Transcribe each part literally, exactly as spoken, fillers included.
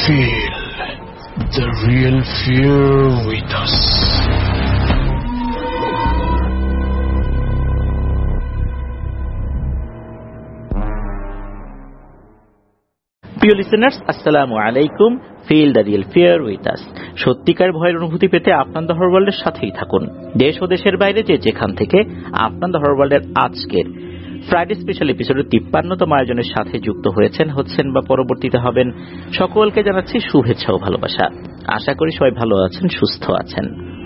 Feel the real fear with us. প্রিয় listeners, আসসালামু আলাইকুম। Feel the real fear with us. সত্যিকার ভয়ের অনুভূতি পেতে আপনার দ্য হরর ওয়ার্ল্ডের সাথেই থাকুন। দেশ ও দেশের বাইরে যে যেখান থেকে আপনার দ্য হরর ওয়ার্ল্ডের আজকের ফ্রাইডে স্পেশাল এপিসোডের তিপ্পান্নতম আয়োজনের সাথে যুক্ত হয়েছেন, হচ্ছেন বা পরবর্তীতে হবেন, সকলকে জানাচ্ছি শুভেচ্ছা ও ভালোবাসা। আশা করি সবাই ভালো আছেন, সুস্থ আছেন।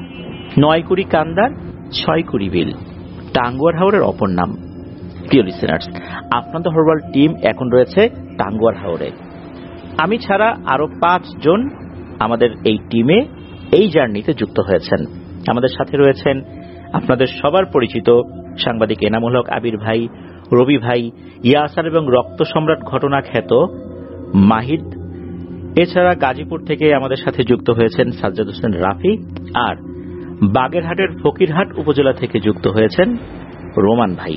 নয় কুড়ি কান্দার, ছয় কুড়ি বিল, টাঙ্গুয়ার হাওরের অপর নাম। প্রিয় লিসেনার্স, আপনার দ্য হরর ওয়ার্ল্ড টিম এখন রয়েছে টাঙ্গুয়ার হাওরে। আমি ছাড়া আরো পাঁচ জন আমাদের এই টিমে এই জার্নিতে যুক্ত হয়েছেন। আমাদের সাথে রয়েছেন আপনাদের সবার পরিচিত সাংবাদিক এনামুল হক আবির ভাই, রবি ভাই, ইয়াসার এবং রক্ত সম্রাট ঘটনা খ্যাত মাহিদ। এছাড়া গাজীপুর থেকে আমাদের সাথে যুক্ত হয়েছেন সাজ্জাদ হোসেন রাফি, আর বাগেরহাটের ফকিরহাট উপজেলা থেকে যুক্ত হয়েছেন রোমান ভাই।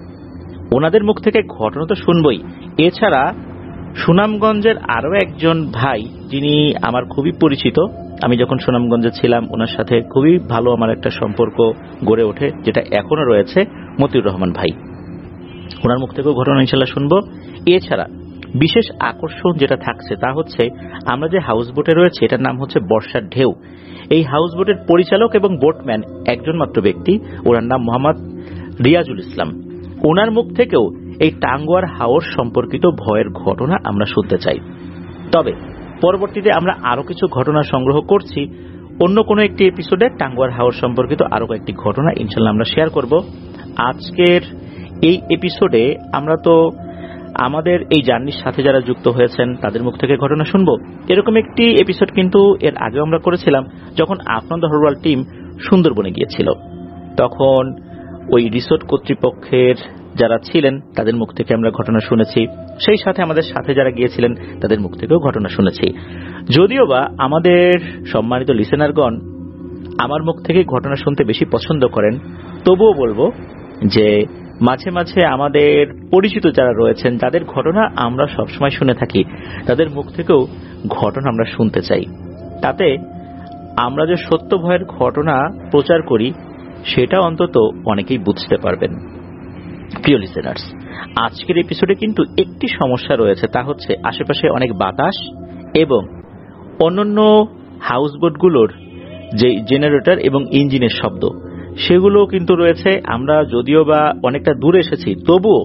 ওনাদের মুখ থেকে ঘটনা তো শুনবই, এছাড়া সুনামগঞ্জের আরো একজন ভাই যিনি আমার খুবই পরিচিত। আমি যখন সুনামগঞ্জে ছিলাম ওনার সাথে খুবই ভালো আমার একটা সম্পর্ক গড়ে ওঠে, যেটা এখনো রয়েছে, মতিউর রহমান ভাই। ওনার মুখ থেকেও ঘটনা ইনশাল্লাহ শুনবো। এছাড়া বিশেষ আকর্ষণ যেটা থাকছে তা হচ্ছে আমরা যে হাউস বোটে রয়েছে, এটার নাম হচ্ছে বর্ষার ঢেউ। এই হাউস বোটের পরিচালক এবং বোটম্যান একজন মাত্র ব্যক্তি, ওনার নাম মোহাম্মদ রিয়াজুল ইসলাম। ওনার মুখ থেকেও এই টাঙ্গুয়ার হাওর সম্পর্কিত ভয়ের ঘটনা আমরা শুনতে চাই। তবে পরবর্তীতে আমরা আরো কিছু ঘটনা সংগ্রহ করছি অন্য কোনো একটি এপিসোডে। টাঙ্গুয়ার হাওর সম্পর্কিত আরো কয়েকটি ঘটনা ইনশাল্লাহ আমরা শেয়ার করব। আজকের এই এপিসোডে আমরা তো আমাদের এই জার্নির সাথে যারা যুক্ত হয়েছেন তাদের মুখ থেকে ঘটনা শুনবো। এরকম একটি এপিসোড কিন্তু এর আগে আমরা করেছিলাম যখন আপনার দ্য হরর ওয়ার্ল্ড টিম সুন্দরবনে গিয়েছিল। তখন ওই রিসোর্ট কর্তৃপক্ষের যারা ছিলেন তাদের মুখ থেকে আমরা ঘটনা শুনেছি, সেই সাথে আমাদের সাথে যারা গিয়েছিলেন তাদের মুখ থেকেও ঘটনা শুনেছি। যদিও বা আমাদের সম্মানিত লিসেনারগণ আমার মুখ থেকে ঘটনা শুনতে বেশি পছন্দ করেন, তবুও বলবো যে মাঝে মাঝে আমাদের পরিচিত যারা রয়েছেন যাদের ঘটনা আমরা সবসময় শুনে থাকি, তাদের মুখ থেকেও ঘটনা আমরা শুনতে চাই। তাতে আমরা যে সত্য ভয়ের ঘটনা প্রচার করি সেটা অন্তত অনেকেই বুঝতে পারবেন। প্রিয় লিসেনার্স, আজকের এপিসোডে কিন্তু একটি সমস্যা রয়েছে, তা হচ্ছে আশেপাশে অনেক বাতাস এবং অন্যান্য হাউসবোটগুলোর যে জেনারেটর এবং ইঞ্জিনের শব্দ সেগুলো কিন্তু রয়েছে। আমরা যদিও বা অনেকটা দূরে এসেছি, তবুও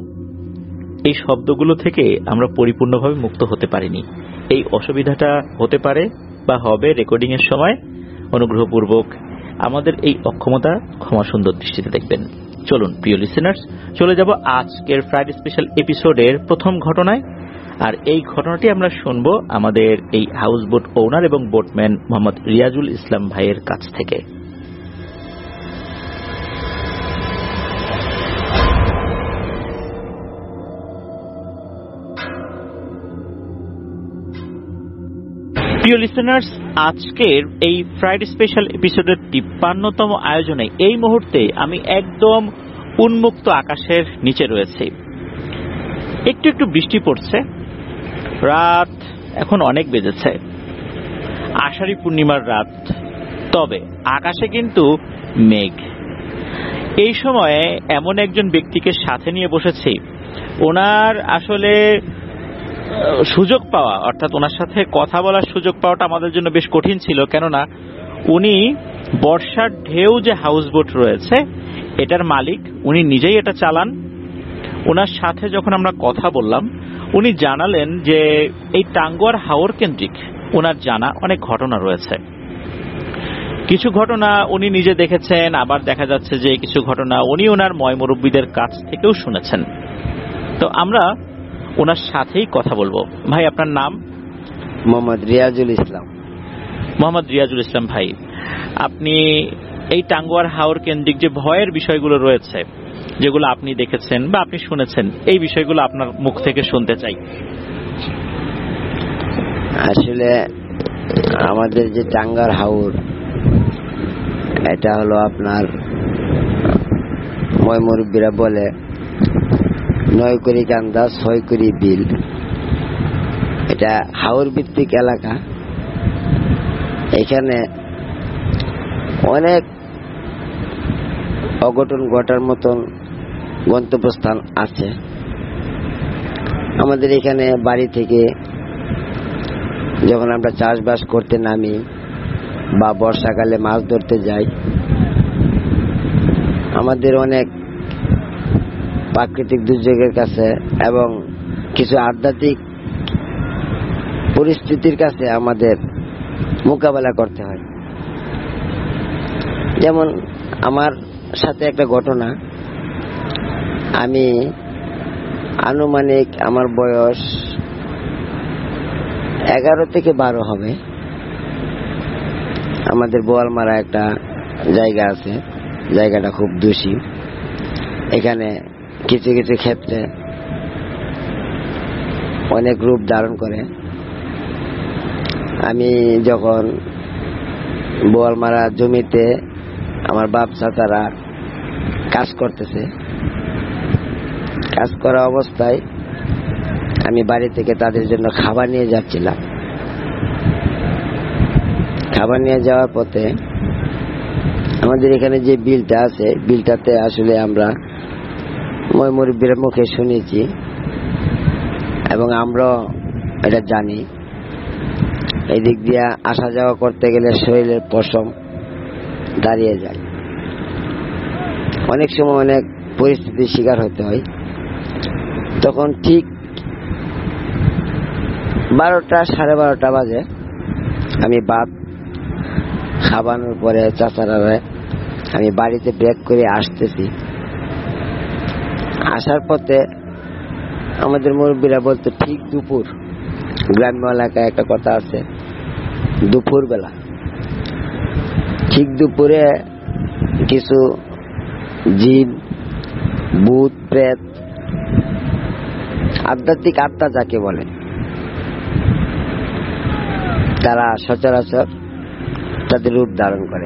এই শব্দগুলো থেকে আমরা পরিপূর্ণভাবে মুক্ত হতে পারিনি। এই অসুবিধাটা হতে পারে বা হবে রেকর্ডিং এর সময়। অনুগ্রহপূর্বক আমাদের এই অক্ষমতা ক্ষমা সুন্দর দৃষ্টিতে দেখবেন। চলুন প্রিয় লিসেনার্স, চলে যাব আজকের ফ্রাইডে স্পেশাল এপিসোডের প্রথম ঘটনায়। আর এই ঘটনাটি আমরা শুনবো আমাদের এই হাউসবোট ওনার এবং বোটম্যান মোহাম্মদ রিয়াজুল ইসলাম ভাইয়ের কাছ থেকে। প্রিয় লিসেনার্স, আজকের এই ফ্রাইডে স্পেশাল এপিসোডের তিপ্পান্নতম আয়োজনে এই মুহূর্তে আমি একদম উন্মুক্ত আকাশের নিচে রয়েছি। একটু একটু বৃষ্টি পড়ছে, রাত এখন অনেক বেজেছে, আষাঢ়ী পূর্ণিমার রাত, তবে আকাশে কিন্তু মেঘ। এই সময়ে এমন একজন ব্যক্তিকে সাথে নিয়ে বসেছি, ওনার আসলে সুযোগ পাওয়া অর্থাৎ ওনার সাথে কথা বলার সুযোগ পাওয়াটা আমাদের জন্য বেশ কঠিন ছিল, কেননা উনি বর্ষার ঢেউ যে হাউসবোট রয়েছে এটার মালিক, উনি নিজেই এটা চালান। ওনার সাথে যখন আমরা কথা বললাম উনি জানালেন যে এই টাঙ্গুয়ার হাওর কেন্দ্রিক ওনার জানা অনেক ঘটনা রয়েছে। কিছু ঘটনা উনি নিজে দেখেছেন, আবার দেখা যাচ্ছে যে কিছু ঘটনা উনি ওনার ময়মুরব্বীদের কাছ থেকেও শুনেছেন। তো আমরা ওনার সাথেই কথা বলবো। ভাই, আপনার নাম? মোহাম্মদ রিয়াজুল ইসলাম। মোহাম্মদ রিয়াজুল ইসলাম ভাই, আপনি এই টাঙ্গুয়ার হাওর কেন্দ্রিক যে ভয়ের বিষয়গুলো রয়েছে, যেগুলো আপনি দেখেছেন বা আপনি শুনেছেন, এই বিষয়গুলো আপনার মুখ থেকে শুনতে চাই। আসলে আমাদের যে টাঙ্গার হাওর, এটা হলো আপনার ময়মুরব্বীরা বলে নয় করি কান্দা ছয় করি বিল। এটা হাওর ভিত্তিক এলাকা। এখানে অনেক অঘটন ঘটার মতন গন্তব্যস্থান আছে। আমাদের এখানে বাড়ি থেকে যখন আমরা চাষবাস করতে নামি বা বর্ষাকালে মাছ ধরতে যাই, আমাদের অনেক প্রাকৃতিক দুর্যোগের কাছে এবং কিছু আধ্যাত্মিক পরিস্থিতির কাছে আমাদের মোকাবেলা করতে হয়। যেমন আমার সাথে একটা ঘটনা, আমি আনুমানিক আমার বয়স এগারো থেকে বারো হবে। আমাদের বোয়ালমারা একটা জায়গা আছে, জায়গাটা খুব দূষী। এখানে কিছু কিছু ক্ষেত্রে অনেক রূপ ধারণ করে। আমি যখন বোয়ালমারা জমিতে আমার বাপ চাচারা কাজ করতেছে, কাজ করা অবস্থায় আমি বাড়ি থেকে তাদের জন্য খাবার নিয়ে যাচ্ছিলাম। খাবার নিয়ে যাওয়ার পথে আমাদের এখানে যে বিলটা আছে, বিলটাতে আসলে আমরা মুরব্বীর মুখে শুনেছি এবং আমরা এটা জানি, এই দিক দিয়ে আসা যাওয়া করতে গেলে শরীরের পশম দাঁড়িয়ে যায়। অনেক সময় অনেক পরিস্থিতির শিকার হতে হয়। তখন ঠিক বারোটা সাড়ে বারোটা বাজে আমি ভাত খাবানোর পরে চাচারা আমি বাড়িতে ব্রেক করে আসতেছি। আসার পথে আমাদের মুরব্বীরা বলতো ঠিক দুপুর, গ্রাম্য এলাকায় একটা কথা আছে, দুপুর বেলা, ঠিক দুপুরে কিছু জিন, ভূত, প্রেত, আধ্যাত্মিক আত্মা যাকে বলে, তারা সচরাচর তাদের রূপ ধারণ করে।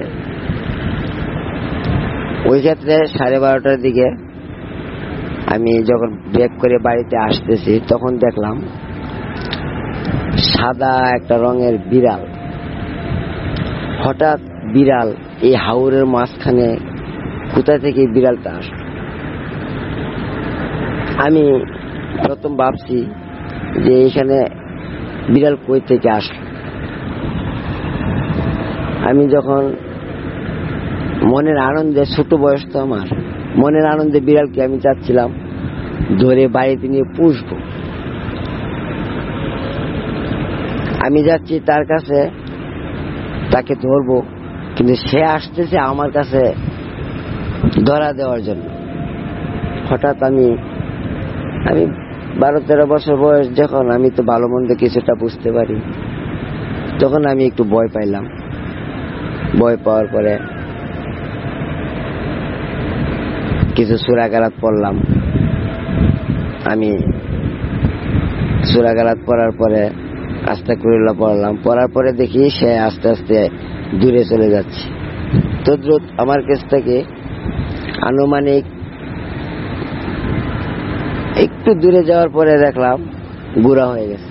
ওই ক্ষেত্রে সাড়ে বারোটার দিকে আমি যখন ব্রেক করে বাড়িতে আসতেছি, তখন দেখলাম সাদা একটা রঙের বিড়াল। হঠাৎ বিড়াল এই হাওরের মাঝখানে কোথা থেকে বিড়ালটা আসলো। আমি প্রথম ভাবছি যে এখানে বিড়াল কই থেকে আসলো। আমি যখন মনের আনন্দে, ছোট বয়স তো আমার, মনের আনন্দে বিড়ালকে আমি চাচ্ছিলাম ধরে বাড়িতে নিয়ে পুষবো। আমি যাচ্ছি তার কাছে, তাকে ধরবো, কিন্তু সে আসতেছে আমার কাছে ধরা দেওয়ার জন্য। হঠাৎ আমি আমি বারো তেরো বছর বয়স যখন, আমি তো ভালো মন্দ কিছুটা বুঝতে পারি, তখন আমি একটু ভয় পাইলাম। ভয় পাওয়ার পরে কিছু সূরা গালাত পড়লাম। আমি সূরা গালাত পড়ার পরে আস্তাগফিরুল্লাহ পড়লাম। পড়ার পরে দেখি সে আস্তে আস্তে দূরে চলে যাচ্ছে। তদ্রুত আমার কাছ থেকে আনুমানিক একটু দূরে যাওয়ার পরে দেখলাম বুড়া হয়ে গেছে।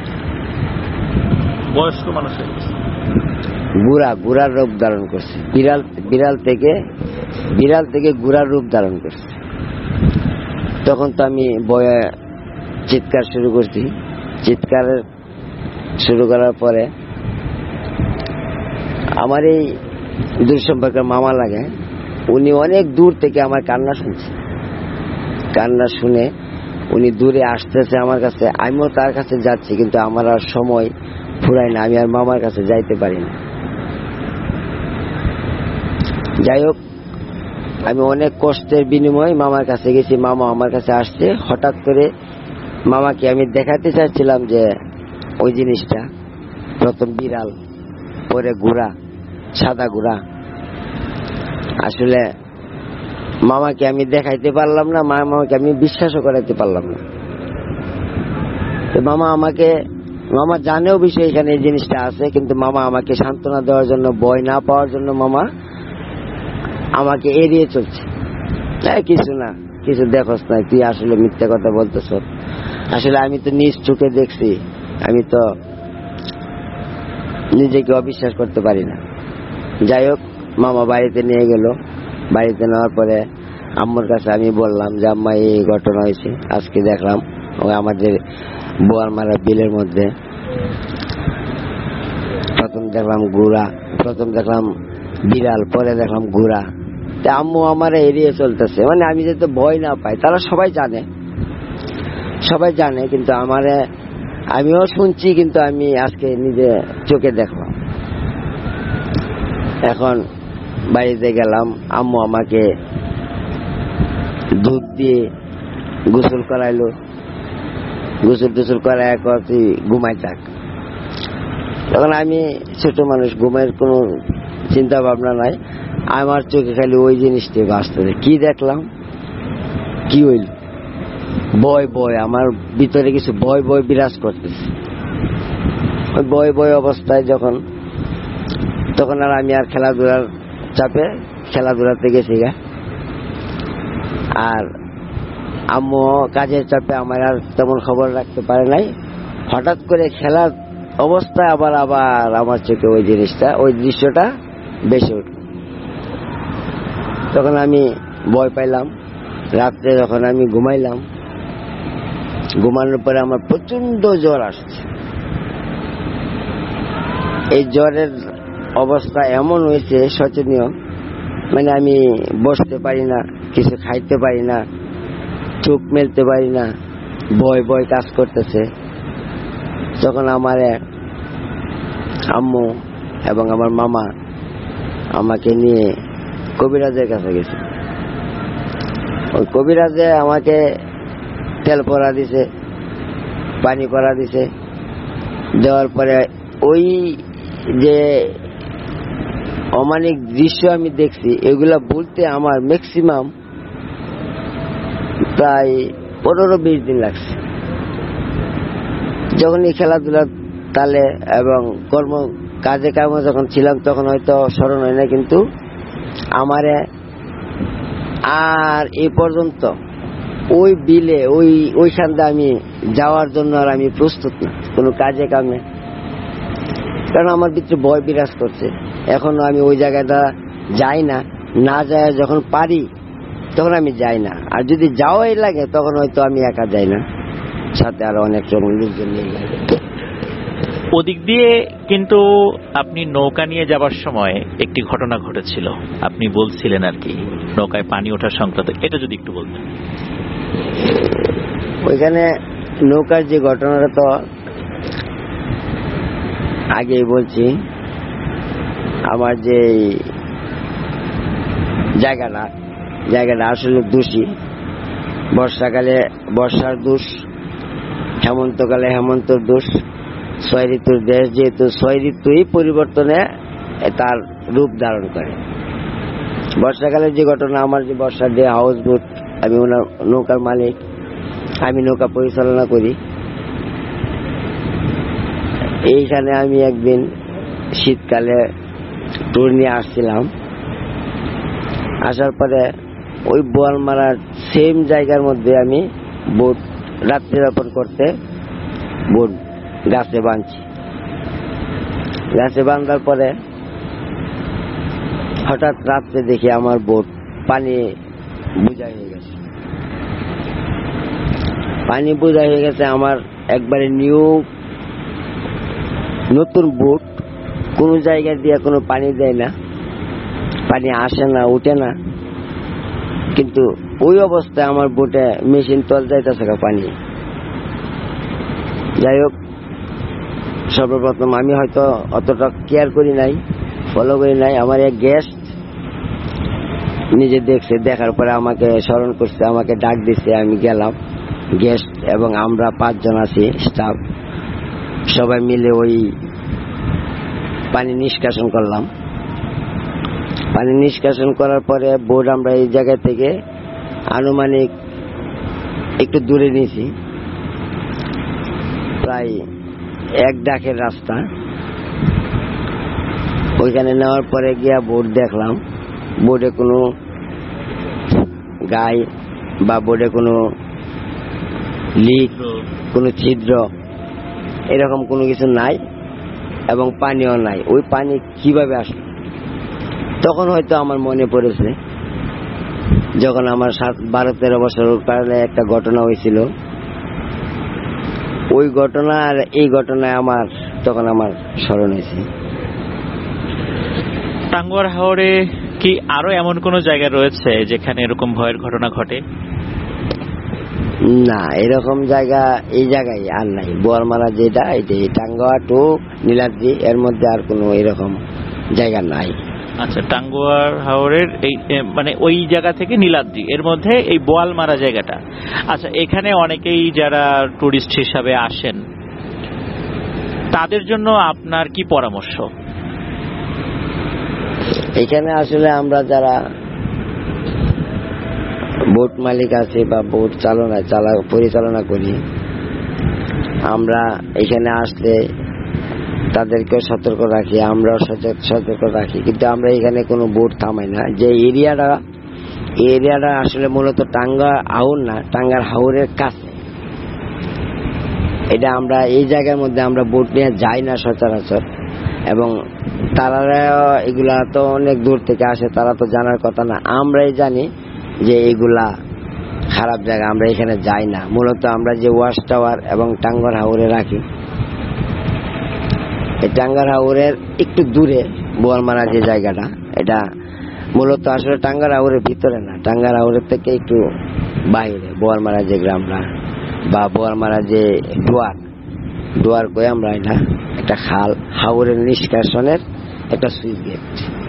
বয়স্ক মানুষ হয়ে গেছে, বুড়া, বুড়ার রূপ ধারণ করছে। বিড়াল বিড়াল থেকে বিড়াল থেকে বুড়ার রূপ ধারণ করছে। তখন তো আমি ভয়ে চিৎকার শুরু করছি। চিৎকার শুরু করার পরে আমার এই দূর সম্পর্কের মামা লাগে, উনি অনেক দূর থেকে আমার কান্না শুনছে। কান্না শুনে উনি দূরে আসতেছে আমার কাছে, আমিও তার কাছে যাচ্ছি, কিন্তু আমার আর সময় ফুরায় না, আমি আর মামার কাছে যাইতে পারি না। যাই হোক, আমি অনেক কষ্টের বিনিময়ে মামার কাছে গেছি। মামা আমার কাছে আসছে। হঠাৎ করে মামাকে আমি দেখাতে চাচ্ছিলাম যে ওই জিনিসটা, প্রথম বিড়াল, পরে ঘোড়া, সাদা ঘোড়া। আসলে মামাকে আমি দেখাইতে পারলাম না, মামাকে আমি বিশ্বাসও করাইতে পারলাম না। তো মামা আমাকে, মামা জানেও বিষয় এখানে এই জিনিসটা আছে, কিন্তু মামা আমাকে সান্ত্বনা দেওয়ার জন্য, ভয় না পাওয়ার জন্য মামা আমাকে এড়িয়ে চলছে। কিছু না, কিছু দেখোস না, তুই আসলে মিথ্যা কথা বলতেছ। আসলে আমি তো নিজ চোখে দেখছি আমি তো নিজেকে অবিশ্বাস করতে পারি না। যাই হোক, মামা বাড়িতে নিয়ে গেল। বাড়িতে নেওয়ার পরে আম্মুর কাছে আমি বললাম যে আম্মা এই ঘটনা হয়েছে, আজকে দেখলাম ওই আমাদের বোয়ালমারা বিলের মধ্যে প্রথম দেখলাম গুড়া, প্রথম দেখলাম বিড়াল, পরে দেখলাম গুড়া। তা আম্মু আমার এড়িয়ে চলতেছে, মানে আমি যাতে ভয় না পাই। তারা সবাই জানে, সবাই জানে, কিন্তু আমারে আমিও শুনছি, কিন্তু আমি আজকে নিজে চোখে দেখলাম। এখন বাড়িতে গেলাম, আম্মু আমাকে দুধ দিয়ে গোসল করাইলো। গোসল টোসল করায় তুই ঘুমাই থাক। তখন আমি ছোট মানুষ, ঘুমের কোনো চিন্তা ভাবনা নাই। আমার চোখে খালি ওই জিনিসটি বাস্তবে কি দেখলাম, কি হইল, ভয় ভয়, আমার ভিতরে কিছু ভয় ভয় বিরাজ করতেছে। ওই ভয় ভয় অবস্থায় যখন, তখন আর আমি আর খেলাধুলার চাপে খেলাধুলাতে গেছি গা, আর আম্মু কাজের চাপে আমার আর তেমন খবর রাখতে পারে নাই। হঠাৎ করে খেলার অবস্থায় আবার আবার আমার চোখে ওই জিনিসটা, ওই দৃশ্যটা বেশি উঠল। তখন আমি ভয় পাইলাম। রাত্রে যখন আমি ঘুমাইলাম, ঘুমানোর পরে আমার প্রচন্ড জ্বর আসছে। এই জ্বরের অবস্থা এমন হয়েছে শোচনীয়, মানে আমি বসতে পারি না, কিছু খাইতে পারি না, চোখ মেলতে পারি না, ভয় ভয় কাজ করতেছে। তখন আমার আম্মু এবং আমার মামা আমাকে নিয়ে কবিরাজের কাছে গেছে। ওই কবিরাজে আমাকে তেল পরা দিছে, পানি পরা দিছে। দেওয়ার পরে ওই যে অমানিক দৃশ্য আমি দেখছি, এগুলা বলতে আমার ম্যাক্সিমাম প্রায় পনেরো বিশ দিন লাগছে। যখন এই খেলাধুলার তালে এবং কর্ম কাজে কামে যখন ছিলাম, তখন হয়তো স্মরণ হয় না, কিন্তু আমারে আর এ পর্যন্ত ওই বিলে ওই ওইখান দিয়ে আমি যাওয়ার জন্য আর আমি প্রস্তুত না কোনো কাজে কামে, কারণ আমার ভিতরে ভয় বিরাজ করছে। এখনো আমি ওই জায়গাটা যাই না, না যায় যখন পারি তখন আমি যাই না। আর যদি যাওয়াই লাগে তখন হয়তো আমি একা যাই না, সাথে আরো অনেক লোকজন নিয়ে যাই। ওদিক দিয়ে কিন্তু আপনি নৌকা নিয়ে যাবার সময় একটি ঘটনা ঘটেছিল, আপনি বলছিলেন আর কি, নৌকায় পানি ওঠার সংক্রান্ত, এটা যদি একটু বলতেন। ওইখানে নৌকার যে ঘটনাটা তো আগেই বলছি। আমার যে জায়গাটা জায়গাটা আসলে দোষী। বর্ষাকালে বর্ষার দোষ, হেমন্তকালে হেমন্তর দোষ। ছয় ঋতুর দেশ যেহেতু, ছয় ঋতুই পরিবর্তনে তার রূপ ধারণ করে। বর্ষাকালের যে ঘটনা, আমার যে বর্ষার যে হাউস বোট, আমি ওনার নৌকার মালিক, আমি নৌকা পরিচালনা করি। এইখানে আমি একদিন শীতকালে ট্যুর নিয়ে আসছিলাম। আসার পরে ওই বোয়ালমারার সেম জায়গার মধ্যে আমি বোট রাত্রি যাপন করতে বোট গাছে বাঁধছি। গাছে বাঁধার পরে হঠাৎ রাত্রে দেখি আমার বোট পানি বোঝা হয়ে গেছে। পানি বোঝা হয়ে গেছে আমার একবারে নিউ নতুন বোট, কোন জায়গা দিয়ে কোনো পানি দেয় না, পানি আসে না, উঠে না, কিন্তু ওই অবস্থায় আমার বোটে মেশিন তল যাইতেছে পানি। যাই হোক, সর্বপ্রথম আমি হয়তো অতটা কেয়ার করি নাই, ফলো করি নাই। আমার এক গেস্ট নিজে দেখছে, দেখার পরে আমাকে স্মরণ করছে, আমাকে ডাক দিচ্ছে। আমি গেলাম, গেস্ট এবং আমরা পাঁচজন আছি স্টাফ, সবাই মিলে ওই পানি নিষ্কাশন করলাম। পানি নিষ্কাশন করার পরে বোট আমরা এই জায়গা থেকে আনুমানিক একটু দূরে নিয়েছি, প্রায় এক ডাকের রাস্তা। ওইখানে নেওয়ার পরে গিয়া বোট দেখলাম, বোটে কোনো গায়ে বা বোটে কোনো লিক, কোনো ছিদ্র এরকম কোনো কিছু নাই এবং পানিও নাই। ওই পানি কিভাবে আসলো তখন হয়তো আমার মনে পড়েছে, যখন আমার সাত বারো তেরো বছর কারণে একটা ঘটনা হয়েছিল, ওই ঘটনা আর এই ঘটনায় আমার তখন আমার স্মরণ হয়েছে। টাঙ্গুয়ার হাওরে কি আরো এমন কোন জায়গা রয়েছে যেখানে এরকম ভয়ের ঘটনা ঘটে? না, এরকম জায়গা এই জায়গায় আর নাই। বোয়ালমারা যেটা এটাই, টাঙ্গুয়া টু নীলাদ্রি, এর মধ্যে আর কোনো এরকম জায়গা নাই। আচ্ছা, টাঙ্গুয়ার হাওরের এই মানে ওই জায়গা থেকে নীলাদ্রি এর মধ্যে এই বোয়ালমারা জায়গাটা। আচ্ছা, এখানে অনেকেই যারা টুরিস্ট হিসাবে আসেন তাদের জন্য আপনার কি পরামর্শ? এখানে আসলে আমরা যারা বোট মালিক আছে বা বোট চালনা চালা পরিচালনা করি, আমরা এখানে আসলে তাদেরকেও সতর্ক রাখি, আমরাও সতর্ক রাখি, কিন্তু আমরা এখানে কোনো বোট থামাই না। যে এরিয়াটা এই এরিয়াটা আসলে মূলত টাঙ্গা হাওর না, টাঙ্গার হাওরের কাছে। এটা আমরা এই জায়গার মধ্যে আমরা বোট নিয়ে যাই না সচরাচর, এবং তারা এগুলা তো অনেক দূর থেকে আসে, তারা তো জানার কথা না। আমরাই জানি যে এগুলা খারাপ জায়গা, আমরা এখানে যাই না। মূলত আমরা যে ওয়াচ টাওয়ার এবং টাঙ্গার হাওরে রাখি, এই টাঙ্গার হাওরের একটু দূরে বোয়ালমারা যে জায়গাটা, এটা মূলত আসলে টাঙ্গার হাওরের ভিতরে না, টাঙ্গার হাওরের থেকে একটু বাইরে। বোয়ালমারা যে গ্রামটা বা বোয়ালমারা যে ডুয়ার ডুয়ার কয়ে আমরা, এটা একটা খাল, হাওরের নিষ্কাশনের একটা সুইচ গেট।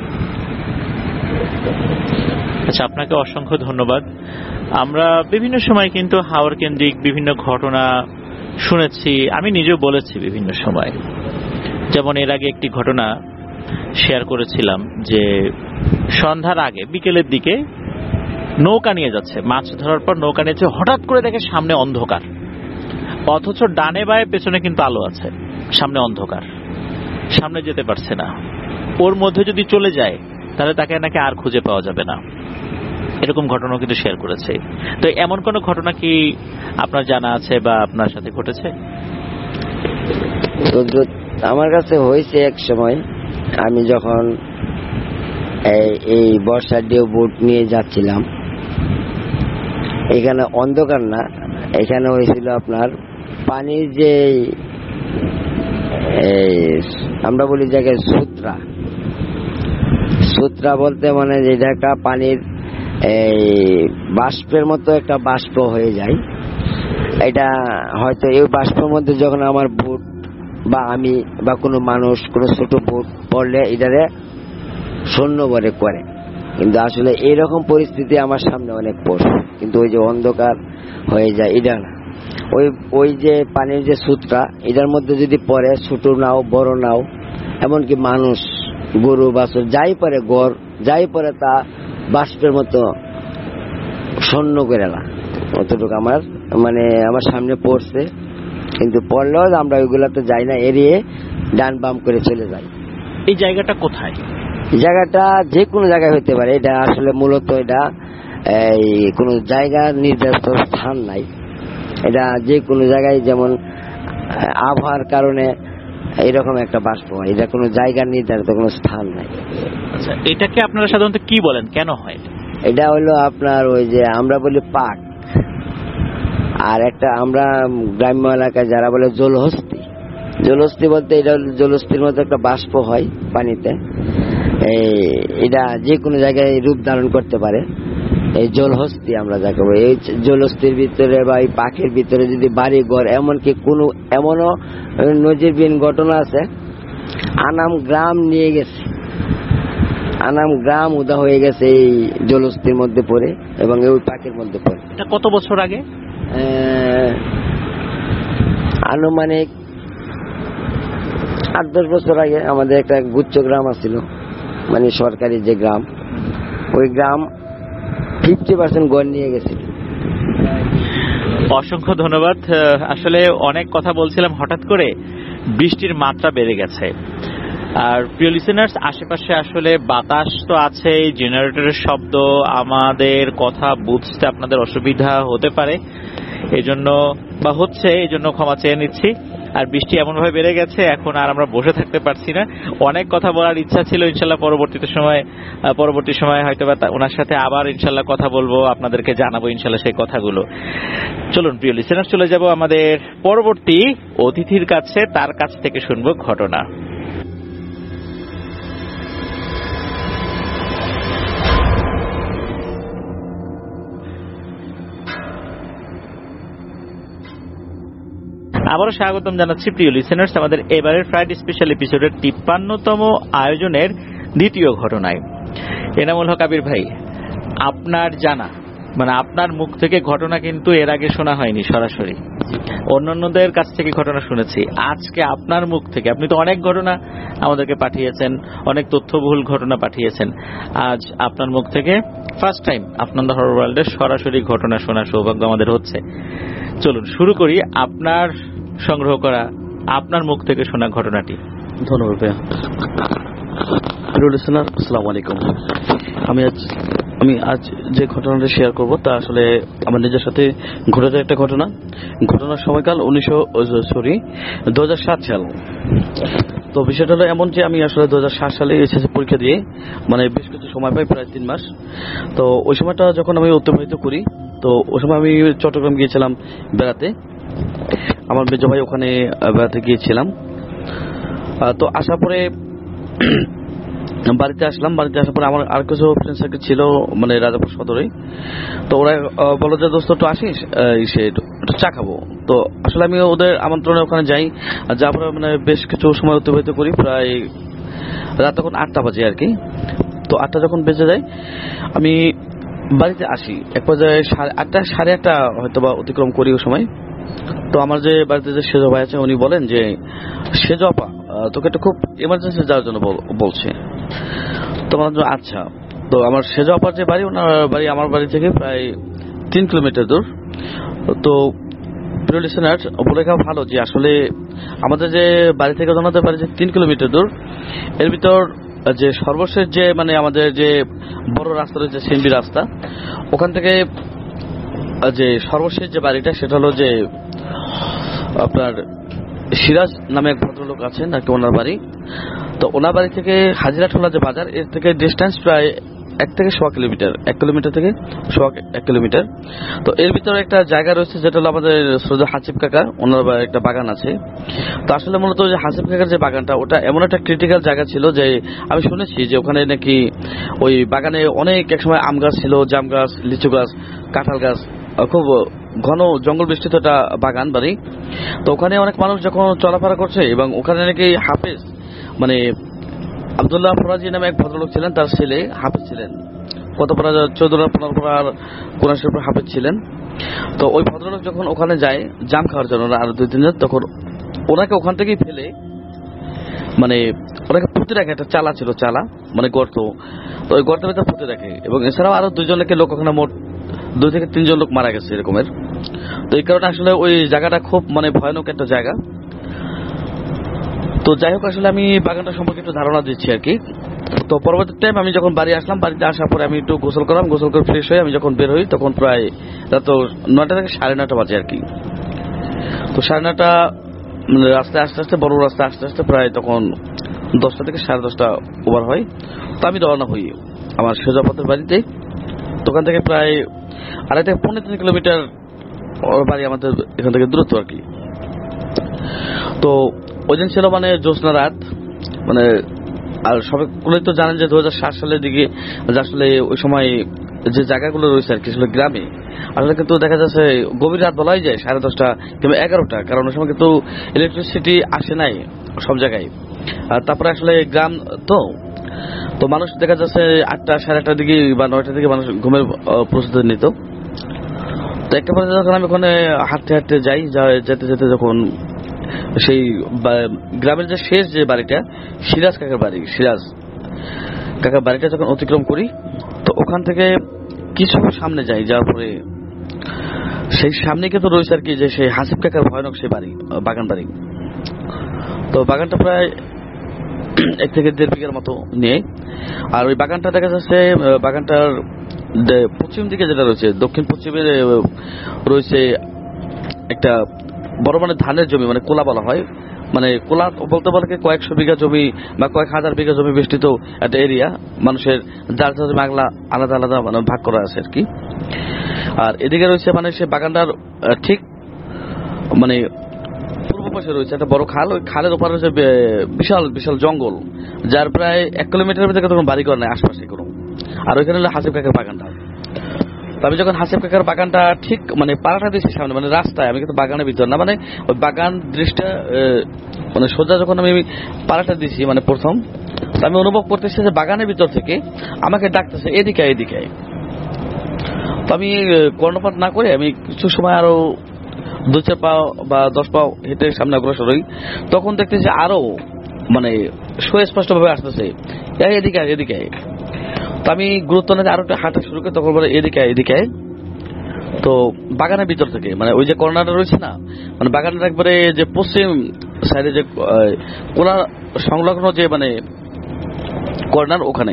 আচ্ছা, আপনাকে অসংখ্য ধন্যবাদ। আমরা বিভিন্ন সময় কিন্তু হাওর কেন্দ্রিক বিভিন্ন ঘটনা শুনেছি, আমি নিজেও বলেছি বিভিন্ন সময়। যেমন এর আগে একটি ঘটনা শেয়ার করেছিলাম যে সন্ধ্যার আগে বিকেলের দিকে নৌকা নিয়ে যাচ্ছে, মাছ ধরার পর নৌকা নিয়েছে, হঠাৎ করে দেখে সামনে অন্ধকার, অথচ ডানে বায়ে পেছনে কিন্তু আলো আছে, সামনে অন্ধকার, সামনে যেতে পারছে না। ওর মধ্যে যদি চলে যায় তাহলে তাকে নাকি আর খুঁজে পাওয়া যাবে না। এরকম ঘটনাও কিন্তু শেয়ার করেছে। তো এমন কোন ঘটনা কি আপনার জানা আছে বা আপনার সাথে ঘটেছে? আমার কাছে হয়েছে এক সময়, আমি যখন এই বর্ষার ডিউ বোট নিয়ে যাচ্ছিলাম, এখানে অন্ধকার না, এখানে হয়েছিল আপনার পানির যে আমরা বলি জায়গায় সূত্রা সূত্রা বলতে মানে যেটা একটা পানির এই বাষ্পের মতো একটা বাষ্প হয়ে যায়। এটা হয়তো এই বাষ্পের মধ্যে যখন আমার বোট বা আমি বা কোনো মানুষ কোনো ছোট বোট পড়লে এটারে শূন্য বলে করে, কিন্তু আসলে এইরকম পরিস্থিতি আমার সামনে অনেক পড়ছে, কিন্তু ওই যে অন্ধকার হয়ে যায় এটা না। ওই ওই যে পানির যে সূত্রা, এটার মধ্যে যদি পড়ে ছোট নাও বড় নাও, এমনকি মানুষ গরু বাছুর যাই পরে গড় যাই পরে তা বাষ্পের মতো শূন্য করে না। অতটুকু আমার মানে আমার সামনে পড়ছে, কিন্তু পড়লেও আমরা ওইগুলাতে যাই না, এড়িয়ে ডান বাম করে চলে যাই। এই জায়গাটা কোথায়? জায়গাটা যে কোনো জায়গায় হতে পারে। এটা আসলে মূলত এটা এই কোনো জায়গার নির্দিষ্ট স্থান নাই, এটা যে কোনো জায়গায়, যেমন আবহাওয়ার কারণে এরকম একটা বাষ্প হয়, এটা কোনো জায়গার নির্ধারিত কোনো স্থান নাই। আচ্ছা, এটাকে আপনারা সাধারণত কি বলেন, কেন হয়? এটা হলো আপনার ওই যে আমরা বলি পাক, আর একটা আমরা গ্রাম্য এলাকায় যারা বলে জলহস্তি। জলহস্তি বলতে এটা জলহস্তির মতো একটা বাষ্প হয় পানিতে, এটা যে কোনো জায়গায় রূপ ধারণ করতে পারে, এই জলহস্তি আমরা যাকে বলি। এই জলহস্তির ভিতরে বা এই পাখির ভিতরে যদি বাড়ি ঘর, এমনকি কোনো এমনও নজিরবিহীন ঘটনা আছে, আনাম গ্রাম নিয়ে গেছে, আনাম গ্রাম উদা হয়ে গেছে এই জলহস্তির মধ্যে পড়ে এবং ওই পাখির মধ্যে পড়ে। এটা কত বছর আগে? আনুমানিক আট দশ বছর আগে। আমাদের একটা গুচ্ছ গ্রাম আছিল, মানে সরকারি যে গ্রাম, ওই গ্রাম ফিফটি পার্সেন্ট গড় নিয়ে গেছিল। অসংখ্য ধন্যবাদ। আসলে অনেক কথা বলছিলাম, হঠাৎ করে বৃষ্টির মাত্রা বেড়ে গেছে। আর প্রিয় লিসেনার্স, আশেপাশে আসলে বাতাস তো আছে, জেনারেটরের শব্দ, আমাদের কথা বুঝতে আপনাদের অসুবিধা হতে পারে, এজন্য বা হচ্ছে এজন্য ক্ষমা চেয়ে নিচ্ছি। আর বৃষ্টি এমনভাবে বেড়ে গেছে এখন আর আমরা বসে থাকতে পারছি না। অনেক কথা বলার ইচ্ছা ছিল, ইনশাল্লাহ পরবর্তীতে সময় পরবর্তী সময় হয়তো বা ওনার সাথে আবার ইনশাল্লাহ কথা বলবো, আপনাদেরকে জানাবো ইনশাল্লাহ সেই কথাগুলো। চলুন প্রিয় লিসেনার, চলে যাব আমাদের পরবর্তী অতিথির কাছে, তার কাছ থেকে শুনবো ঘটনা। আবারও স্বাগতম জানাচ্ছি প্রিয় লিসেনার্স আমাদের এবারের ফ্রাইডে স্পেশাল এপিসোডের তিপ্পান্নতম আয়োজনের দ্বিতীয় ঘটনায়। এনামুল হক আবির ভাই, আপনার জানা মানে আপনার মুখ থেকে ঘটনা কিন্তু এর আগে শোনা হয়নি সরাসরি, অন্যান্যদের কাছ থেকে ঘটনা শুনেছি। আজকে আপনার মুখ থেকে, আপনি তো অনেক ঘটনা আমাদেরকে পাঠিয়েছেন, অনেক তথ্যবহুল ঘটনা পাঠিয়েছেন, আজ আপনার মুখ থেকে ফার্স্ট টাইম আপনার হরর ওয়ার্ল্ডের সরাসরি ঘটনা শোনার সৌভাগ্য আমাদের হচ্ছে। চলুন শুরু করি আপনার সংগ্রহ করা, আপনার মুখ থেকে শোনা ঘটনাটি। ধন্যবাদ ভাইয়া। প্রিয় লিসেনার, আসসালামু আলাইকুম। আমি আজ আমি আজ যে ঘটনাটা শেয়ার করব তা আসলে আমার নিজের সাথে ঘটে যায় একটা ঘটনা। ঘটনার সময়কাল উনিশশো সরি দু হাজার সাত সাল। তো বিষয়টা হলো এমন যে আমি আসলে দু হাজার সাত সালে এসএসসি পরীক্ষা দিয়ে মানে বেশ কিছু সময় পাই, প্রায় তিন মাস। তো ওই সময়টা যখন আমি অতিবাহিত করি, তো ওই সময় আমি চট্টগ্রাম গিয়েছিলাম বেড়াতে, আমার মেজো ভাই ওখানে বেড়াতে গিয়েছিলাম। তো আসার পরে বাড়িতে আসলাম। বাড়িতে আসার পরে আমার আর কিছু ফ্রেন্ড সার্কেল ছিল মানে রাজাপুর সদরে। তো ওরা বলো যে দোস্ত একটু আসিস, সে একটু চা খাবো। তো আসলে আমি ওদের আমন্ত্রণে ওখানে যাই, যার পরে মানে বেশ কিছু সময় অতিবাহিত করি, প্রায় রাত তখন আটটা বাজে আর কি। তো আটটা যখন বেজে যায় আমি বাড়িতে আসি, এক পর্যায়ে সাড়ে আটটা সাড়ে আটটা হয়তো বা অতিক্রম করি ওই সময়। তো আমার যে বাড়িতে যে সেজো ভাই আছে উনি বলেন যে সেজো আপা তোকে একটা খুব এমার্জেন্সি যাওয়ার জন্য বলছে। তো আমার আচ্ছা। তো আমার সেজো আপার যে বাড়ি, ওনার বাড়ি আমার বাড়ি থেকে প্রায় তিন কিলোমিটার দূর। তো প্রিয় লিসেনার, বলে রাখা ভালো যে আসলে আমাদের যে বাড়ি থেকে ওনাদের বাড়ি যে তিন কিলোমিটার দূর, এর ভিতর যে সর্বশেষ যে মানে আমাদের যে বড় রাস্তা রয়েছে সিএমবি রাস্তা, ওখান থেকে যে সর্বশেষ যে বাড়িটা সেটা হলো যে আপনার সিরাজ নামে এক ভদ্রলোক আছেন আর কি, ওনার বাড়ি। তো ওনার বাড়ি থেকে হাজিরাটোলা যে বাজার, এর থেকে ডিস্টেন্স প্রায় এক থেকে সোয়া কিলোমিটার, এক কিলোমিটার থেকে সোয়া এক কিলোমিটার। তো এর ভিতরে একটা জায়গা রয়েছে যেটা হলো আমাদের সৈয়দ হাসিব কাকা, ওনার একটা বাগান আছে। তো আসলে মূলত যে হাসিব কাকার যে বাগানটা, ওটা এমন একটা ক্রিটিক্যাল জায়গা ছিল যে আমি শুনেছি যে ওখানে নাকি ওই বাগানে অনেক একসময় আম গাছ ছিল, জাম গাছ, লিচু গাছ, কাঁঠাল গাছ, খুব ঘন জঙ্গল বিস্তৃত একটা বাগান বাড়ি। তো ওখানে অনেক মানুষ যখন চলাফেরা করছে, এবং ওখানে নাকি হাফেজ মানে আব্দুল্লাহ ফরাজি নামে এক ভদ্রলোক ছিলেন, তার ছেলে হাফেজ ছিলেন, কত পড়া চৌধুরী পনেরো পড়ার কোরআন শরীফের হাফেজ ছিলেন। তো ওই ভদ্রলোক যখন ওখানে যায় জাম খাওয়ার জন্য আর দুই তিনজন, তখন ওনাকে ওখান থেকেই ফেলে মানে ওনাকে পুঁতে রাখে, একটা চালা ছিল, চালা মানে গর্ত, তো ওই গর্তের ভিতরে পুঁতে রাখে। এবং এছাড়াও আরো দুজনকে লোক ওখানে মোট দুই থেকে তিনজন লোক মারা গেছে এরকমের। তো এই কারণে আসলে ওই জায়গাটা খুব মানে ভয়ানক একটা জায়গা। তো যাই হোক, আসলে আমি বাগানটা সম্পর্কে একটু ধারণা দিচ্ছি আর কি। তো পরবর্তী টাইম আমি যখন বাড়ি আসলাম, বাড়িতে আসার পরে আমি একটু গোসল করলাম, গোসল করে ফ্রেশ হয়ে আমি যখন বের হই তখন প্রায় রাত নয়টা থেকে সাড়ে নয়টা বাজে আর কি। তো সাড়ে নয়টা রাস্তায় আস্তে আস্তে বড় রাস্তায় আস্তে আস্তে প্রায় তখন দশটা থেকে সাড়ে দশটা ওভার হয়। তো আমি রওনা হই আমার সেজাপথের বাড়িতে। দোকান থেকে প্রায় আড়াই থেকে পৌনে তিন কিলোমিটার বাড়ি আমাদের এখান থেকে দূরত্ব আর কি। তো ওই দিন ছিল মানে জ্যোৎস্না রাত, মানে আর সবাই তো জানেন যে দু হাজার সাত সালের দিকে আসলে ওই সময় যে জায়গাগুলো রয়েছে আর কি আসলে গ্রামে, আসলে কিন্তু দেখা যাচ্ছে গভীর রাত বলাই যায়, সাড়ে দশটা কিংবা এগারোটা, কারণ ওই সময় কিন্তু ইলেকট্রিসিটি আসে নাই সব জায়গায়। আর তারপরে আসলে গ্রাম তো তো মানুষ দেখা যাচ্ছে আটটা সাড়ে আটটার দিকে বা নয়টার দিকে মানুষ ঘুমের প্রস্তুতি নিত। তো একটা পর্যায়ে যখন আমি ওখানে হাঁটতে হাঁটতে যাই, যেতে যেতে যখন সেই গ্রামের যে শেষ যে বাড়িটা সিরাজ কাকার বাড়ি, সিরাজ কাকার বাড়িটা যখন অতিক্রম করি, তো ওখান থেকে কিছু সামনে যাই, যাওয়ার পরে সেই সামনে কিন্তু রয়েছে আর কি যে সেই হাসিব কাকার ভয়ানক সেই বাড়ি, বাগান বাড়ি। তো বাগানটা প্রায় এক থেকে দেড় বিঘার মতো নিয়ে, আর ওই বাগানটা দেখা যাচ্ছে বাগানটার পশ্চিম দিকে যেটা রয়েছে, দক্ষিণ পশ্চিমে রয়েছে একটা বড় মানে ধানের জমি, মানে কোলা বলা হয়, মানে কোলা বলতে পারে কয়েকশো বিঘা জমি বা কয়েক হাজার বিঘা জমি বেষ্টিত একটা এরিয়া, মানুষের যার যার জমি আগলা আলাদা আলাদা মানে ভাগ করা আছে আর কি। আর এদিকে রয়েছে মানে সে বাগানটার ঠিক মানে পূর্ব পাশে রয়েছে একটা বড় খাল, ওই খালের ওপর রয়েছে বিশাল বিশাল জঙ্গল, যার প্রায় এক কিলোমিটারের ভিতরে কোনো বাড়ি ঘর নেই আশপাশে কোনো। আর ওইখানে হলো হাসিব কাকার বাগানটা। তো আমি যখন হাসিব কাকার বাগানটা ঠিক মানে পাড়াটা দিয়েছি সামনে, মানে রাস্তায়, আমি কিন্তু বাগানের ভিতর না, মানে ওই বাগান দৃষ্টিটা মানে সোজা যখন আমি পাড়াটা দিয়েছি মানে প্রথম, আমি অনুভব করতেছি যে বাগানের ভিতর থেকে আমাকে ডাকতেছে এদিকে এদিকে। তো আমি কর্ণপাত না করে আমি কিছু সময় আরো দু চার পাও বা দশ পাও হেঁটে সামনে অগ্রসর হই, তখন দেখতেছি আরো মানে সুস্পষ্ট ভাবে আসতেছে এদিকে এদিকে। তো আমি গুরুত্ব না আরো একটা হাঁটা শুরু করি, তখন বলে এদিকে এদিকে। তো বাগানের ভিতর থেকে মানে ওই যে কর্নারটা রয়েছে না, মানে বাগানের একবারে যে পশ্চিম সাইডে যে কোলা সংলগ্ন যে মানে কর্নার, ওখানে।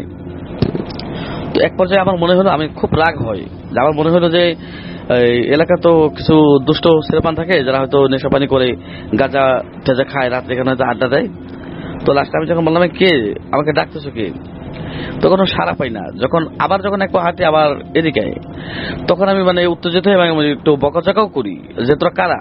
তো এক পর্যায়ে আমার মনে হলো, আমি খুব রাগ হয়, আমার মনে হলো যে এলাকা তো কিছু দুষ্ট ছেলেপান থাকে যারা হয়তো নেশা পানি করে গাঁজা টাজা খায়, রাত্রে এখানে হয়তো আড্ডা দেয়। তো লাস্টে আমি যখন বললাম কে আমাকে ডাকতেছো কে, তখন সারা পাই না। যখন আবার যখন এক পা হাঁটি আবার এদিকে, তখন আমি মানে উত্তেজিত হয়ে একটু বকাঝকাও করি যে তোরা কারা,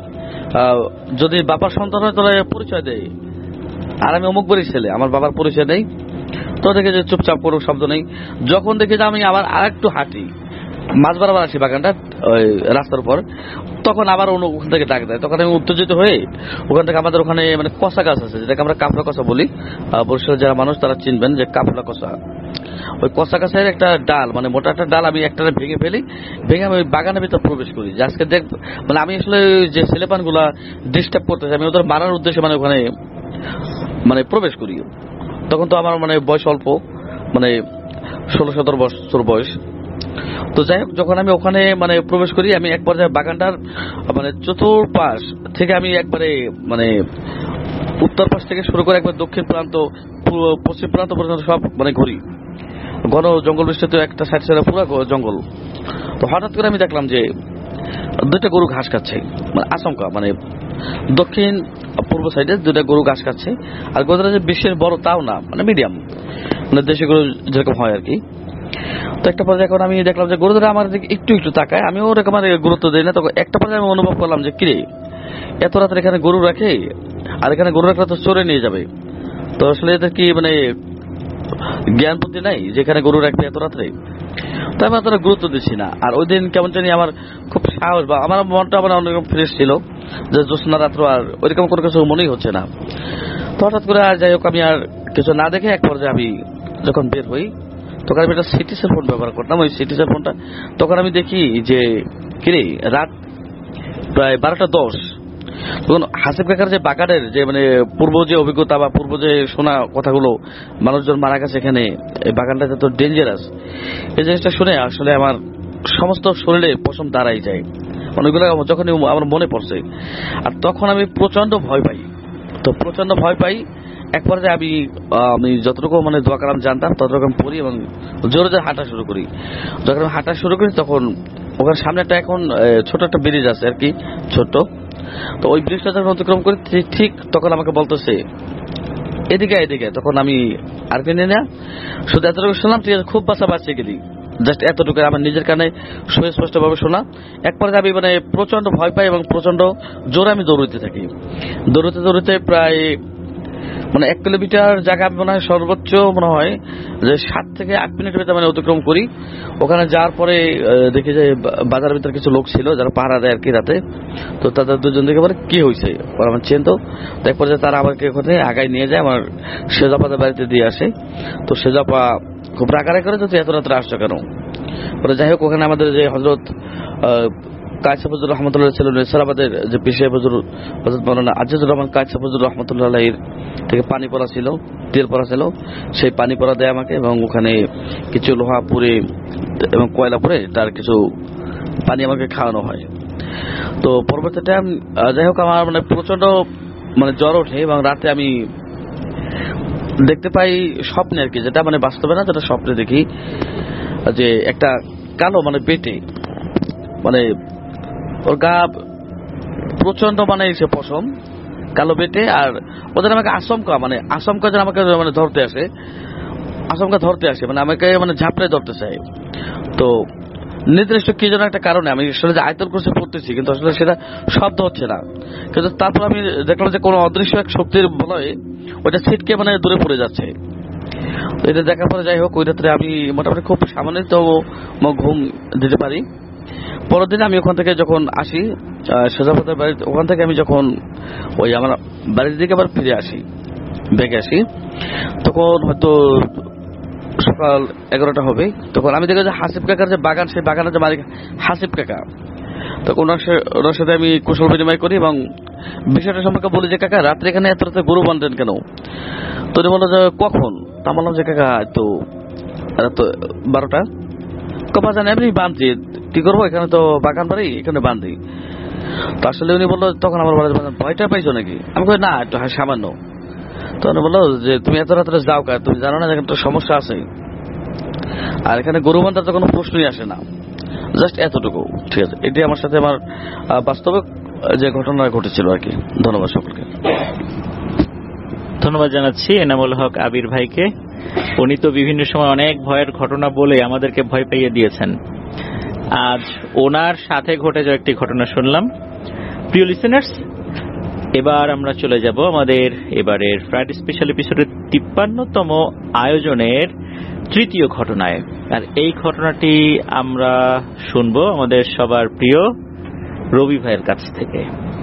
যদি বাবার সন্তান হয় তোরা পরিচয় দেয়, আর আমি অমুক বাড়ির ছেলে, আমার বাবার পরিচয় নেই। তো দেখে যে চুপচাপ কোনো শব্দ নেই। যখন দেখে যে আমি আবার আর একটু হাঁটি, মাঝ বরাবর আসি বাগানটা ওই রাস্তার উপর, তখন আবার অন্য ওখান থেকে ডাক দেয়। তখন আমি উত্তেজিত হয়ে ওখান থেকে আমাদের ওখানে মানে কষা গাছ আছে, যেটাকে আমরা কাফলা কষা বলি, বরিশালের যারা মানুষ তারা চিনবেন যে কাফলা কষা। ওই কষা গাছের একটা ডাল, মানে মোটা একটা ডাল, আমি একটা ভেঙে ফেলি, ভেঙে আমি ওই বাগানের ভিতর প্রবেশ করি। আজকে দেখ মানে আমি আসলে যে ছেলেপান গুলা ডিস্টার্ব করতেছে, আমি ওদের মারার উদ্দেশ্যে মানে ওখানে মানে প্রবেশ করি। তখন তো আমার মানে বয়স অল্প, মানে ষোলো সতেরো বছর বয়স। তো যাই হোক, যখন আমি ওখানে মানে প্রবেশ করি, আমি এক পর্যায়ে বাগানটার মানে চতুর্পাশ থেকে আমি একবারে মানে উত্তর পাশ থেকে শুরু করে একবার দক্ষিণ প্রান্ত পশ্চিম প্রান্ত পর্যন্ত সব মানে ঘুরি। ঘন জঙ্গল বেষ্টিত একটা সাইড সাইডে পুরো জঙ্গল। তো হঠাৎ করে আমি দেখলাম যে দুইটা গরু ঘাস খাচ্ছে, মানে আচমকা, মানে দক্ষিণ পূর্ব সাইডে দুইটা গরু ঘাস খাচ্ছে। আর গরুটা যে বিশেষ বড় তাও না, মানে মিডিয়াম, মানে দেশি গরু যেরকম হয় আর কি। তো একটা পর্যায়ে এখন আমি দেখলাম যে গরুরা আমার দিকে একটু একটু তাকায়, আমি ওরকম আর গুরুত্ব দিই না। তখন একটা পর্যায়ে আমি অনুভব করলাম যে কিরে এত রাত্রে এখানে গরু রাখে, আর এখানে গরু রাখলে তো চোরে নিয়ে যাবে। তো আসলে এদের কি মানে জ্ঞান বুদ্ধি নাই যেখানে গরু রাখবে এত রাত্রে? তাই আমি অতটা গুরুত্ব দিচ্ছি না। আর ওই দিন কেমন জানি আমার খুব সাহস বা আমার মনটা আমার অন্যরকম ফ্রেশ ছিল, যে জ্যোৎস্না রাত্র আর ওইরকম কোনো কিছু মনেই হচ্ছে না। তো হঠাৎ করে আর যাই হোক, আমি আর কিছু না দেখে এক পর্যায়ে আমি যখন বের হই, তখন আমি একটা সিটি সেল ফোন ব্যবহার করতাম, ওই সিটি সেল ফোনটা। তখন আমি দেখি যে কিরে রাত প্রায় বারোটা দশ। তখন হাসিব কাকার যে বাগানের যে মানে পূর্ব যে অভিজ্ঞতা বা পূর্ব যে শোনা কথাগুলো, মানুষজন মারা গেছে এখানে, এই বাগানটা যত ডেঞ্জারাস, এই জিনিসটা শুনে আসলে আমার সমস্ত শরীরে পশম দাঁড়াই যায়, অনেকগুলো যখন আমার মনে পড়ছে। আর তখন আমি প্রচন্ড ভয় পাই। তো প্রচন্ড ভয় পাই এক পর্যায়ে আমি আমি যতটুকু মানে দোয়া কালাম জানতাম ততটুকু আমি পড়ি এবং জোরে জোরে হাঁটা শুরু করি। যখন আমি হাঁটা শুরু করি তখন ওখানে সামনে একটা এখন ছোট একটা ব্রিজ আছে আর কি, ছোট। তো ওই ব্রিজটা যখন অতিক্রম করি ঠিক তখন আমাকে বলতেছে এদিকে এদিকে। তখন আমি আর কিনে না শুধু এতটুকু শুনলাম, ঠিক আছে খুব বাসা বাঁচিয়ে গেলি, জাস্ট এতটুকু আমার নিজের কানে সুস্পষ্ট ভাবে শোনা। এক পর্যায়ে আমি মানে প্রচন্ড ভয় পাই এবং প্রচন্ড জোরে আমি দৌড়তে থাকি। দৌড়তে দৌড়তে প্রায় মানে এক কিলোমিটার জায়গা মনে হয় সর্বোচ্চ মনে হয় যে সাত থেকে আট মিনিটের ভিতরে মানে অতিক্রম করি। ওখানে যাওয়ার পরে দেখি যে বাজারের ভিতরে কিছু লোক ছিল যারা পাহারা দেয় আর কি রাতে। তো তাদের দুজন থেকে বলে কি হয়েছে, আমার চেন তো এক পর্যায়ে তারা আমাকে কোথায় আগায় নিয়ে যায়, আমার সেজাপাদের বাড়িতে দিয়ে আসে। তো সেজাপা খুব রাগারাগ করে তো এত রাত্রে আসছো কেন। পরে যাই হোক, ওখানে আমাদের যে হজরত কায়েদ সাফুজুর রহমতুল্লাহ ছিল নেসারাবাদের যে পেশা হুজুর হযরত মাওলানা আজিজুর রহমান কায়েদ সাফুজুর রহমতুল্লাহ আলাইহির থেকে পানি পড়া ছিল, তেল পড়া ছিল, সেই পানি পড়া দেয় আমাকে এবং ওখানে কিছু লোহা পুড়ে এবং কয়লা পুড়ে তার কিছু পানি আমাকে খাওয়ানো হয়। তো পরবর্তী টাইম যাই হোক আমার মানে প্রচন্ড মানে জ্বর ওঠে এবং রাতে আমি দেখতে পাই স্বপ্নে আর কি, যেটা মানে বাস্তবে না, যেটা স্বপ্নে দেখি যে একটা কালো মানে পেটে মানে ওর গা প্রচন্ড মানে সে পশম কালো বেটে, আর ওদের আমাকে আসমকা মানে আসমকা যেন আমাকে মানে ধরতে আসে, আসমকা ধরতে আসে মানে আমাকে মানে ঝাপড়ে ধরতে চায়। তো নির্দিষ্ট কি যেন একটা কারণে আমি আসলে যে আয়তন করছে পড়তেছি, কিন্তু আসলে সেটা শব্দ হচ্ছে না। কিন্তু তারপর আমি দেখলাম যে কোনো অদৃশ্য এক শক্তির বলয়ে ওইটা ছিটকে মানে দূরে পড়ে যাচ্ছে। এটা দেখার পরে যাই হোক ওই রাত্রে আমি মোটামুটি খুব সামান্য তো ঘুম দিতে পারি। পরের দিন আমি ওখান থেকে যখন আসি সোজাপথের বাড়ি, ওখান থেকে আমি যখন ওই আমার বাড়ির দিকে আবার ফিরে আসি, ব্যাগে আসি, তখন হয়তো সকাল এগারোটা হবে। তখন আমি দেখি যে হাসিব কাকার যে বাগান, সেই বাগানের যে মালিক হাসিব কাকা, তখন ওনার সাথে আমি কুশল বিনিময় করি এবং বিষয়টা সম্পর্কে বলি যে কাকা রাত্রে এখানে এত রাতে গরু বাঁধলেন কেন? তো উনি বললো যে কখন? তা বললাম যে কাকা তো রাত বারোটা। কবা জানি আপনি বাঁধছি, কি করবো, এখানে তো বাগান বাড়ি, এখানে বাঁধি। তো আসলে উনি বললো তখন আমার ভয়টা পাইছো নাকি? আমি কই না, একটু সামান্য। তো উনি বললো যে তুমি এত রাত্রে যাও কার, তুমি জানো না এখানে তো সমস্যা আছে, আর এখানে গরু বাঁধার তো কোনো প্রশ্নই আসে না। জাস্ট এতটুকু, ঠিক আছে। এটি আমার সাথে আমার বাস্তবে যে ঘটনা ঘটেছিল আর কি। ধন্যবাদ সকলকে। ধন্যবাদ জানাচ্ছি এনামুল হক আবির ভাইকে। উনি তো বিভিন্ন সময় অনেক ভয়ের ঘটনা বলে আমাদেরকে ভয় পাইয়ে দিয়েছেন। আজ ওনার সাথে ঘটে যাওয়া একটি ঘটনা শুনলাম। প্রিয় লিসেনার্স, এবার আমরা চলে যাব আমাদের এবারের ফ্রাইডে স্পেশাল এপিসোডের তিপ্পান্নতম আয়োজনের তৃতীয় ঘটনায়। আর এই ঘটনাটি আমরা শুনবো আমাদের সবার প্রিয় রবি ভাইয়ের কাছ থেকে।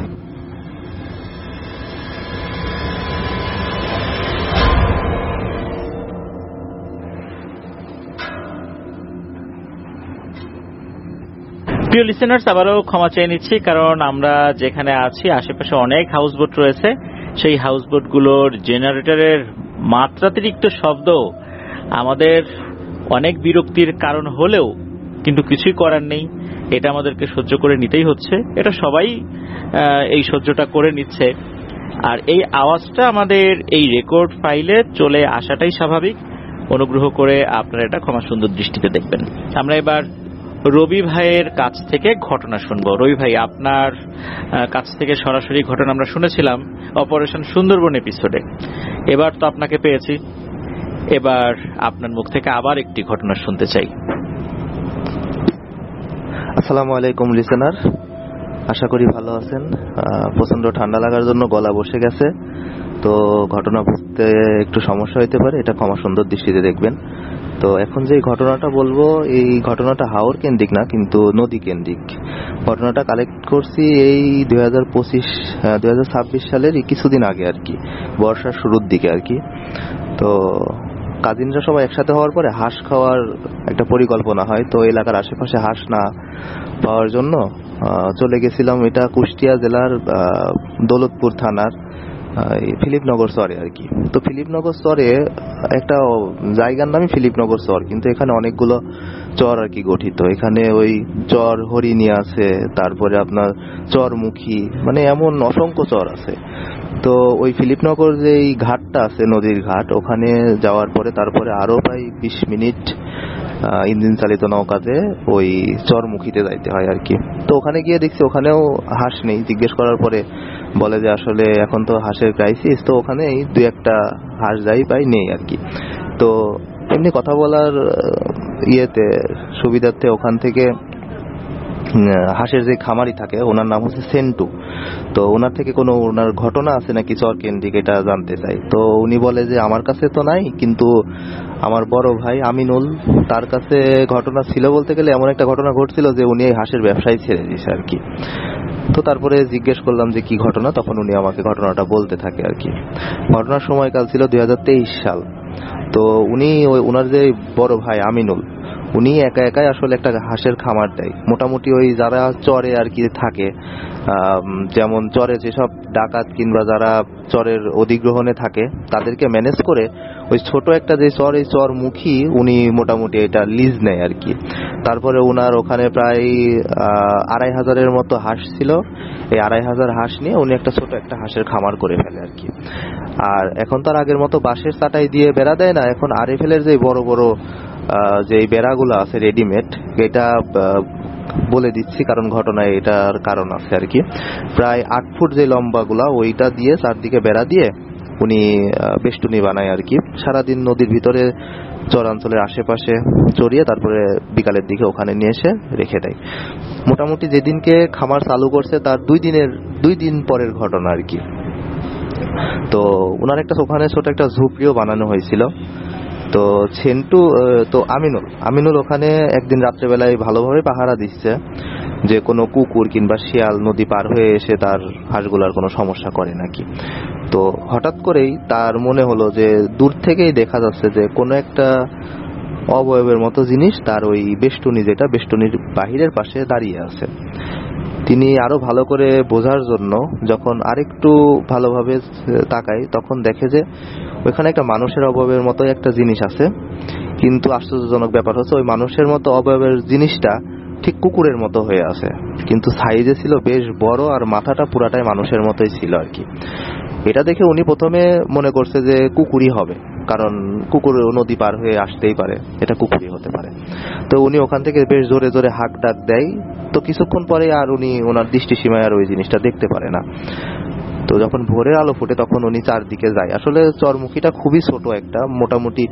প্রিয় লিসেনার্স, আবারও ক্ষমা চেয়ে নিচ্ছি, কারণ আমরা যেখানে আছি আশেপাশে অনেক হাউসবোট রয়েছে। সেই হাউসবোটগুলোর জেনারেটরের মাত্রাতিরিক্ত শব্দ আমাদের অনেক বিরক্তির কারণ হলেও কিন্তু কিছুই করার নেই, এটা আমাদেরকে সহ্য করে নিতেই হচ্ছে। এটা সবাই এই সহ্যটা করে নিচ্ছে। আর এই আওয়াজটা আমাদের এই রেকর্ড ফাইলে চলে আসাটাই স্বাভাবিক। অনুগ্রহ করে আপনারা এটা ক্ষমা সুন্দর দৃষ্টিতে দেখবেন। আমরা এবার রবি ভাইয়ের কাছ থেকে ঘটনা শুনবো। রবি ভাই, আপনার কাছ থেকে সরাসরি ঘটনা আমরা শুনেছিলাম অপারেশন সুন্দরবন এপিসোডে। এবার তো আপনাকে পেয়েছি, এবার আপনার মুখ থেকে আবার একটি ঘটনা শুনতে চাই। আসসালামু আলাইকুম লিসেনার, আশা করি ভালো আছেন। প্রচন্ড ঠান্ডা লাগার জন্য গলা বসে গেছে, তো ঘটনা বুঝতে একটু সমস্যা হইতে পারে, এটা ক্ষমা সুন্দর দৃষ্টিতে দেখবেন। তো এখন যে ঘটনাটা বলবো, এই ঘটনাটা হাওর কেন্দ্রিক না, কিন্তু নদী কেন্দ্রিক। ঘটনাটা কালেক্ট করছি এই দুই হাজার পঁচিশ দুই হাজার ছাব্বিশ সালের কিছুদিন আগে আর কি, বর্ষার শুরুর দিকে আর কি। তো কাজিনরা সবাই একসাথে হওয়ার পরে হাঁস খাওয়ার একটা পরিকল্পনা হয়। তো এলাকার আশেপাশে হাঁস না পাওয়ার জন্য চলে গেছিলাম, এটা কুষ্টিয়া জেলার দৌলতপুর থানার ফিলিপনগর চরে আর কি। তো ফিলিপনগর চরে একটা জায়গার নামই ফিলিপনগর চর, কিন্তু এখানে অনেকগুলো চর আর কি গঠিত। এখানে ওই চর হরিণী আছে, তারপরে আপনার চরমুখী, মানে এমন অসংখ্য চর আছে। তো ওই ফিলিপনগর যে এই ঘাটটা আছে, নদীর ঘাট, ওখানে যাওয়ার পরে তারপরে আরো প্রায় বিশ মিনিট ইঞ্জিন চালিত নৌকাতে ওই চরমুখীতে যাইতে হয় আর কি। তো ওখানে গিয়ে দেখছি ওখানেও হাঁস নেই। জিজ্ঞেস করার পরে বলে যে আসলে এখন তো হাঁসের ক্রাইসিস, তো ওখানে দুই একটা হাঁস যাই পাই নেই আর কি। তো এমনি কথা বলার ইয়েতে সুবিধার্থে ওখান থেকে হাঁসের যে খামারি থাকে, ওনার নাম হচ্ছে সেন্টু। তো ওনার থেকে কোনো ওনার ঘটনা আছে নাকি চর কেন্দ্রিক, এটা জানতে চাই। তো উনি বলে যে আমার কাছে তো নাই, কিন্তু আমার বড় ভাই আমিনুল, তার কাছে ঘটনা ছিল। বলতে গেলে এমন একটা ঘটনা ঘটছিল যে উনি এই হাঁসের ব্যবসায় ছেড়ে দিয়েছে আর কি। তো তারপরে জিজ্ঞেস করলাম যে কি ঘটনা, তখন উনি আমাকে ঘটনাটা বলতে থাকে আর কি। ঘটনার সময়কাল ছিল দুই হাজার তেইশ সাল। তো উনি ওই ওনার যে বড় ভাই আমিনুল, উনি একা একাই আসলে একটা হাঁসের খামার দেয়। মোটামুটি ওই যারা চরে আর কি থাকে, যেমন চরে যেসব ডাকাত কিংবা যারা চরের অধিগ্রহণে থাকে, তাদেরকে ম্যানেজ করে ওই ছোট একটা যে চর, এই চরমুখী উনি মোটামুটি এটা লিজ নেয় আর কি। তারপরে উনার ওখানে প্রায় আড়াই হাজারের মতো হাঁস ছিল। এই আড়াই হাজার হাঁস নিয়ে উনি একটা ছোট একটা হাঁসের খামার করে ফেলে আর কি। আর এখন তার আগের মতো বাঁশের চাটাই দিয়ে বেড়া দেয় না, এখন আরএফএল এর যে বড় বড় যে বেড়াগুলো আছে রেডিমেড, এটা বলে দিচ্ছি, কারণ ঘটনায় এটার কারণ আছে আর কি। প্রায় আট ফুট যে লম্বাগুলা ওইটা দিয়ে চারদিকে বেড়া দিয়ে উনি বেষ্টনী বানায় আর কি। সারাদিন নদীর ভিতরে চরাঞ্চলের আশেপাশে চড়িয়ে তারপরে বিকালের দিকে ওখানে নিয়ে এসে রেখে দেয়। মোটামুটি যেদিনকে খামার চালু করছে তার দুই দিনের দুই দিন পরের ঘটনা আর কি। তো ওনার একটা ওখানে ছোট একটা ঝুপড়িও বানানো হয়েছিল। তো ছেন্টু তো আমিনুল আমিনুল ওখানে একদিন রাত্রেবেলায় ভালোভাবে পাহারা দিচ্ছে যে কোনো কুকুর কিংবা শিয়াল নদী পার হয়ে এসে তার হাঁসগুলার কোনো সমস্যা করে নাকি। তো হঠাৎ করেই তার মনে হলো যে দূর থেকেই দেখা যাচ্ছে যে কোনো একটা অবয়বের মতো জিনিস তার ওই বেষ্টনী, যেটা বেষ্টনীর বাহিরের পাশে দাঁড়িয়ে আছে। তিনি আরো ভালো করে বোঝার জন্য যখন আরেকটু ভালোভাবে তাকায় তখন দেখে যে ওইখানে একটা মানুষের অবয়বের মতো একটা জিনিস আছে, কিন্তু আশ্চর্যজনক ব্যাপার হচ্ছে ওই মানুষের মতো অবয়বের জিনিসটা ঠিক কুকুরের মতো হয়ে আছে, কিন্তু সাইজে ছিল বেশ বড় আর মাথাটা পুরাটাই মানুষের মতোই ছিল আর কি। এটা দেখে উনি প্রথমে মনে করছে যে কুকুরই হবে, কারণ কুকুর নদী পার হয়ে আসতেই পারে, এটা কুকুরই হতে পারে। তো উনি ওখান থেকে বেশ জোরে জোরে হাঁক ডাক দেয়। তো কিছুক্ষণ পরে আর উনি ওনার দৃষ্টিসীমায় আর ওই জিনিসটা দেখতে পারে না। তো যখন ভোরের আলো ফোটে তখন উনি চারদিকে যায়। আসলে চরমুখীটা খুবই ছোট একটা, মোটামুটি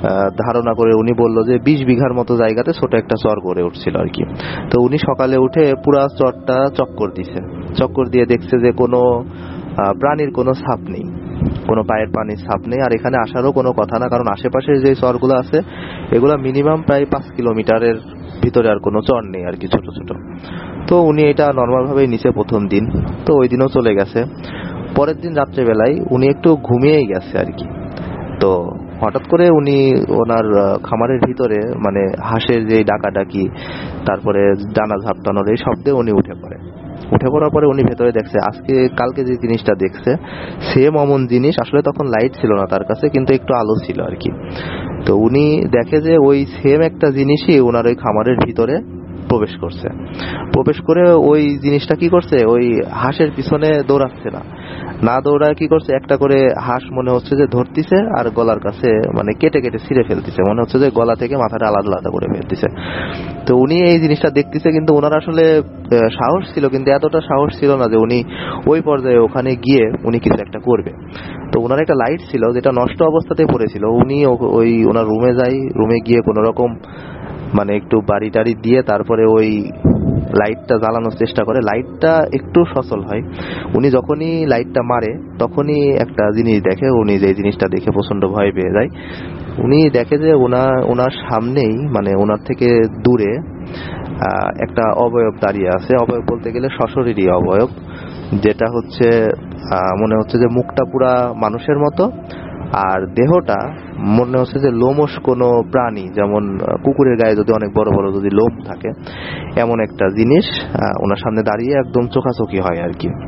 ধারণা করে উনি বললো যে বিশ বিঘার মতো জায়গাতে ছোট একটা চর গড়ে উঠছিল আর কি। তো উনি সকালে উঠে পুরা চরটা চক্কর দিছে, চক্কর দিয়ে দেখছে যে কোনো প্রাণীর কোনো ছাপ নেই, কোনো পায়ের পানির ছাপ নেই। আর এখানে আসারও কোনো কথা না, কারণ আশেপাশে যে চরগুলো আছে এগুলা মিনিমাম প্রায় পাঁচ কিলোমিটারের ভিতরে আর কোনো চর নেই আর কি, ছোট ছোট। তো উনি এটা নর্মাল ভাবে নিচে প্রথম দিন, তো ওই দিনও চলে গেছে। পরের দিন রাত্রেবেলায় উনি একটু ঘুমিয়েই গেছে আর কি। তো হঠাৎ করে উনি ওনার খামারের ভিতরে মানে হাঁসের যে ডাকাডাকি, তারপরে ডানা ঝাপটানোর এই শব্দে উনি উঠে পড়ে। উঠে পড়ার পরে উনি ভেতরে দেখছে আজকে কালকে যে জিনিসটা দেখছে সেম অমন জিনিস। আসলে তখন লাইট ছিল না তার কাছে, কিন্তু একটু আলো ছিল আর কি। তো উনি দেখে যে ওই সেম একটা জিনিসই ওনার ওই খামারের ভিতরে প্রবেশ করছে। প্রবেশ করে ওই জিনিসটা কি করছে, ওই হাঁসের পিছনে দৌড়াচ্ছে না, না দৌড়ায় কি করছে, একটা করে হাঁস মনে হচ্ছে যে ধরতিছে আর গলার কাছে মানে কেটে কেটে ছিঁড়ে ফেলতেছে, মনে হচ্ছে যে গলা থেকে মাথাটা আলাদা আলাদা করে ফেলতেছে। তো উনি এই জিনিসটা দেখতেছে, কিন্তু ওনার আসলে সাহস ছিল, কিন্তু এতটা সাহস ছিল না যে উনি ওই পর্যায়ে ওখানে গিয়ে উনি কিছু একটা করবে। তো ওনার একটা লাইট ছিল যেটা নষ্ট অবস্থাতে পড়েছিল, উনি ওই ওনার রুমে যাই, রুমে গিয়ে কোন রকম মানে একটু বাড়ি টাড়ি দিয়ে তারপরে ওই লাইটটা জ্বালানোর চেষ্টা করে। লাইটটা একটু সচল হয়। উনি যখনই লাইটটা মারে তখনই একটা জিনিস দেখে, উনি যে জিনিসটা দেখে প্রচন্ড ভয় পেয়ে যায়। উনি দেখে যে ওনার ওনার সামনেই মানে ওনার থেকে দূরে একটা অবয়ব দাঁড়িয়ে আছে। অবয়ব বলতে গেলে সশরীরী অবয়ব, যেটা হচ্ছে মনে হচ্ছে যে মুখটা পুরা মানুষের মতো আর দেহটা মনে হচ্ছে যে লোমশ কোনো প্রাণী, যেমন কুকুরের গায়ে যদি অনেক বড় বড় যদি লোম থাকে এমন একটা জিনিস ওনার সামনে দাঁড়িয়ে একদম চোখাচোখি হয় আর কি।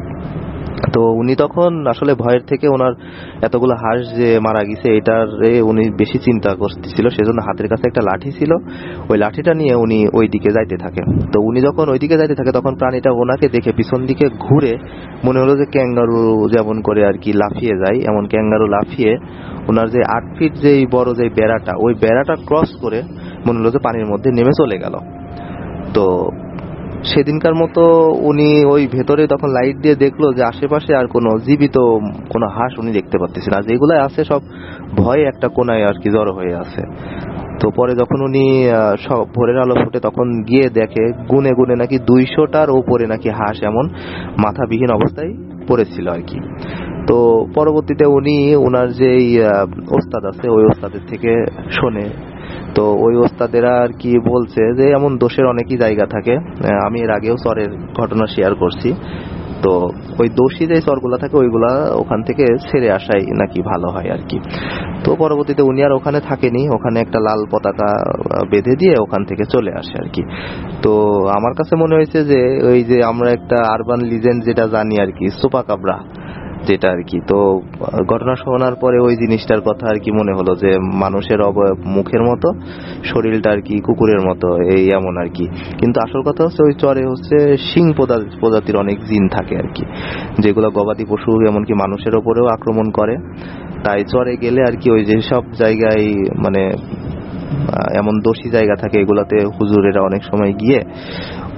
তো উনি তখন আসলে ভয়ের থেকে ওনার এতগুলো হাঁস যে মারা গেছে এটার উনি বেশি চিন্তা করতেছিল, সেজন্য হাতের কাছে একটা লাঠি ছিল, ওই লাঠিটা নিয়ে উনি ওই দিকে যাইতে থাকে। তো উনি যখন ওই দিকে যাইতে থাকে তখন প্রাণীটা ওনাকে দেখে পিছন দিকে ঘুরে, মনে হলো যে ক্যাঙ্গারু যেমন করে আর কি লাফিয়ে যায়, এমন ক্যাঙ্গারু লাফিয়ে ওনার যে আট ফিট যে বড় যে বেড়াটা, ওই বেড়াটা ক্রস করে মনে হলো যে পানির মধ্যে নেমে চলে গেল। তো সেদিনকার মতো উনি ওই ভেতরে তখন লাইট দিয়ে দেখলো যে আশেপাশে আর কোনো জীবিত কোনো হাঁস উনি দেখতে পাচ্ছেন না, যেগুলো আছে সব ভয়ে একটা কোনায় আর কি জড়ো হয়ে আছে। তো পরে যখন উনি সব ভোরের আলো ফুটে তখন গিয়ে দেখে গুনে গুনে নাকি দুইশোটার ওপরে নাকি হাঁস এমন মাথাবিহীন অবস্থায় পড়েছিল আর কি। তো পরবর্তীতে উনি ওনার যে ওস্তাদ আছে ওই ওস্তাদের থেকে শোনে। তো ওই ওস্তাদেরা আর কি বলছে যে এমন দোষের অনেকই জায়গা থাকে, আমি এর আগেও চরের ঘটনা শেয়ার করছি। তো ওই দোষী যে চরগুলা থাকে ওইগুলা ওখান থেকে ছেড়ে আসাই নাকি ভালো হয় আর কি। তো পরবর্তীতে উনি আর ওখানে থাকেনি, ওখানে একটা লাল পতাকা বেঁধে দিয়ে ওখান থেকে চলে আসে আর কি। তো আমার কাছে মনে হয়েছে যে ওই যে আমরা একটা আরবান লিজেন্ড যেটা জানি আর কি, চোপাকাবরা যেটা আর কি। তো ঘটনা শোনার পরে ওই জিনিসটার কথা আর কি মনে হলো যে মানুষের অবয়ব মুখের মতো, শরীরটা আর কি কুকুরের মতো, এই এমন আর কি। কিন্তু আসল কথা হচ্ছে ওই চরে হচ্ছে সিং প্রজাতির অনেক জিন থাকে আর কি, যেগুলো গবাদি পশু এমনকি মানুষের ওপরেও আক্রমণ করে। তাই চরে গেলে আর কি ওই যে সব জায়গায় মানে এমন দোষী জায়গা থাকে এগুলাতে হুজুরেরা অনেক সময় গিয়ে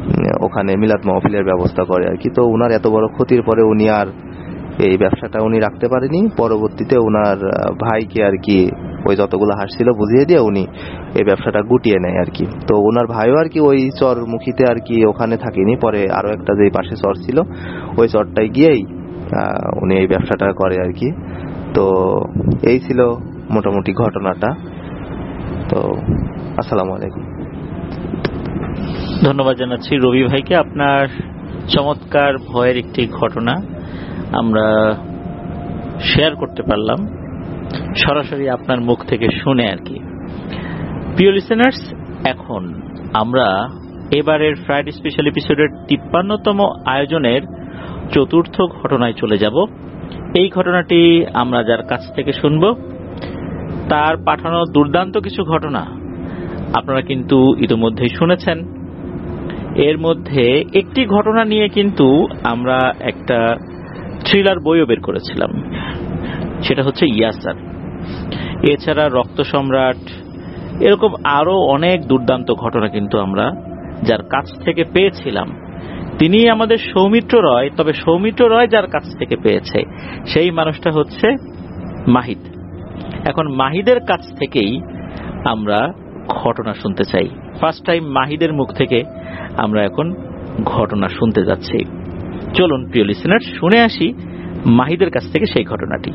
ওখানে মিলাদ মাহফিলের ব্যবস্থা করে আর কি। তো উনার এত বড় ক্ষতির পরে উনি আর এই ব্যবসাটা উনি রাখতে পারেনি। পরবর্তীতে উনার ভাইকে আর কি ওই যতগুলো হাঁস ছিল বুঝিয়ে দিয়ে উনি এই ব্যবসাটা গুটিয়ে নেয় আর কি। তো ওনার ভাইও আর কি ওই চরমুখীতে আর কি ওখানে থাকেনি, পরে আরো একটা যে পাশে চর ছিল ওই চরটায় গিয়েই উনি এই ব্যবসাটা করে আর কি। তো এই ছিল মোটামুটি ঘটনাটা। তো আসসালামু আলাইকুম। ধন্যবাদ জানাচ্ছি রবি ভাইকে। আপনার চমৎকার ভয়ের একটি ঘটনা আমরা শেয়ার করতে পারলাম সরাসরি আপনার মুখ থেকে শুনে আর কি। প্রিয় লিসেনার্স, এখন আমরা এবারের ফ্রাইডে স্পেশাল এপিসোডের তিপ্পান্নতম আয়োজনের চতুর্থ ঘটনায় চলে যাব। এই ঘটনাটি আমরা যার কাছ থেকে শুনব তার পাঠানো দুর্দান্ত কিছু ঘটনা আপনারা কিন্তু ইতিমধ্যেই শুনেছেন। এর মধ্যে একটি ঘটনা নিয়ে কিন্তু আমরা একটা থ্রিলার বইও বের করেছিলাম, সেটা হচ্ছে ইয়াসার। এছাড়া রক্ত সম্রাট, এরকম আরো অনেক দুর্দান্ত ঘটনা কিন্তু আমরা যার কাছ থেকে পেয়েছিলাম। তিনি আমাদের সৌমিত্র রয়। তবে সৌমিত্র রয় যার কাছ থেকে পেয়েছে সেই মানুষটা হচ্ছে মাহিদ। এখন মাহিদের কাছ থেকেই আমরা ঘটনা শুনতে চাই। ফার্স্ট টাইম মাহিদের মুখ থেকে আমরা এখন ঘটনা শুনতে যাচ্ছি। চলুন প্রিয় লিসেনার, শুনে আসি মাহিদের কাছ থেকে সেই ঘটনাটি।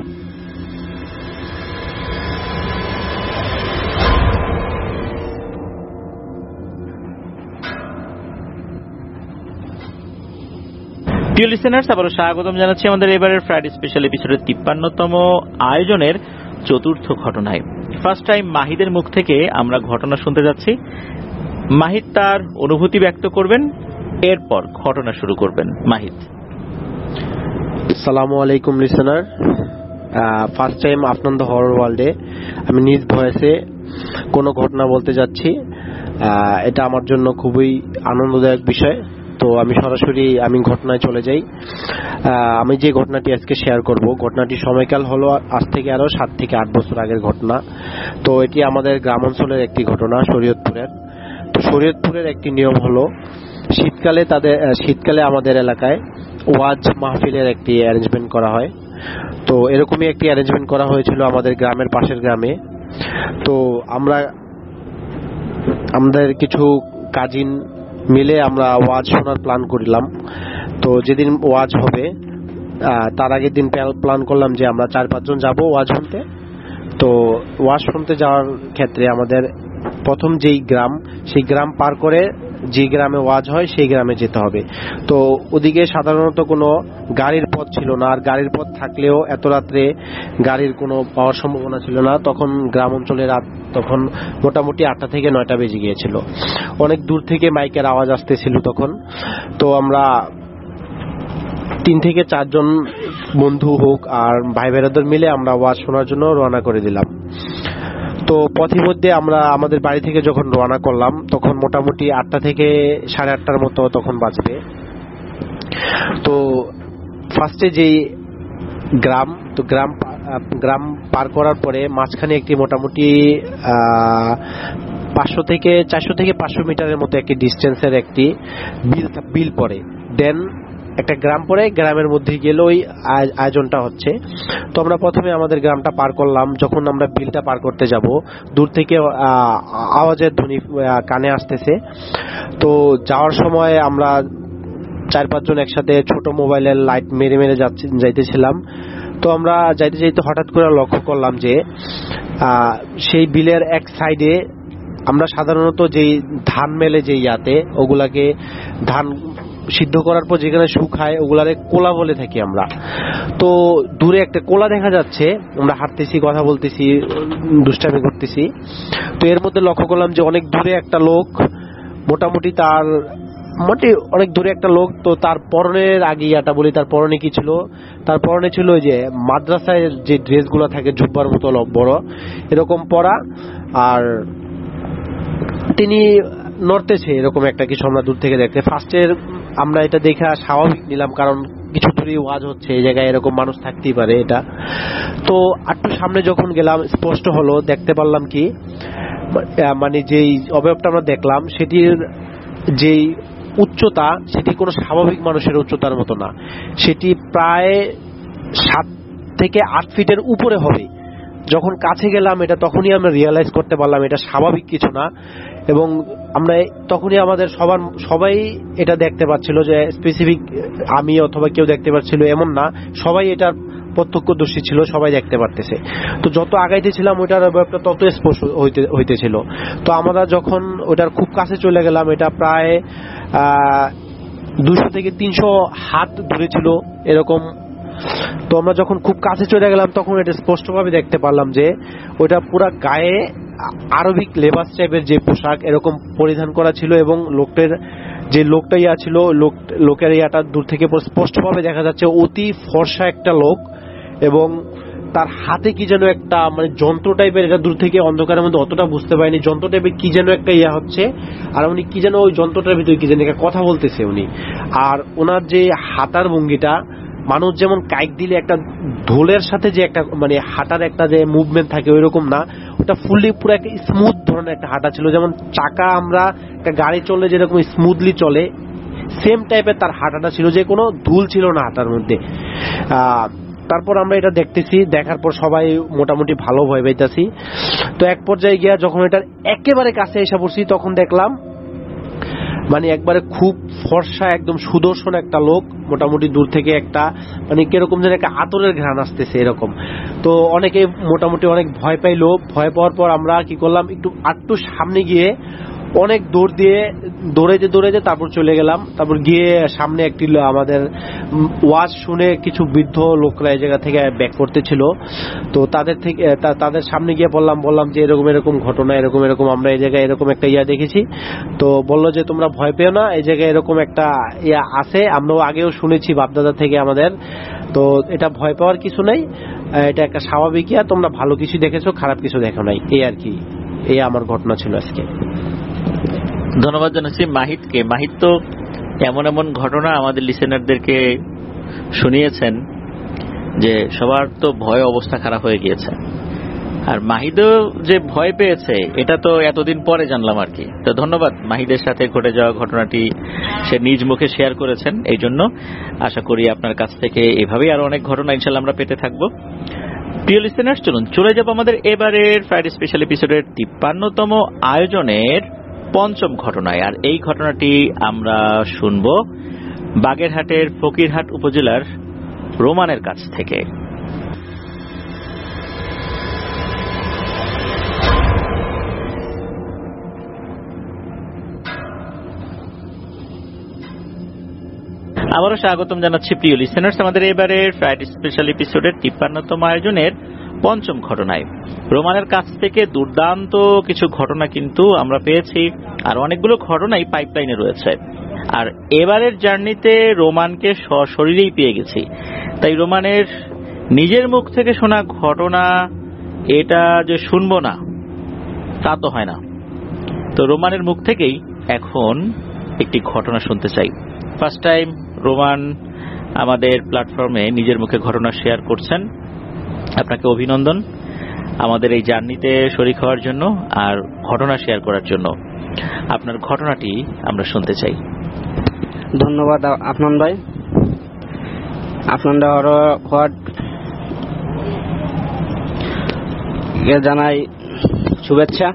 প্রিয় লিসেনার্স, আবারও স্বাগতম জানাচ্ছি আমাদের এবারের ফ্রাইডে স্পেশাল এপিসোডের তিপ্পান্নতম আয়োজনের চতুর্থ ঘটনায়। ফার্স্ট টাইম মাহিদের মুখ থেকে আমরা ঘটনা শুনতে যাচ্ছি। মাহিদ তার অনুভূতি ব্যক্ত করবেন, এরপর ঘটনা শুরু করবেন। মাহিদ। আসসালামু আলাইকুম লিসেনার। ফার্স্ট টাইম আপনাদের হরর ওয়ার্ল্ডে আমি নিজ ভয়েসে কোনো ঘটনা বলতে যাচ্ছি। এটা আমার জন্য খুবই আনন্দদায়ক বিষয়। তো আমি সরাসরি আমি ঘটনায় চলে যাই। আমি যে ঘটনাটি আজকে শেয়ার করব, ঘটনাটি সময়কাল হলো আজ থেকে আরো সাত থেকে আট বছর আগের ঘটনা। তো এটি আমাদের গ্রাম অঞ্চলের একটি ঘটনা, শরীয়তপুরের। তো শরীয়তপুরের একটি নিয়ম হলো শীতকালে তাদের শীতকালে আমাদের এলাকায় ওয়াজ মাহফিলের একটি অ্যারেঞ্জমেন্ট করা হয়। তো এরকমই একটি অ্যারেঞ্জমেন্ট করা হয়েছিল আমাদের গ্রামের পাশের গ্রামে। তো আমরা আমাদের কিছু কাজিন মিলে আমরা ওয়াজ শোনার প্ল্যান করলাম। তো যেদিন ওয়াজ হবে তার আগের দিন প্ল্যান করলাম যে আমরা চার পাঁচজন যাব ওয়াজ শুনতে। তো ওয়াজ শুনতে যাওয়ার ক্ষেত্রে আমাদের প্রথম যেই গ্রাম, সেই গ্রাম পার করে যে গ্রামে ওয়াজ হয় সেই গ্রামে যেতে হবে। তো ওদিকে সাধারণত কোনো গাড়ির পথ ছিল না, আর গাড়ির পথ থাকলেও এত রাত্রে গাড়ির কোনো পাওয়ার সম্ভাবনা ছিল না। তখন গ্রাম অঞ্চলে রাত তখন মোটামুটি আটটা থেকে নয়টা বেজে গিয়েছিল। অনেক দূর থেকে মাইকের আওয়াজ আসতেছিল তখন। তো আমরা তিন থেকে চারজন বন্ধু হোক আর ভাই বেরাদর মিলে আমরা ওয়াজ শোনার জন্য রওনা করে দিলাম। তো পথিমধ্যে আমরা আমাদের বাড়ি থেকে যখন রওনা করলাম তখন মোটামুটি আটটা থেকে সাড়ে আটটার মতো তখন বাজবে। তো ফার্স্টে যেই গ্রাম, তো গ্রাম গ্রাম পার করার পরে মাঝখানে একটি মোটামুটি পাঁচশো থেকে চারশো থেকে পাঁচশো মিটারের মতো একটি ডিস্টেন্সের একটি বিল বিল পড়ে। দেন একটা গ্রাম পরে গ্রামের মধ্যে গেলে ওই আয়োজনটা হচ্ছে। তো আমরা প্রথমে আমাদের গ্রামটা পার করলাম। যখন আমরা বিলটা পার করতে যাব দূর থেকে আওয়াজের ধ্বনি কানে আসতেছে। তো যাওয়ার সময় আমরা চার পাঁচজন একসাথে ছোট মোবাইলের লাইট মেরে মেরে যাচ্ছি যাইতেছিলাম। তো আমরা যাইতে যাইতে হঠাৎ করে লক্ষ্য করলাম যে সেই বিলের এক সাইডে আমরা সাধারণত যেই ধান মেলে যে ইয়াতে ওগুলাকে ধান সিদ্ধ করার পর যেখানে শুকায় ওগুলারে কোলা বলে থাকি আমরা। তো দূরে একটা কোলা দেখা যাচ্ছে, আমরা হাঁটতেছি, কথা বলতেছি, দুষ্টামি করতেছি। তো এর মধ্যে লক্ষ্য করলাম যে অনেক দূরে একটা লোক, মোটামুটি তার মোটামুটি অনেক দূরে একটা লোক। তো তার পরনের আগে ইয়াটা বলি, তার পরনে কি ছিল? তার পরনে ছিল ওই যে মাদ্রাসায় যে ড্রেসগুলো থাকে জুব্বার মতো বড় এরকম পরা, আর তিনি নড়তেছে এরকম একটা কিছু আমরা দূর থেকে দেখতে। ফার্স্টের আমরা এটা দেখে স্বাভাবিক নিলাম, কারণ কিছু দূরে ওয়াজ হচ্ছে, এই জায়গায় এরকম মানুষ থাকতেই পারে এটা। তো একটু সামনে যখন গেলাম স্পষ্ট হলো, দেখতে পারলাম কি মানে যেই অবয়বটা আমরা দেখলাম সেটির যেই উচ্চতা সেটি কোনো স্বাভাবিক মানুষের উচ্চতার মতো না, সেটি প্রায় সাত থেকে আট ফিটের উপরে হবে। যখন কাছে গেলাম এটা তখনই আমরা রিয়েলাইজ করতে পারলাম এটা স্বাভাবিক কিছু না, এবং আমরা তখনই আমাদের সবার সবাই এটা দেখতে পাচ্ছিল, যে স্পেসিফিক আমি অথবা কেউ দেখতে পাচ্ছিল এমন না, সবাই এটার প্রত্যক্ষদর্শী ছিল, সবাই দেখতে পারতেছে। তো যত আগাইতেছিলাম ওইটার ব্যাপারটা তত স্পষ্ট হইতে হইতেছিল। তো আমরা যখন ওটার খুব কাছে চলে গেলাম, এটা প্রায় দুশো থেকে তিনশো হাত দূরে ছিল এরকম। তো আমরা যখন খুব কাছে চলে গেলাম তখন এটা স্পষ্টভাবে দেখতে পারলাম যে ওটা পুরা গায়ে আরবিক লেবাস টাইপের যে পোশাক এরকম পরিধান করা ছিল, এবং লোকটার যে লোকটা ইয়া ছিল লোকের ইয়াটা দূর থেকে স্পষ্টভাবে দেখা যাচ্ছে অতি ফর্সা একটা লোক, এবং তার হাতে কি যেন একটা মানে যন্ত্র টাইপের, এটা দূর থেকে অন্ধকারের মধ্যে অতটা বুঝতে পারিনি, যন্ত্র টাইপের কি যেন একটা ইয়া হচ্ছে, আর উনি কি যেন ওই যন্ত্রটার ভিতরে কি যেন একটা কথা বলতেছে উনি। আর ওনার যে হাঁটার ভঙ্গিটা, মানুষ যেমন কাইক দিলে একটা ঢোলের সাথে যে একটা মানে হাঁটার একটা যে মুভমেন্ট থাকে ওই রকম না, ওটা ফুললি পুরো একটা স্মুথ ধরনের একটা হাঁটা ছিল, যেমন চাকা আমরা একটা গাড়ি চললে যেরকম স্মুথলি চলে সেম টাইপের তার হাঁটাটা ছিল, যে কোনো ধুল ছিল না হাঁটার মধ্যে। আহ তারপর আমরা এটা দেখতেছি, দেখার পর সবাই মোটামুটি ভালো ভয় পাইতেছি। তো এক পর্যায়ে গিয়া যখন এটার একেবারে কাছে এসে পড়ছি তখন দেখলাম মানে একবারে খুব ফর্সা একদম সুদর্শন একটা লোক, মোটামুটি দূর থেকে একটা মানে কিরকম যেন একটা আতরের ঘ্রাণ আসতেছে এরকম। তো অনেকে মোটামুটি অনেক ভয় পাইলো। ভয় পাওয়ার পর আমরা কি করলাম, একটু আটটু সামনে গিয়ে অনেক দৌড় দিয়ে দৌড়াইতে দৌড়াইতে তারপর চলে গেলাম। তারপর গিয়ে সামনে একটি আমাদের ওয়াজ শুনে কিছু বৃদ্ধ লোকরা এই জায়গা থেকে ব্যাক করতেছিল, তো তাদের থেকে তাদের সামনে গিয়ে বললাম বললাম যে এরকম এরকম ঘটনা, এরকম এরকম আমরা এই জায়গায় এরকম একটা ইয়া দেখেছি। তো বললো যে তোমরা ভয় পেও না, এই জায়গায় এরকম একটা ইয়া আছে, আমরাও আগেও শুনেছি বাপদাদা থেকে আমাদের, তো এটা ভয় পাওয়ার কিছু নাই, এটা একটা স্বাভাবিক ইয়া, তোমরা ভালো কিছু দেখেছো, খারাপ কিছু দেখো নাই, এই আর কি। এই আমার ঘটনা ছিল আজকে। ধন্যবাদ জানাচ্ছি মাহিদকে। মাহিদ তো এমন এমন ঘটনা আমাদের লিসেনারদেরকে শুনিয়েছেন যে সবার তো ভয় অবস্থা খারাপ হয়ে গিয়েছে। আর মাহিদও যে ভয় পেয়েছে এটা তো এতদিন পরে জানলাম আর কি। তো ধন্যবাদ মাহিদের সাথে ঘটে যাওয়া ঘটনাটি সে নিজ মুখে শেয়ার করেছেন, এই জন্য আশা করি আপনার কাছ থেকে এভাবেই আরো অনেক ঘটনা ইনশাল্লাহ আমরা পেতে থাকবো। প্রিয় লিসেনার্স, চলুন চলে যাব আমাদের এবারের ফ্রাইডে স্পেশাল এপিসোডের তিপ্পান্নতম আয়োজনের পঞ্চম ঘটনায়। আর এই ঘটনাটি আমরা শুনব বাগেরহাটের ফকিরহাট উপজেলার রোমানের কাছ থেকে। আবারও স্বাগতম জানাচ্ছি প্রিয় লিসেনার্স আমাদের এবারের ফ্রাইডে স্পেশাল এপিসোডের তিপ্পান্নতম আয়োজনের পঞ্চম ঘটনায়। রোমানের কাছ থেকে দুর্দান্ত কিছু ঘটনা কিন্তু আমরা পেয়েছি, আর অনেকগুলো ঘটনাই পাইপলাইনে রয়েছে। আর এবারের জার্নিতে রোমানকে সশরীরেই পেয়ে গেছি, তাই রোমানের নিজের মুখ থেকে শোনা ঘটনা এটা যে শুনবো না তা তো হয় না। তো রোমানের মুখ থেকেই এখন একটি ঘটনা শুনতে চাই। ফার্স্ট টাইম রোমান আমাদের প্ল্যাটফর্মে নিজের মুখে ঘটনা শেয়ার করছেন। আপনাকে অভিনন্দন আমাদের এই জার্নিতে শরীক হওয়ার জন্য আর ঘটনা শেয়ার করার জন্য। আপনার ঘটনাটি আমরা শুনতে চাই। ধন্যবাদ আফনান ভাই। আফনান হওয়ার জানাই শুভেচ্ছা।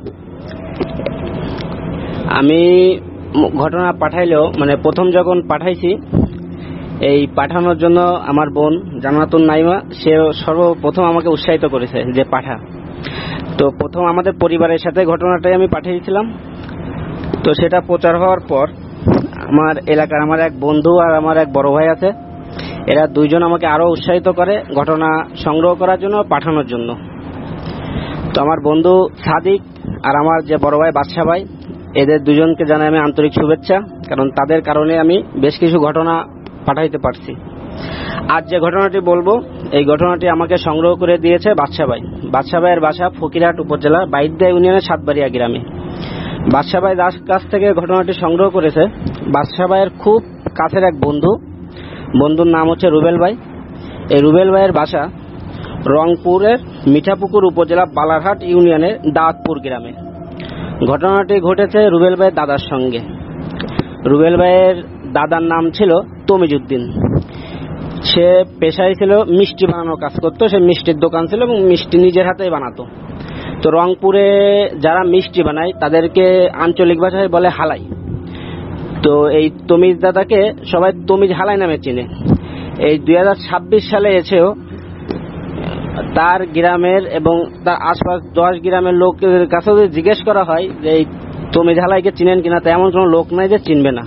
আমি ঘটনা পাঠাইলেও মানে প্রথম যখন পাঠাইছি, এই পাঠানোর জন্য আমার বোন জান্নাতুন নাইমা সে সর্বপ্রথম আমাকে উৎসাহিত করেছে যে পাঠা। তো প্রথম আমাদের পরিবারের সাথে ঘটনাটাই আমি পাঠিয়েছিলাম। তো সেটা প্রচার হওয়ার পর আমার এলাকার আমার এক বন্ধু আর আমার এক বড় ভাই আছে, এরা দুইজন আমাকে আরো উৎসাহিত করে ঘটনা সংগ্রহ করার জন্য, পাঠানোর জন্য। তো আমার বন্ধু সাদিক আর আমার যে বড় ভাই বাদশা ভাই, এদের দুজনকে জানাই আমি আন্তরিক শুভেচ্ছা, কারণ তাদের কারণে আমি বেশ কিছু ঘটনা পাঠাইতে পারছি। আজ যে ঘটনাটি বলবো এই ঘটনাটি আমাকে সংগ্রহ করে দিয়েছে বাদশা ভাই। বাদশা ভাইয়ের বাসা ফকিরহাট উপজেলার বাইদা ইউনিয়নের সাতবাড়িয়া গ্রামে। বাদশা ভাই দাস কাছ থেকে ঘটনাটি সংগ্রহ করেছে বাদশা ভাইয়ের খুব কাছের এক বন্ধু, বন্ধুর নাম হচ্ছে রুবেল ভাই। এই রুবেল ভাইয়ের বাসা রংপুরের মিঠাপুকুর উপজেলা বালারহাট ইউনিয়নের দাঁতপুর গ্রামে। ঘটনাটি ঘটেছে রুবেল ভাইয়ের দাদার সঙ্গে। রুবেল ভাইয়ের দাদার নাম ছিল তমিজউদ্দিন। সে পেশায় ছিল মিষ্টি বানানোর কাজ করতো, সে মিষ্টির দোকান ছিল এবং মিষ্টি নিজের হাতেই বানাতো। তো রংপুরে যারা মিষ্টি বানায় তাদেরকে আঞ্চলিক ভাষায় বলে হালাই। তো এই তমিজ দাদাকে সবাই তমিজ হালাই নামে চেনে। এই দুই হাজার ছাব্বিশ সালে এসেও তার গ্রামের এবং তার আশপাশ দশ গ্রামের লোকের কাছে যদি জিজ্ঞেস করা হয় যে এই তমিজ হালাইকে চিনেন কিনা, তো এমন কোনো লোক নাই যে চিনবে না।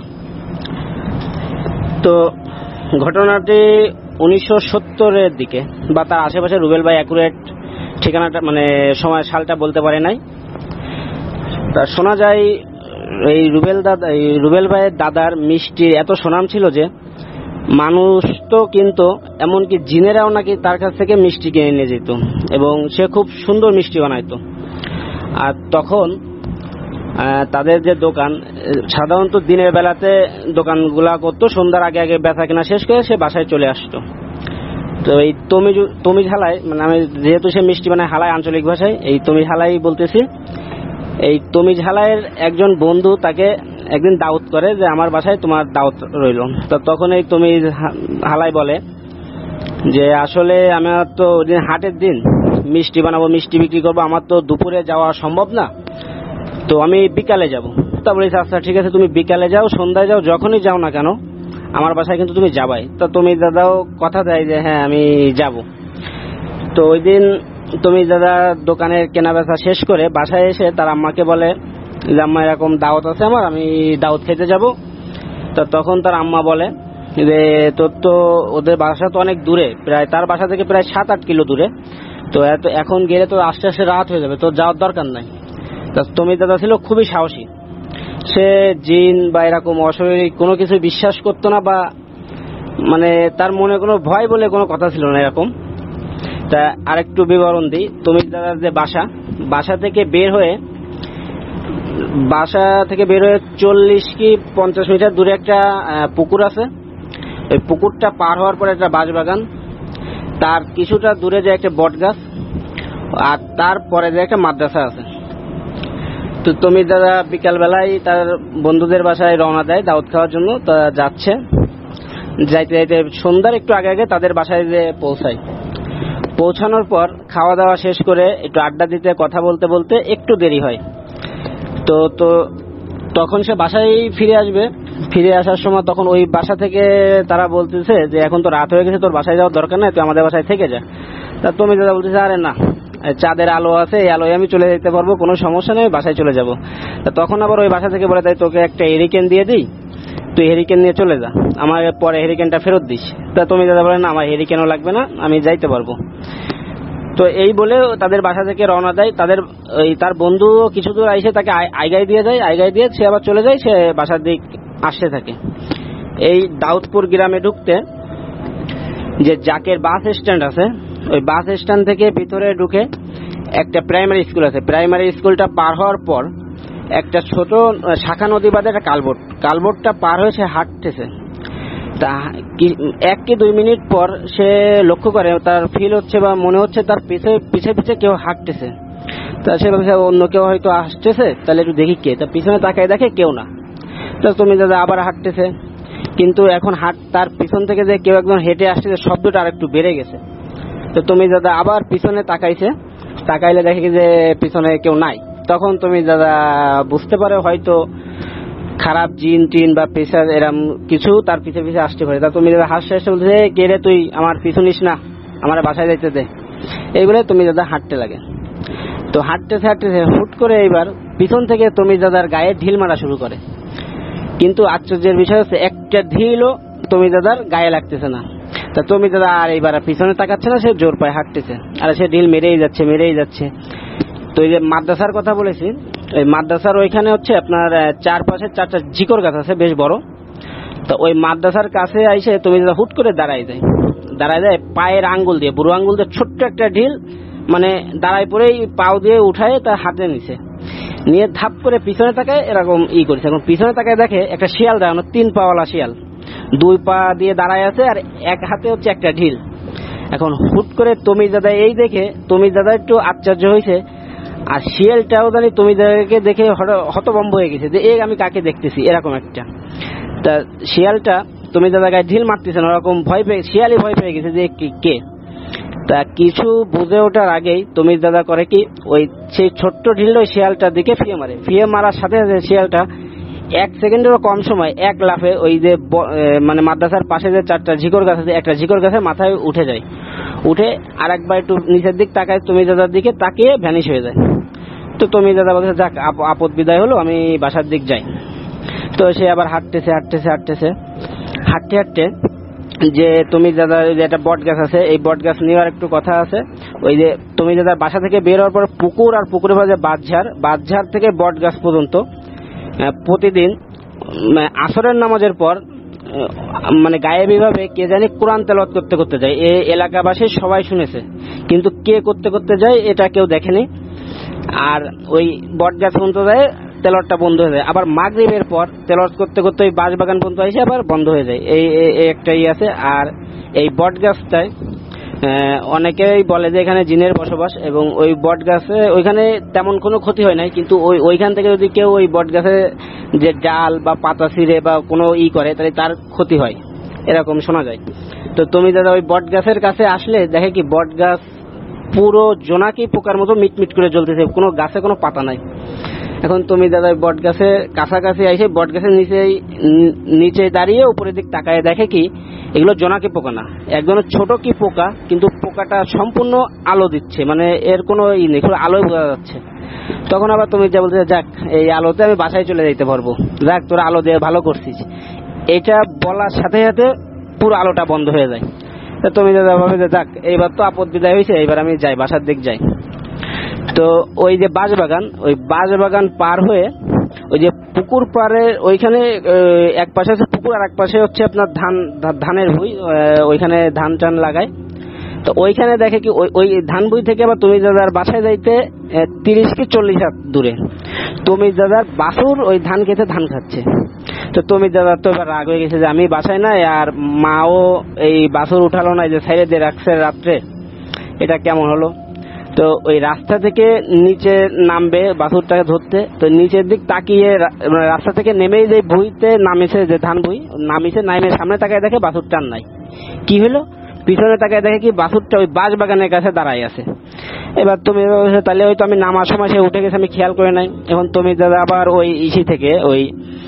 তো ঘটনাটি উনিশশো সত্তরের দিকে বা তার আশেপাশে, রুবেল ভাই অ্যাকুরেট ঠিকানাটা মানে সময় সালটা বলতে পারে নাই। তা শোনা যায় এই রুবেল দাদা এই রুবেল ভাইয়ের দাদার মিষ্টির এত সুনাম ছিল যে মানুষ তো কিন্তু এমনকি জিনেরাও নাকি তার কাছ থেকে মিষ্টি কিনে নিয়ে যেত এবং সে খুব সুন্দর মিষ্টি বানাইতো। আর তখন তাদের যে দোকান, সাধারণত দিনের বেলাতে দোকানগুলা করতো, সন্ধ্যার আগে আগে বেচা কেনা শেষ করে সে বাসায় চলে আসতো। তো এই তমিজ তমিজ হালাই মানে আমি যেহেতু সে মিষ্টি বানায় হালাই আঞ্চলিক ভাষায়, এই তমিজ হালাই বলতেছি। এই তমিজ হালাইয়ের একজন বন্ধু তাকে একদিন দাওয়াত করে যে আমার বাসায় তোমার দাওয়াত রইল। তো তখন এই তমিজ হালাই বলে যে আসলে আমার তো ওই দিন হাটের দিন, মিষ্টি বানাবো, মিষ্টি বিক্রি করবো, আমার তো দুপুরে যাওয়া সম্ভব না, তো আমি বিকালে যাব। তা বলেছে আচ্ছা ঠিক আছে, তুমি বিকালে যাও, সন্ধ্যায় যাও, যখনই যাও না কেন আমার বাসায় কিন্তু তুমি যাবাই। তো তুমি দাদাও কথা দেয় যে হ্যাঁ আমি যাব। তো ওই দিন তুমি দাদা দোকানের কেনা বেচা শেষ করে বাসায় এসে তার আম্মাকে বলে যে আম্মা এরকম দাওয়াত আছে আমার, আমি দাওয়াত খেতে যাব। তো তখন তার আম্মা বলে যে তোর তো ওদের বাসা তো অনেক দূরে, প্রায় তার বাসা থেকে প্রায় সাত আট কিলো দূরে, তো এত এখন গেলে তো আস্তে আস্তে রাত হয়ে যাবে, তোর যাওয়ার দরকার নাই। তুমি দাদা ছিল খুবই সাহসী, সে জিন বা এরকম অশরীরিক কোনো কিছু বিশ্বাস করতো না, বা মানে তার মনে কোনো ভয় বলে কোনো কথা ছিল না এরকম। তা আরেকটু বিবরণ দিই, তুমি দাদার যে বাসা, বাসা থেকে বের হয়ে বাসা থেকে বের হয়ে চল্লিশ কি পঞ্চাশ মিটার দূরে একটা পুকুর আছে। ওই পুকুরটা পার হওয়ার পরে একটা বাঁশবাগান, তার কিছুটা দূরে যে একটা বট গাছ, আর তারপরে যে একটা মাদ্রাসা আছে। তো তুমি দাদা বিকাল বেলায় তার বন্ধুদের বাসায় রওনা দেয় দাওয়াত খাওয়ার জন্য। তা যাচ্ছে, যাইতে যাইতে সন্ধ্যার একটু আগে আগে তাদের বাসায় যে পৌঁছায়। পৌঁছানোর পর খাওয়া দাওয়া শেষ করে একটু আড্ডা দিতে, কথা বলতে বলতে একটু দেরি হয়। তো তো তখন সে বাসায় ফিরে আসবে। ফিরে আসার সময় তখন ওই বাসা থেকে তারা বলতেছে যে এখন তো রাত হয়ে গেছে, তোর বাসায় যাওয়ার দরকার নাই, তুই আমাদের বাসায় থেকে যা। তা তুমি দাদা বলতেছে আরে না, চাঁদের আলো আছে, এই আলোয় আমি চলে যেতে পারবো, কোনো সমস্যা নেই, বাসায় চলে যাব। তখন আবার ওই বাসা থেকে বলে তাই তোকে একটা হেরিকেন দিয়ে দিই, তুই হেরিকেন নিয়ে চলে যা, আমার পরে হেরিকেনটা ফেরত দিস। তা তুমি দাদা বলে না, আমার হেরিকেনও লাগবে না, আমি যাইতে পারবো। তো এই বলে তাদের বাসা থেকে রওনা দেয়। তাদের ওই তার বন্ধু কিছু দূর আইসে তাকে আইগাই দিয়ে যায়, আইগাই দিয়ে সে আবার চলে যায়, সে বাসার দিক আসতে থাকে। এই দাউদপুর গ্রামে ঢুকতে যে জাকের বাস স্ট্যান্ড আছে, ওই বাস স্ট্যান্ড থেকে ভিতরে ঢুকে একটা প্রাইমারি স্কুল আছে। প্রাইমারি স্কুলটা পার হওয়ার পর একটা ছোট শাখা নদী বাদে একটা কালবোট, কালবোটটা পার হয়ে সে হাঁটতেছে। তা এক কি দুই মিনিট পর সে লক্ষ্য করে, তার ফিল হচ্ছে বা মনে হচ্ছে তার পিছে পিছে পিছে কেউ হাঁটতেছে। তা সে ভাবছে অন্য কেউ হয়তো আসতেছে, তাহলে একটু দেখি কে। তা পিছনে তাকায় দেখে কেউ না। তো তুমি দাদা আবার হাঁটতেছে, কিন্তু এখন হাট তার পিছন থেকে যে কেউ একজন হেঁটে আসতেছে শব্দটা আর একটু বেড়ে গেছে। তো তুমি দাদা আবার পিছনে তাকাইছে, তাকাইলে দেখে যে পিছনে কেউ নাই। তখন তুমি দাদা বুঝতে পারে হয়তো খারাপ জিন টিন বা পেশার এরম কিছু তার পিছে পিছে আসতে পারে। তা তুমি দাদা হাসতে হাসতে বলছে কে রে তুই, আমার পিছু নিস না, আমার বাসায় যাইতে দে। এইগুলো তুমি দাদা হাঁটতে লাগে। তো হাঁটতেছে হাঁটতেছে হুট করে এইবার পিছন থেকে তুমি দাদার গায়ে ঢিল মারা শুরু করে। কিন্তু আশ্চর্যের বিষয় হচ্ছে একটা ঢিলও তুমি দাদার গায়ে লাগতেছে না। তা তুমি দাদা আর এইবার পিছনে তাকাচ্ছে না, সে জোর পায়ে হাঁটতেছে, আর সে ঢিল মেরেই যাচ্ছে মেরেই যাচ্ছে। তো এই যে মাদ্রাসার কথা বলেছি, এই মাদ্রাসার ওইখানে হচ্ছে আপনার চারপাশে চারটা জিকর গাছ আছে বেশ বড়। তো ওই মাদ্রাসার কাছে আইসে তুমি দাদা হুট করে দাঁড়াই যায়, দাঁড়ায় যায় পায়ের আঙ্গুল দিয়ে, বুড়ো আঙ্গুল দিয়ে ছোট্ট একটা ঢিল মানে দাঁড়ায় পরেই পাও দিয়ে উঠায় তার হাতে নিছে, নিয়ে ধাপ করে পিছনে তাকায় এরকম ই করেছে। এখন পিছনে তাকায় দেখে একটা শিয়াল দাঁড়ানো, তিন পাওয়ালা শিয়াল, দুই পা দিয়ে দাঁড়ায় আছে আর এক হাতে হচ্ছে একটা ঢিল। এখন হুট করে তুমি দাদা এই দেখে তুমি দাদা একটু আশ্চর্য হয়েছে, আর শিয়ালটাও জানি তুমি দাদাকে দেখে হতভম্ব হয়ে গেছে যে এ আমি কাকে দেখতেছি এরকম একটা। তা শিয়ালটা তুমি যে জায়গায় ঢিল মারতেছেন ওরকম ভয় পেয়ে শিয়ালই ভয় পেয়ে গেছে যে কে। তা কিছু বুঝে ওঠার আগেই তুমি দাদা করে কি ওই সেই ছোট্ট ঢিলটা ওই শিয়ালটার দিকে ফিয়ে মারে। ফিয়ে মারার সাথে সাথে শিয়ালটা এক সেকেন্ডেরও কম সময় এক লাফে ওই যে মানে মাদ্রাসার পাশে যে চারটা ঝিকর গাছ আছে একটা ঝিকর গাছের মাথায় উঠে যায়। উঠে আর একবার একটু নিচের দিক তাকায় তুমি দাদার দিকে তাকিয়ে ভ্যানিশ হয়ে যায়। তো তুমি দাদা বলছে যাক আপদ বিদায় হলো, আমি বাসার দিক যাই। তো সে আবার হাঁটতেছে হাঁটতেছে হাঁটতেছে হাঁটতে হাঁটতে যে তুমি দাদা যে একটা বট গাছ আছে এই বট গাছ নেওয়ার একটু কথা আছে। ওই যে তুমি দাদা বাসা থেকে বের হওয়ার পর পুকুর আর পুকুরের পর যে বাঁশঝাড় বাঁশঝাড় থেকে বট গাছ পর্যন্ত প্রতিদিন আসরের নামাজের পর মানে গায়েবী ভাবে কে জানি কোরআন তেলাওয়াত করতে করতে যায়। এই এলাকাবাসী সবাই শুনেছে, কিন্তু কে করতে করতে যায় এটা কেউ দেখেনি। আর ওই বট গাছ পর্যন্ত যায় তেলাওয়াতটা বন্ধ হয়ে যায়। আবার মাগরিবের পর তেলাওয়াত করতে করতে ওই বাঁশবাগান পর্যন্ত এসে আবার বন্ধ হয়ে যায়। এই একটাই আছে। আর এই বট গাছটায় অনেকেই বলে যে এখানে জিনের বসবাস, এবং ওই বট গাছে ওইখানে তেমন কোনো ক্ষতি হয় নাই, কিন্তু ওই ওইখান থেকে যদি কেউ ওই বট গাছে যে ডাল বা পাতা ছিঁড়ে বা কোনো ই করে তাহলে তার ক্ষতি হয়, এরকম শোনা যায়। তো তুমি দাদা ওই বট গাছের কাছে আসলে দেখে কি বট গাছ পুরো জোনাকি পোকার মতো মিটমিট করে জ্বলতেছে, কোনো গাছে কোনো পাতা নাই। এখন তুমি দাদা ওই বট গাছে কাছাকাছি এসে বট গাছের নিচে নিচে দাঁড়িয়ে উপরের দিক তাকায় দেখে কি এগুলো জোনাকি পোকা না, এক ধরনের ছোট কি পোকা, কিন্তু পোকাটা সম্পূর্ণ আলো দিচ্ছে, মানে এর কোনো ই নেই, খুব আলোয় বোঝা যাচ্ছে। তখন আবার তুমি যা বলতে যাক এই আলোতে আমি বাসায় চলে যেতে পারবো, যাক তোরা আলো দিয়ে ভালো করছিস, এটা বলার সাথে সাথে পুরো আলোটা বন্ধ হয়ে যায়। তুমি দাদা ভাবে যে যাক এইবার তো আপদ বিদায় হয়েছে, এইবার আমি যাই বাসার দিক যাই। তো ওই যে বাঁশবাগান ওই বাঁশবাগান পার হয়ে ওই যে পুকুর পাড়ে ওইখানে এক পাশে আছে পুকুর আর এক পাশে হচ্ছে আপনার ধান ধানের ভুঁই, ওইখানে ধান টান লাগায়। তো ওইখানে দেখে কি ওই ধান ভুঁই থেকে আবার তুমি দাদার বাসায় যাইতে তিরিশ কি চল্লিশ হাত দূরে তুমি দাদার বাছুর ওই ধান খেতে ধান খাচ্ছে। তো তুমি দাদা তো এবার রাগ হয়ে গেছে যে আমি বাসায় নাই আর মাও এই বাছুর উঠালো না, যে সাইডে দিয়ে রাখছে রাত্রে, এটা কেমন হলো। তো ওই রাস্তা থেকে নিচে নামবে বাছুরটাকে ধরতে, তো নিচের দিক তাকিয়ে রাস্তা থেকে নেমেই যে ভুঁইতে নামেছে যে ধান ভুঁই নামিছে, নামে সামনে তাকায় দেখে বাছুরটার নাই। কি হলো, পিছনে তাকায় দেখে কি বাছুরটা ওই বাঁশ বাগানের কাছে দাঁড়াই আছে। এবার তুমি তাহলে ওই তো আমি নামার সময় সে উঠে গেছে, আমি খেয়াল করে নাই। এখন তুমি দাদা আবার ওই ইসি থেকে ওই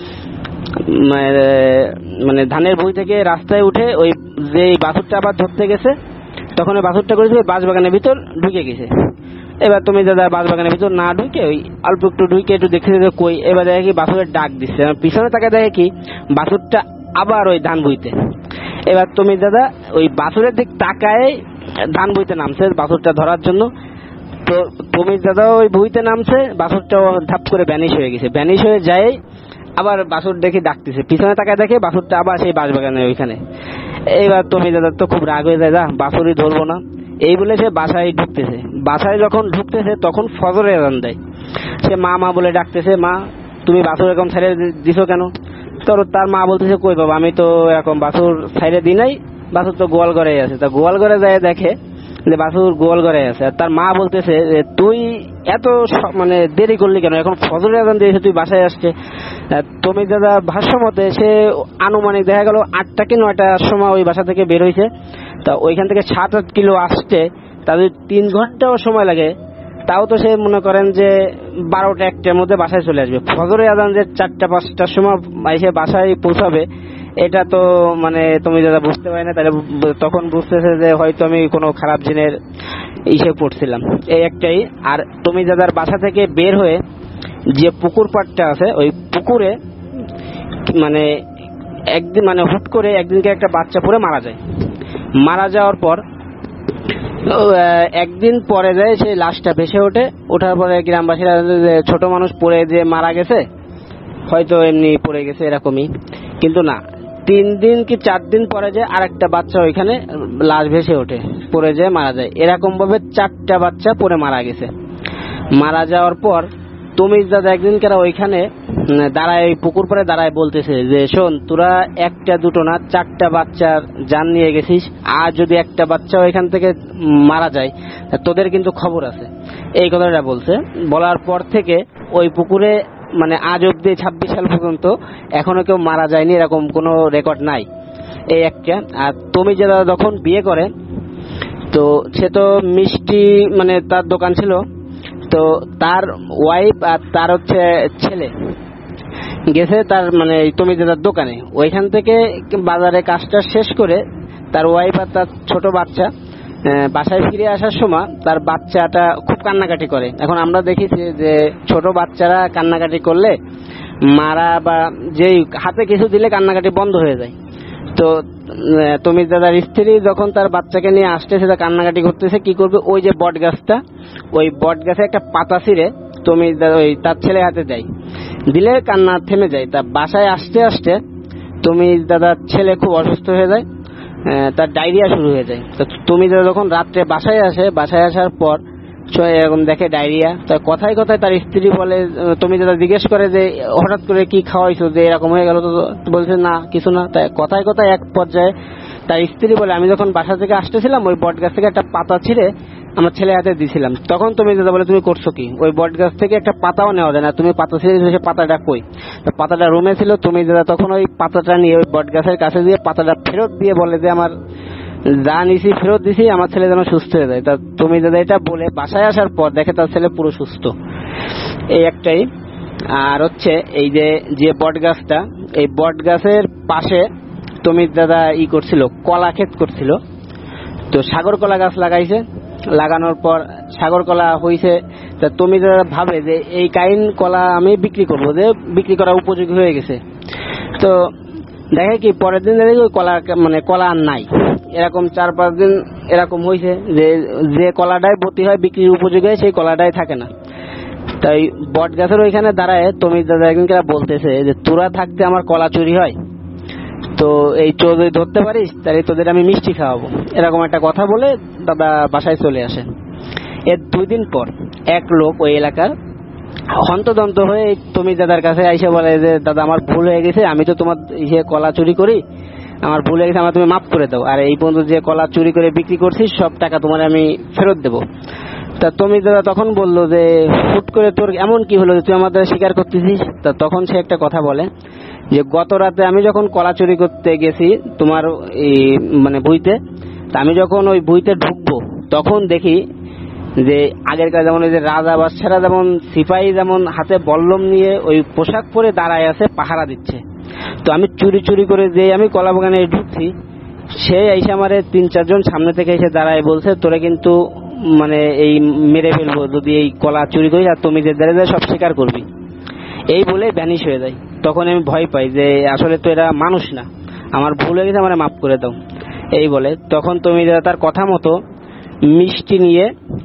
মানে ধানের ভুঁই থেকে রাস্তায় উঠে ওই যে বাছুরটা আবার ধরতে গেছে, তখন ওই বাছুরটা করেছে বাঁশ বাগানের ভিতর ঢুকে গেছে। এবার তুমি দাদা বাঁশ বাগানের ভিতর না ঢুকে ওই অল্প একটু ঢুকে একটু দেখে যে কই, এবার দেখে কি বাছুরের ডাক দিচ্ছে, পিছনে তাকে দেখে কি বাছুরটা আবার ওই ধান বইতে। এবার তুমি দাদা ওই বাছুরের দিক তাকায় ধান বইতে নামছে বাছুরটা ধরার জন্য। তো তুমি দাদা ওই বইতে নামছে, বাছুরটা ধাপ করে ভ্যানিশ হয়ে গেছে। ভ্যানিশ হয়ে যায় আবার বাছুর দেখে ডাকতেছে, পিছনে তাকায় দেখে বাছুরটা আবার সেই বাঁশ বাগানের ওইখানে। এইবার তুমি দাদা তো খুব রাগ হয়ে যায়, যা বাছুরই ধরবো না, এই বলে সে বাসায় ঢুকতেছে। বাসায় যখন ঢুকতেছে তখন ফজরের আযান দেয়। সে মা মা বলে ডাকতেছে, মা তুমি বাছুর এরকম ছেড়ে দিছো কেন? তো তার মা বলতেছে, কই বাবা আমি তো এরকম বাছুর ছেড়ে দিই নাই, বাছুর তো গোয়াল ঘরে আছে। তা গোয়াল ঘরে যায় দেখে যে বাছুর গোয়াল ঘরে আছে। আর তার মা বলতেছে তুই এত মানে দেরি করলি কেন, এখন ফজরের আযান দিয়েছে তুই বাসায় আসছে। তুমি দাদা ভাষ্য মতে সে আনুমানিক দেখা গেল আটটা কি নয়টার সময় ওই বাসা থেকে বের হয়েছে। তা ওইখান থেকে সাত আট কিলো আসতে তাদের তিন ঘন্টাও সময় লাগে, তাও তো সে মনে করেন যে বারোটা একটার মধ্যে বাসায় চলে আসবে। ফজরের আযান যে চারটা পাঁচটার সময় এসে বাসায় পৌঁছাবে, এটা তো মানে তুমি দাদা বুঝতে পারি না। তাহলে তখন বুঝতেছে যে হয়তো আমি কোনো খারাপ জিনের ইসে পড়ছিলাম, এই একটাই। আর তুমি দাদার বাসা থেকে বের হয়ে যে পুকুর পাড়টা আছে ওই পুকুরে মানে একদিন মানে হুট করে একদিনকে একটা বাচ্চা পড়ে মারা যায়। মারা যাওয়ার পর একদিন পরে যায় সেই লাশটা ভেসে ওঠে। ওঠার পরে গ্রামবাসীরা ছোট মানুষ পড়ে যে মারা গেছে, হয়তো এমনি পড়ে গেছে এরকমই, কিন্তু না, তিন দিন কি চার দিন পরে যে আর একটা বাচ্চা ওইখানে লাশ ভেসে ওঠে, পড়ে যায় মারা যায়। এরকম ভাবে চারটা বাচ্চা পড়ে মারা গেছে। মারা যাওয়ার পর তুমি দাদা একদিন কেরা ওইখানে দাঁড়ায় পুকুর পাড়ে দাঁড়ায় বলতেছে যে শোন, তোরা একটা দুটো না চারটা বাচ্চার জান নিয়ে গেছিস, আর যদি একটা বাচ্চা ওইখান থেকে মারা যায় তোদের কিন্তু খবর আছে, এই কথাটা বলছে। বলার পর থেকে ওই পুকুরে মানে আজ অব্দি ছাব্বিশ সাল পর্যন্ত এখনো কেউ মারা যায়নি, এরকম কোনো রেকর্ড নাই। এই একটা। আর তুমি যারা যখন বিয়ে করে, তো সে তো মিষ্টি মানে তার দোকান ছিল, তো তার ওয়াইফ আর তার হচ্ছে ছেলে গেছে তার মানে তুমি দাদার দোকানে, ওইখান থেকে বাজারে কাজটা শেষ করে তার ওয়াইফ আর তার ছোট বাচ্চা বাসায় ফিরে আসার সময় তার বাচ্চাটা খুব কান্নাকাটি করে। এখন আমরা দেখেছি যে ছোট বাচ্চারা কান্নাকাটি করলে মারা বা যেই হাতে কিছু দিলে কান্নাকাটি বন্ধ হয়ে যায়। তো তুমি দাদার স্ত্রী যখন তার বাচ্চাকে নিয়ে আসতেছে, তার কান্নাকাটি করতেছে, কি করবে, ওই যে বট গাছটা, ওই বট গাছে একটা পাতা ছিঁড়ে তুমি ওই তার ছেলে হাতে দেয়, দিলে কান্না থেমে যায়। তা বাসায় আসতে আসতে তুমি দাদার ছেলে খুব অসুস্থ হয়ে যায়, তার ডায়রিয়া শুরু হয়ে যায়। তো তুমি দাদা যখন রাত্রে বাসায় আসে, বাসায় আসার পর এরকম দেখে ডায়রিয়া, তা কথায় কথায় তার স্ত্রী বলে, তুমি দাদা জিজ্ঞেস করে যে হঠাৎ করে কি খাওয়াইছো যে এরকম হয়ে গেল, তো বলছে না কিছু না। তাই কথায় কথায় এক পর্যায়ে তার স্ত্রী বলে, আমি যখন বাসা থেকে আসতেছিলাম ওই বট গাছ থেকে একটা পাতা ছিঁড়ে আমার ছেলে হাতে দিছিলাম। তখন তুমি দাদা বলে, তুমি করছো কি, ওই বট গাছ থেকে একটা পাতাও নেওয়া যায় না, তুমি পাতা ছিঁড়ে সে পাতাটা কই? পাতাটা রুমে ছিল। তুমি দাদা তখন ওই পাতাটা নিয়ে ওই বট গাছের কাছে দিয়ে পাতাটা ফেরত দিয়ে বলে যে আমার যা নিছি ফেরত দিছি, আমার ছেলে যেন সুস্থ হয়ে যায়। তা তুমি দাদা এটা বলে বাসায় আসার পর দেখে তার ছেলে পুরো সুস্থ। এই একটাই। আর হচ্ছে এই যে যে বট গাছটা, এই বট গাছের পাশে তুমি দাদা ই করছিল, কলা ক্ষেত করছিল, তো সাগর কলা গাছ লাগাইছে। লাগানোর পর সাগর কলা হয়েছে, তা তুমি দাদা ভাবে যে এই কাইন কলা আমি বিক্রি করবো, যে বিক্রি করা উপযোগী হয়ে গেছে। তো দেখে কি পরের দিন দেখি ওই কলা মানে কলা আর নাই। এরকম চার পাঁচ দিন এরকম হয়েছে যে যে কলাটাই বতি হয় বিক্রির উপযোগী হয় সেই কলাটাই থাকে না। তাই বট গাছের ওইখানে দাঁড়ায় তুমি দাদা একদিনকে বলতেছে যে তোরা থাকতে আমার কলা চুরি হয়, তো এই চোর যদি ধরতে পারিস তাহলে তোদের আমি মিষ্টি খাওয়াবো, এরকম একটা কথা বলে দাদা বাসায় চলে আসে। এর দুই দিন পর এক লোক ওই এলাকার হন্তদন্ত হয়ে তুমি দাদার কাছে আইসে বলে যে দাদা আমার ভুল হয়ে গেছে, আমি তো তোমার ইয়ে কলা চুরি করি, আমার ভুল হয়ে গেছে, আমার তুমি মাফ করে দাও, আর এই পর্যন্ত যে কলা চুরি করে বিক্রি করছিস সব টাকা তোমার আমি ফেরত দেবো। তা তুমি দাদা তখন বললো যে হুট করে তোর এমন কি হলো তুই আমাদের স্বীকার করতেছিস? তা তখন সে একটা কথা বলে যে গত রাতে আমি যখন কলা চুরি করতে গেছি তোমার এই মানে বইতে, তা আমি যখন ওই বইতে ঢুকবো তখন দেখি যে আগেরকার যেমন ওই যে রাজা বাদশারা যেমন সিপাহী যেমন হাতে বল্লম নিয়ে ওই পোশাক পরে দাঁড়ায় আছে পাহারা দিচ্ছে। তো আমি চুরি চুরি করে যে আমি কলা বাগানে ঢুকছি, সে এসে আমার তিন চারজন সামনে থেকে এসে দাঁড়ায় বলছে তোরা কিন্তু মানে এই মেরে ফেলবো যদি এই কলা চুরি করি, আর তুমি যে দাঁড়িয়ে দাঁড়িয়ে সব স্বীকার করবি, এই বলে ভ্যানিশ হয়ে যায়। তখন আমি ভয় পাই যে আসলে তো এরা মানুষ না, আমার ভুল হয়ে গেছে, আমার মাফ করে দাও এই বলে। তখন তুমি তার কথা মতো মিষ্টি নিয়ে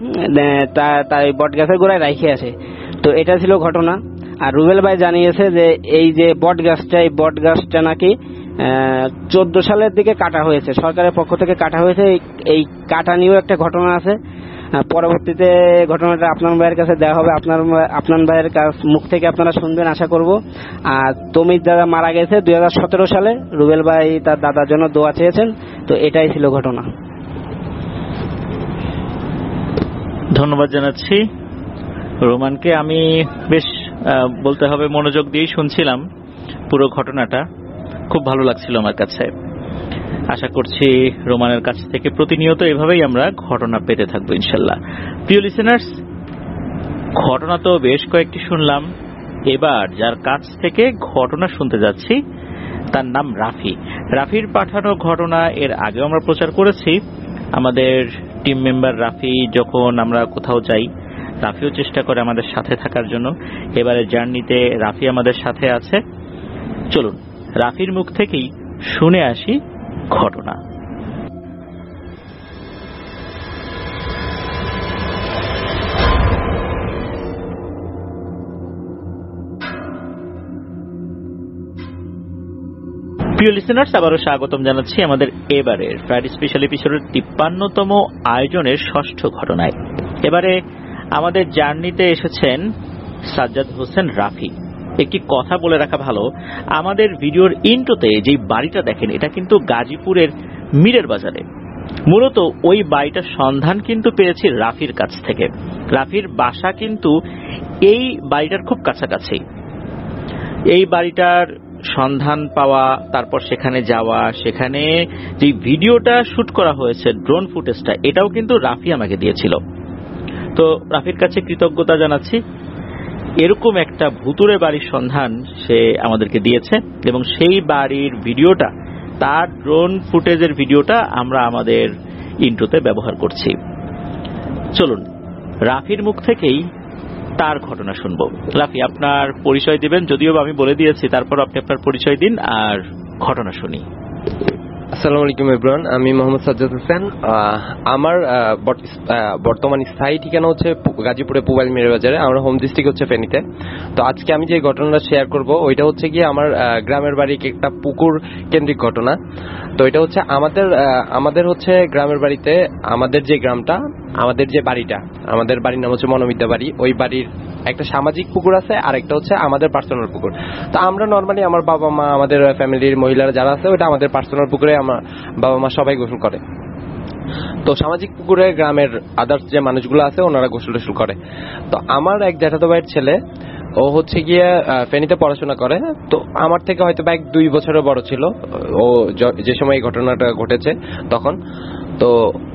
তার বট গাছের গোড়ায় রাইখে আসে। তো এটা ছিল ঘটনা। আর রুবেল ভাই জানিয়েছে যে এই যে বট গাছটা, এই বট গাছটা নাকি চোদ্দ সালের দিকে কাটা হয়েছে, সরকারের পক্ষ থেকে কাটা হয়েছে। এই কাটা নিয়েও একটা ঘটনা আছে, পরবর্তীতে ঘটনাটা আপনার ভাইয়ের কাছে দেওয়া হবে, আপনার আপনার ভাইয়ের মুখ থেকে আপনারা শুনবেন আশা করব। আর তমির দাদা মারা গেছে দুই হাজার সতেরো সালে, রুবেল ভাই তার দাদার জন্য দোয়া চেয়েছেন। তো এটাই ছিল ঘটনা। ধন্যবাদ জানাচ্ছি রোমানকে। আমি বেশ বলতে হবে মনোযোগ দিয়ে শুনছিলাম পুরো ঘটনাটা, খুব ভালো লাগছিল আমার কাছে। আশা করছি রোমানের কাছ থেকে প্রতিনিয়ত এভাবেই আমরা ঘটনা পেতে থাকবো ইনশাল্লাহ। প্রিয় লিসেনার্স, ঘটনা তো বেশ কয়েকটি শুনলাম, এবার যার কাছ থেকে ঘটনা শুনতে যাচ্ছি তার নাম রাফি। রাফির পাঠানো ঘটনা এর আগে আমরা প্রচার করেছি। আমাদের টিম মেম্বার রাফি যখন আমরা কোথাও যাই, রাফিও চেষ্টা করে আমাদের সাথে থাকার জন্য। এবারে জার্নিতে রাফি আমাদের সাথে আছে। চলুন রাফির মুখ থেকেই শুনে আসি ঘটনা। প্রিয় লিসেনার্স, আবারও স্বাগতম জানাচ্ছি আমাদের এবারের ফ্রাইডে স্পেশাল এপিসোডের তিপ্পান্নতম আয়োজনের ষষ্ঠ ঘটনায়। এবারে আমাদের জার্নিতে এসেছেন সাজ্জাদ হোসেন রাফি। একটি কথা বলে রাখা ভালো, আমাদের ভিডিওর ইন্ট্রোতে যে বাড়িটা দেখেন এটা কিন্তু গাজীপুরের মিরের বাজারে। মূলত ওই বাড়িটার সন্ধান কিন্তু পেয়েছি রাফির কাছ থেকে। রাফির বাসা কিন্তু এই বাড়িটার খুব কাছাকাছি। এই বাড়িটার সন্ধান পাওয়া, তারপর সেখানে যাওয়া, সেখানে যে ভিডিওটা শুট করা হয়েছে ড্রোন ফুটেজটা, এটাও কিন্তু রাফি আমাকে দিয়েছিল। তো রাফির কাছে কৃতজ্ঞতা জানাচ্ছি। এরকম একটা ভুতুরে বাড়ির সন্ধান সে আমাদেরকে দিয়েছে এবং সেই বাড়ির ভিডিওটা, তার ড্রোন ফুটেজের ভিডিওটা আমরা আমাদের ইন্ট্রোতে ব্যবহার করছি। চলুন রাফির মুখ থেকেই তার ঘটনা শুনবো। রাফি, আপনার পরিচয় দিবেন, যদিও আমি বলে দিয়েছি, তারপর আপনি আপনার পরিচয় দিন আর ঘটনা শুনি। আসসালামু আলাইকুম এভরিওয়ান, আমি মোহাম্মদ সাজ্জাদ হোসেন। আমার বর্তমান স্থায়ী ঠিকানা হচ্ছে গাজীপুরে পুবাইল মিরাবাজারে, আমার হোম ডিস্ট্রিক্ট হচ্ছে ফেনীতে। তো আজকে আমি যে ঘটনাটা শেয়ার করব ওইটা হচ্ছে গিয়ে আমার গ্রামের বাড়ি একটা পুকুর কেন্দ্রিক ঘটনা। তো এটা হচ্ছে আমাদের আমাদের হচ্ছে গ্রামের বাড়িতে, আমাদের যে গ্রামটা, আমাদের যে বাড়িটা, আমাদের বাড়ির নাম হচ্ছে মনোবিদ্যা বাড়ি। ওই বাড়ির একটা সামাজিক পুকুর আছে আর একটা হচ্ছে আমাদের পার্সোনাল পুকুর। তো আমরা নর্মালি আমার বাবা মা, আমাদের ফ্যামিলির মহিলারা যারা আছে, ওটা আমাদের পার্সোনাল পুকুরে আমার বাবা মা সবাই গোসল করে। তো সামাজিক পুকুরে গ্রামের আদার্স যে মানুষগুলো আছে ওনারা গোসল টোসল করে। তো আমার এক জ্যাঠাতো ভাইয়ের ছেলে, ও হচ্ছে গিয়ে ফেনীতে পড়াশোনা করে। তো আমার থেকে হয়তো বা এক দুই বছরের বড় ছিল ও যে সময় এই ঘটনাটা ঘটেছে তখন। তো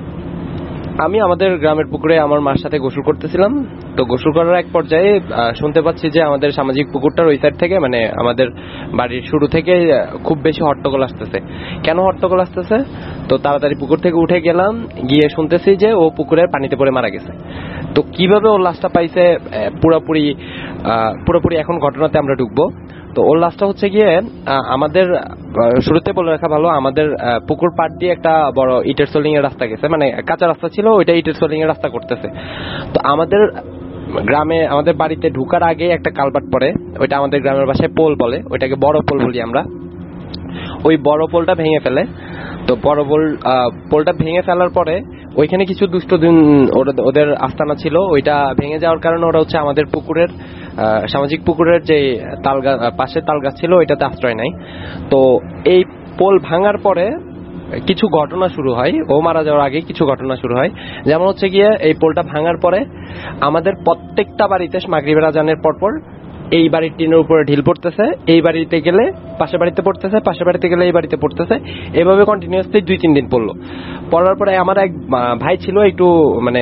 আমি আমাদের গ্রামের পুকুরে আমার মার সাথে গোসল করতেছিলাম। তো গোসল করার এক পর্যায়ে শুনতে পাচ্ছি যে আমাদের সামাজিক পুকুরটার ওই সাইড থেকে, মানে আমাদের বাড়ির শুরু থেকে খুব বেশি হট্টগোল আসতেছে। কেন হট্টগোল আসতেছে? তো তাড়াতাড়ি পুকুর থেকে উঠে গেলাম, গিয়ে শুনতেছি যে ও পুকুরের পানিতে পড়ে মারা গেছে। তো কিভাবে ওর লাশটা পাইছে পুরোপুরি পুরোপুরি এখন ঘটনাতে আমরা ঢুকবো। তো ওর লাশটা হচ্ছে গিয়ে আমাদের শুরুতে বলে রাখা ভালো, আমাদের পুকুর পাড় দিয়ে একটা বড় ইটের সোলিং এর রাস্তা গেছে, মানে কাঁচা রাস্তা ছিল, ওইটা ইটের সোলিং এর রাস্তা করতেছে। তো আমাদের গ্রামে, আমাদের বাড়িতে ঢুকার আগে একটা কালভার্ট পড়ে, ওইটা আমাদের গ্রামের ভাষায় পোল বলে, ওইটাকে বড় পোল বলি আমরা। ওই বড় পোলটা ভেঙে ফেলে। তো বড় পোল পোলটা ভেঙে ফেলার পরে ওইখানে কিছু দুষ্ট দিন ওদের আস্তানা ছিল, ওইটা ভেঙে যাওয়ার কারণে ওরা হচ্ছে আমাদের পুকুরের সামাজিক পুকুরের যে তাল গাছ, পাশে তাল গাছ ছিল, ওইটাতে আশ্রয় নেয়। তো এই পোল ভাঙার পরে কিছু ঘটনা শুরু হয়, ও মারা যাওয়ার আগে কিছু ঘটনা শুরু হয়। যেমন হচ্ছে গিয়ে এই পোলটা ভাঙার পরে আমাদের প্রত্যেকটা বাড়িতে মাগরিবের আজানের পরপর এই বাড়ির টিনের উপরে ঢিল পড়তেছে, এই বাড়িতে গেলে পাশের বাড়িতে পড়তেছে, পাশের বাড়িতে গেলে এই বাড়িতে পড়তেছে, এভাবে কন্টিনিউয়াসলি দুই তিন দিন পড়লো। পড়ার পরে আমার এক ভাই ছিল একটু মানে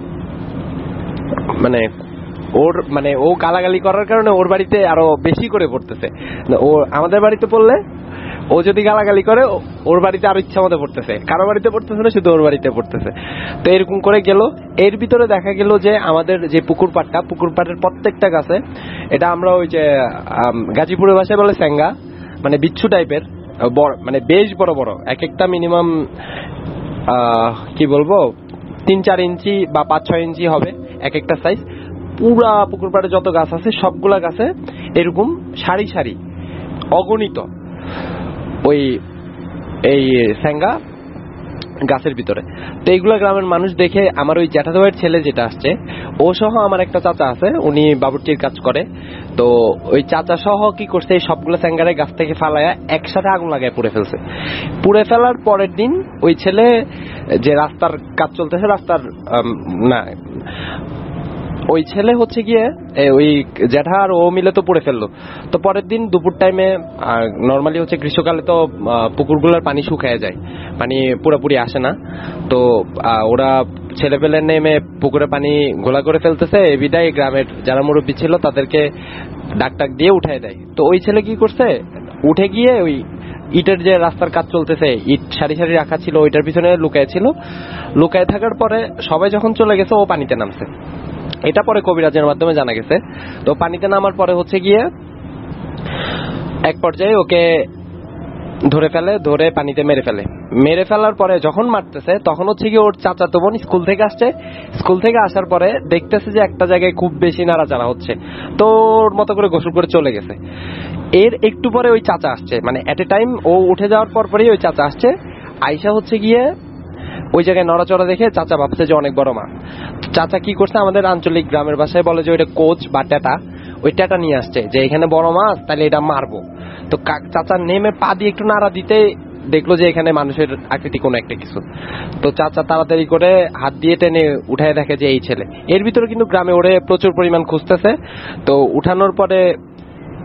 মানে ওর মানে ও গালাগালি করার কারণে ওর বাড়িতে আরো বেশি করে পড়তেছে। ও আমাদের বাড়িতে পড়লে ও যদি গালাগালি করে ওর বাড়িতে আরো ইচ্ছা মতো পড়তেছে, কারো বাড়িতে পড়তেছে না, শুধু ওর বাড়িতে পড়তেছে। তো এরকম করে গেল। এর ভিতরে দেখা গেল যে আমাদের যে পুকুর পাড়টা, পুকুর পাড়ের প্রত্যেকটা গাছে, এটা আমরা ওই যে গাজীপুরের ভাষায় বলে স্যাঙ্গা, মানে বিচ্ছু টাইপের, মানে বেশ বড় বড়, এক একটা মিনিমাম কি বলবো তিন চার ইঞ্চি বা পাঁচ ছয় ইঞ্চি হবে এক একটা সাইজ। পুরা পুকুর পাড়ে যত গাছ আছে সবগুলা গাছে এরকম সারি সারি অগণিত ওই এই স্যাঙ্গা গাছের ভিতরে। তো এইগুলা গ্রামের মানুষ দেখে আমার ওই জ্যাঠাতো ভাইয়ের ছেলে যেটা আসছে, ও সহ আমার একটা চাচা আছে, উনি বাবুর্চির কাজ করে। তো ওই চাচা সহ কি করছে, এই সবগুলো স্যাঙ্গারে গাছ থেকে ফালায়া একসাথে আগুন লাগায় পুড়ে ফেলছে। পুড়ে ফেলার পরের দিন ওই ছেলে, যে রাস্তার কাজ চলতেছে, রাস্তার না ওই ছেলে হচ্ছে গিয়ে ওই জ্যাঠা আর ও মিলে তো পুড়ে ফেললো। তো পরের দিন দুপুর টাইমে, নর্মালি হচ্ছে গ্রীষ্মকালে তো পুকুরগুলোর পানি শুকিয়ে যায়, পানি পুরোপুরি আসে না। তো ওরা ছেলে পেলে নেমে পুকুরে পানি ঘোলা করে ফেলতেছে, এ বিদায় গ্রামের যারা মুরব্বী ছিল তাদেরকে ডাক টাক দিয়ে উঠায় দেয়। তো ওই ছেলে কি করছে, উঠে গিয়ে ওই ইটের যে রাস্তার কাজ চলতেছে, ইট সারি সারি রাখা ছিল, ওইটার পিছনে লুকায় ছিল। লুকায় থাকার পরে সবাই যখন চলে গেছে, ও পানিতে নামছে। এটা পরে কবিরাজের মাধ্যমে জানা গেছে। তো পানিতে নামার পরে হচ্ছে গিয়ে এক পর্যায়ে ওকে ধরে ফেলে, ধরে পানিতে মেরে ফেলে। মেরে ফেলার পরে যখন মারতেছে তখন হচ্ছে গিয়ে ওর চাচাতো বোন স্কুল থেকে আসছে। স্কুল থেকে আসার পরে দেখতেছে যে একটা জায়গায় খুব বেশি নাড়াচাড়া হচ্ছে, তো ওর মতো করে গোসল করে চলে গেছে। এর একটু পরে ওই চাচা আসছে, মানে এট এ টাইম ও উঠে যাওয়ার পর পরই ওই চাচা আসছে। আয়শা হচ্ছে গিয়ে ওই জায়গায় নড়াচড়া দেখে চাচা ভাবছে যে অনেক বড় মা। চাচা কি করছে, আমাদের আঞ্চলিক গ্রামের ভাষায় বলে যে ওইটা কোচ বা ট্যাটা, ওই ট্যাটা নিয়ে আসছে যে এখানে বড় মাছ, তাহলে এটা মারবো। তো চাচা নেমে পা দিয়ে একটু নাড়া দিতে দেখলো যে এখানে মানুষের আকৃতি কোনো একটা কিছু। তো চাচা তাড়াতাড়ি করে হাত দিয়ে টেনে উঠায় দেখে যে এই ছেলে। এর ভিতরে কিন্তু গ্রামে ওরে প্রচুর পরিমাণ খুঁজতেছে। তো উঠানোর পরে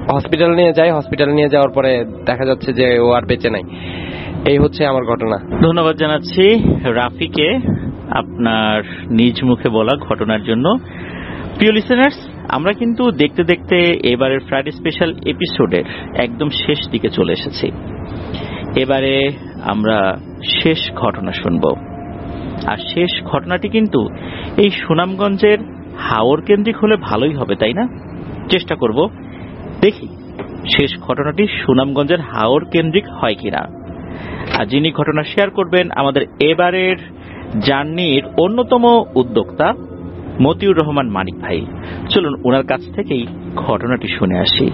হসপিটাল নিয়ে যাই, হসপিটাল নিয়ে যাওয়ার পরে দেখা যাচ্ছে যে ও আর বেঁচে নাই। এই হচ্ছে আমার ঘটনা। ধন্যবাদ জানাচ্ছি রাফিকে আপনার নিজ মুখে বলা ঘটনার জন্য। প্রিয় লিসেনার্স, আমরা কিন্তু দেখতে দেখতে এবারের ফ্রাইডে স্পেশাল এপিসোডের একদম শেষ দিকে চলে এসেছি। এবারে আমরা শেষ ঘটনা শুনব, আর শেষ ঘটনাটি কিন্তু এই সুনামগঞ্জের হাওর কেন্দ্রিক হলে ভালোই হবে, তাই না? চেষ্টা করব, দেখি শেষ ঘটনাটি সুনামগঞ্জের হাওর কেন্দ্রিক হয় কিনা। আর যিনি ঘটনা শেয়ার করবেন আমাদের এবারের জার্নির অন্যতম উদ্যোক্তা মতিউর রহমান মানিক ভাই। চলুন ওনার কাছ থেকেই ঘটনাটি শুনে আসি।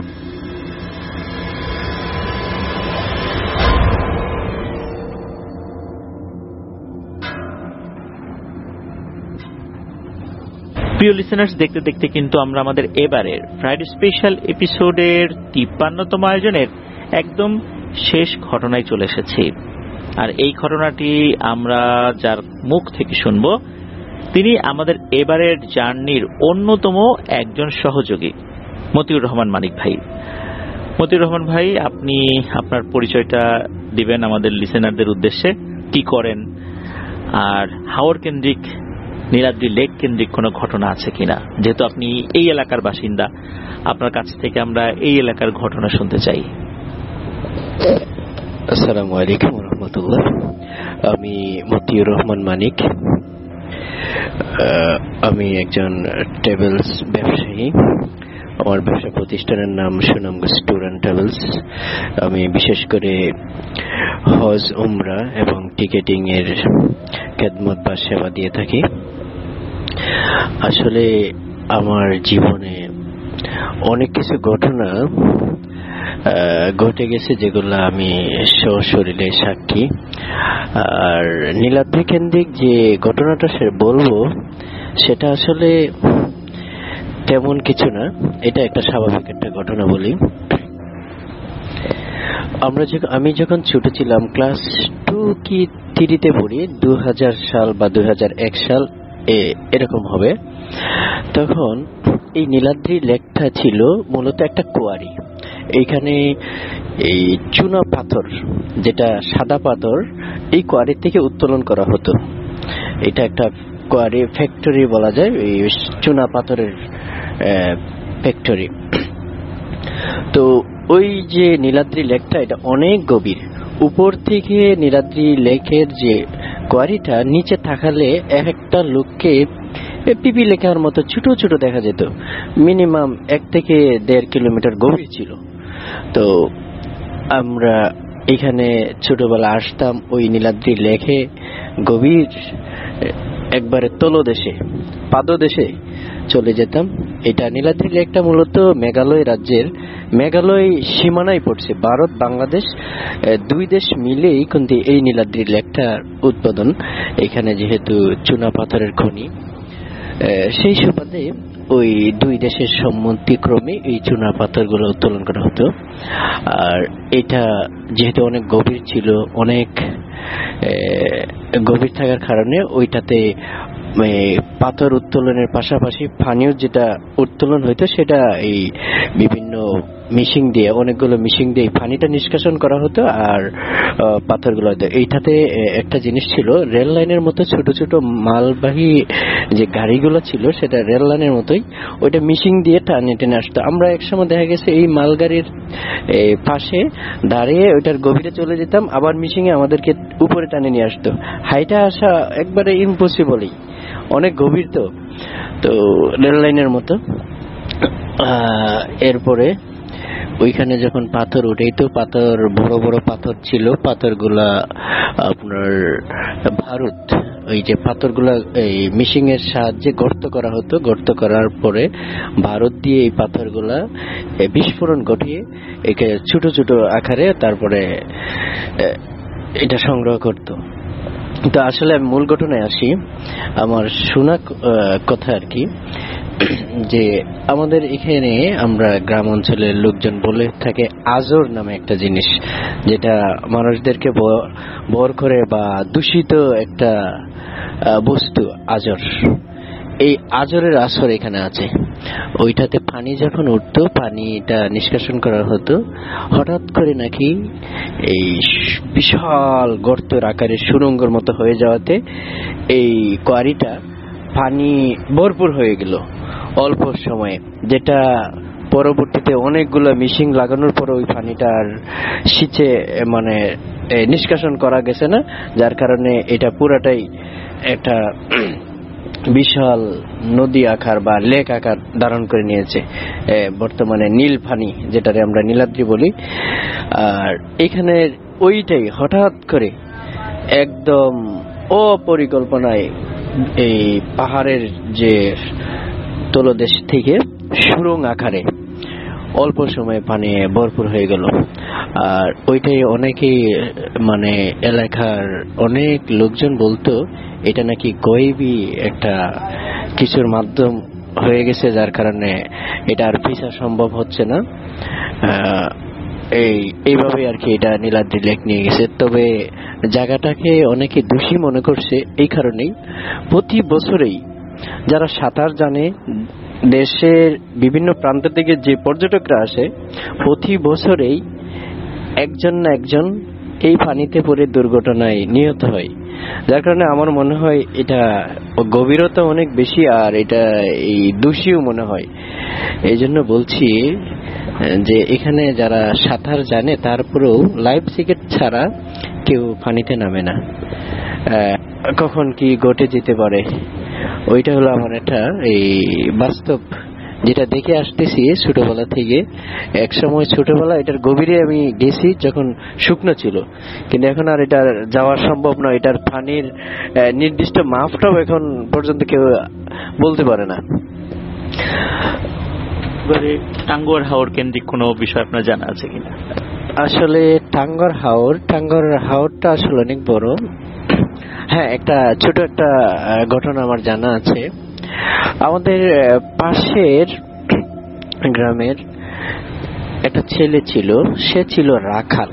প্রিয় লিসেনার্স, দেখতে দেখতে কিন্তু আমরা আমাদের এবারের ফ্রাইডে স্পেশাল এপিসোডের তিপ্পান্নতম আয়োজনের একদম শেষ ঘটনায় চলে এসেছি। আর এই ঘটনাটি আমরা যার মুখ থেকে শুনব তিনি আমাদের এবারের জার্নির অন্যতম একজন সহযোগী মতিউর রহমান মানিক ভাই। মতিউর রহমান ভাই, আপনি আপনার পরিচয়টা দিবেন আমাদের লিসেনারদের উদ্দেশ্যে, কি করেন, আর হাওর কেন্দ্রিক নীলাদ্রি লেক কেন্দ্রিক কোনো ঘটনা আছে কিনা? যেহেতু আপনি এই এলাকার বাসিন্দা, আপনার কাছ থেকে আমরা এই এলাকার ঘটনা শুনতে চাই। আসসালামু আলাইকুম রহমতুল্লাহ। আমি মতিউর রহমান মানিক। আমি একজন ট্রাভেলস ব্যবসায়ী। আমার ব্যবসা প্রতিষ্ঠানের নাম সুনামগঞ্জ ট্যুর অ্যান্ড ট্রাভেলস। আমি বিশেষ করে হজ, উমরা এবং টিকেটিং এর খেদমত বা সেবা দিয়ে থাকি। আসলে আমার জীবনে অনেক কিছু ঘটনা ঘটে গেছে যেগুলো আমি সশরীরে সাক্ষী। আর নীলাদ্রি কেন্দ্রিক যে ঘটনাটা সে বলবো সেটা আসলে তেমন কিছু না, এটা একটা স্বাভাবিক একটা ঘটনা বলি। আমরা যখন আমি যখন ছোট ছিলাম, ক্লাস টু কি থ্রিতে পড়ি, দু হাজার সাল বা দু হাজার এক সাল এরকম হবে, তখন এই নীলাদ্রি লেকটা ছিল মূলত একটা কোয়ারি। এইখানে এই চুনা পাথর, যেটা সাদা পাথর, এই কোয়ারি থেকে উত্তোলন করা হতো। এটা একটা কোয়ারি ফ্যাক্টরি বলা যায়, এই চুনা পাথরের ফ্যাক্টরি। তো ওই যে নীলাদ্রি লেকটা, এটা অনেক গভীর। উপর থেকে নীলাদ্রি লেকের যে কোয়ারিটা নিচে থাকালে এক একটা লোককে পিপি লেখার মতো ছোট ছোট দেখা যেত। মিনিমাম এক থেকে দেড় কিলোমিটার গভীর ছিল। তো আমরা এখানে ছোটবেলা আসতাম, ওই নীলাদ্রি লেকে গভীর একবারে তলদেশে, পাদদেশে চলে যেতাম। এটা নীলাদ্রি লেকটা মূলত মেঘালয় রাজ্যের, মেঘালয় সীমানায় পড়ছে। ভারত বাংলাদেশ দুই দেশ মিলেই কিন্তু এই নীলাদ্রি লেকটার উৎপাদন। এখানে যেহেতু চুনা পাথরের খনি, সেই সুবাদে ওই দুই দেশের সম্মতিক্রমে এই চুনা পাথরগুলো উত্তোলন করা হতো। আর এটা যেহেতু অনেক গভীর ছিল, অনেক গভীর থাকার কারণে ওইটাতে পাথর উত্তোলনের পাশাপাশি পানীয় যেটা উত্তোলন হইতো সেটা এই বিভিন্ন মিশিং দিয়ে, অনেকগুলো মিশিং দিয়ে পানিটা নিষ্কাশন করা হতো। আর পাথরগুলো হতো, এইটাতে একটা জিনিস ছিল, রেল লাইনের মতো ছোট ছোট মালবাহী যে গাড়িগুলো ছিল সেটা রেল লাইনের মতোই, ওইটা মিশিং দিয়ে টানে টেনে আসতো। আমরা একসময় দেখা গেছে এই মালগাড়ির পাশে দাঁড়িয়ে ওইটার গভীরে চলে যেতাম, আবার মিশিং এ আমাদেরকে উপরে টানে নিয়ে আসতো। হাইটা আসা একবারে ইম্পসিবলই, অনেক গভীর। তো তো রেল লাইনের মতো। এরপরে ওইখানে যখন পাথর উঠে, তো পাথর বড় বড় পাথর ছিল, পাথরগুলা আপনার ভারত, ওই যে পাথরগুলা এই মিশিং এর সাহায্যে গর্ত করা হতো। গর্ত করার পরে ভারত দিয়ে এই পাথরগুলা বিস্ফোরণ ঘটিয়ে একে ছোট ছোট আকারে তারপরে এটা সংগ্রহ করত। তো আসলে আমি মূল ঘটনায় আসি, আমার শোনা কথা আর কি, যে আমাদের এখানে আমরা গ্রাম অঞ্চলের লোকজন বলে থাকে আজর নামে একটা জিনিস, যেটা মানুষদেরকে বর করে বা দূষিত একটা বস্তু আজর। এই আজরের আসর এখানে আছে, ওইটাতে পানি যখন উঠতো, পানিটা নিষ্কাশন করা হতো, হঠাৎ করে নাকি এই বিশাল গর্তের আকারে সুড়ঙ্গের মতো হয়ে যাওয়াতে এই কোয়ারিটা পানি ভরপুর হয়ে গেল অল্প সময়ে, যেটা পরবর্তীতে অনেকগুলো মিশিং লাগানোর পর ওই পানিটা আর সিঁচে মানে নিষ্কাশন করা গেছে না, যার কারণে এটা পুরাটাই একটা বিশাল নদী আকার বা লেক আকার ধারণ করে নিয়েছে, বর্তমানে নীল পানি যেটারে আমরা নীলাদ্রি বলি। আর এখানে ওইটাই হঠাৎ করে একদম অপরিকল্পনায় এই পাহাড়ের যে তলদেশ থেকে সুড়ং আকারে অল্প সময়ে পানি ভরপুর হয়ে গেল। আর ওইটাই অনেকেই মানে এলাকার অনেক লোকজন বলতো এটা নাকি গয়েবী একটা কিছুর মাধ্যম হয়ে গেছে, যার কারণে এটা আর ভিসা সম্ভব হচ্ছে না। এই এইভাবে আর কি এটা নীলাদ্রি লেক নিয়ে গেছে। তবে জায়গাটাকে অনেকে দোষী মনে করছে এই কারণেই, প্রতি বছরেই যারা সাঁতার জানে, দেশের বিভিন্ন প্রান্ত থেকে যে পর্যটকরা আসে, প্রতি বছরেই একজন না একজন এই পানিতে পড়ে দুর্ঘটনায় নিহত হয়, যার কারণে আমার মনে হয় এটা গভীরতা অনেক বেশি আর এটা এই দোষীও মনে হয়। এই জন্য বলছি যে এখানে যারা সাঁতার জানে তারপরেও লাইফ জ্যাকেট ছাড়া কেউ পানিতে নামে না, কখন কি ঘটে যেতে পারে। ওইটা হলো আমার একটা এই বাস্তব যেটা দেখে আসতেছি ছোটবেলা থেকে। এক সময় ছোটবেলা এটার গভীরে আমি গেছি যখন শুকনো ছিল, কিন্তু এখন আর এটা যাওয়া সম্ভব নয়। এটার পানির নির্দিষ্ট মাপটাও এখন পর্যন্ত কেউ বলতে পারে না। টাঙ্গুয়ার হাওর কেন্দ্রিক কোনো বিষয় আপনার জানা আছে কিনা? আসলে টাঙ্গুয়ার হাওর টাঙ্গুয়ার হাওরটা আসলে অনেক বড়। হ্যাঁ, একটা ছোট একটা ঘটনা আমার জানা আছে। আমাদের পাশের গ্রামের একটা ছেলে ছিল, সে ছিল রাখাল।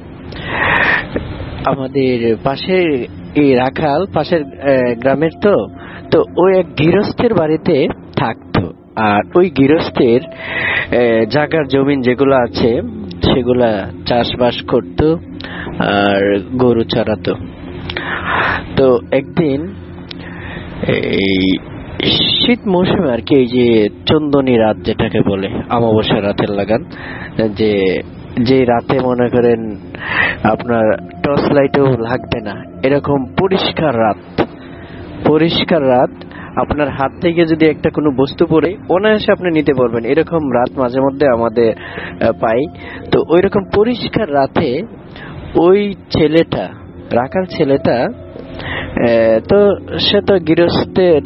আমাদের পাশের এই রাখাল পাশের গ্রামের তো তো ওই এক গৃহস্থের বাড়িতে থাকতো। আর ওই গৃহস্থের জায়গার জমিন যেগুলো আছে সেগুলা চাষবাস করতো আর গরু চড়াতো। তো একদিন এই শীত মৌসুমে আর কি, এই যে চন্দনী রাত যেটাকে বলে, অমাবস্যা রাতের লাগান, যে যে রাতে মনে করেন আপনার টর্চ লাইটও লাগবে না, এরকম পরিষ্কার রাত পরিষ্কার রাত আপনার হাত থেকে যদি একটা কোনো বস্তু পড়ে অনায়াসে আপনি নিতে পারবেন, এরকম রাত মাঝে মধ্যে আমাদের পাই। তো ওই রকম পরিষ্কার রাতে ওই ছেলেটা, রাখাল ছেলেটা, তো সে তো গৃহস্থের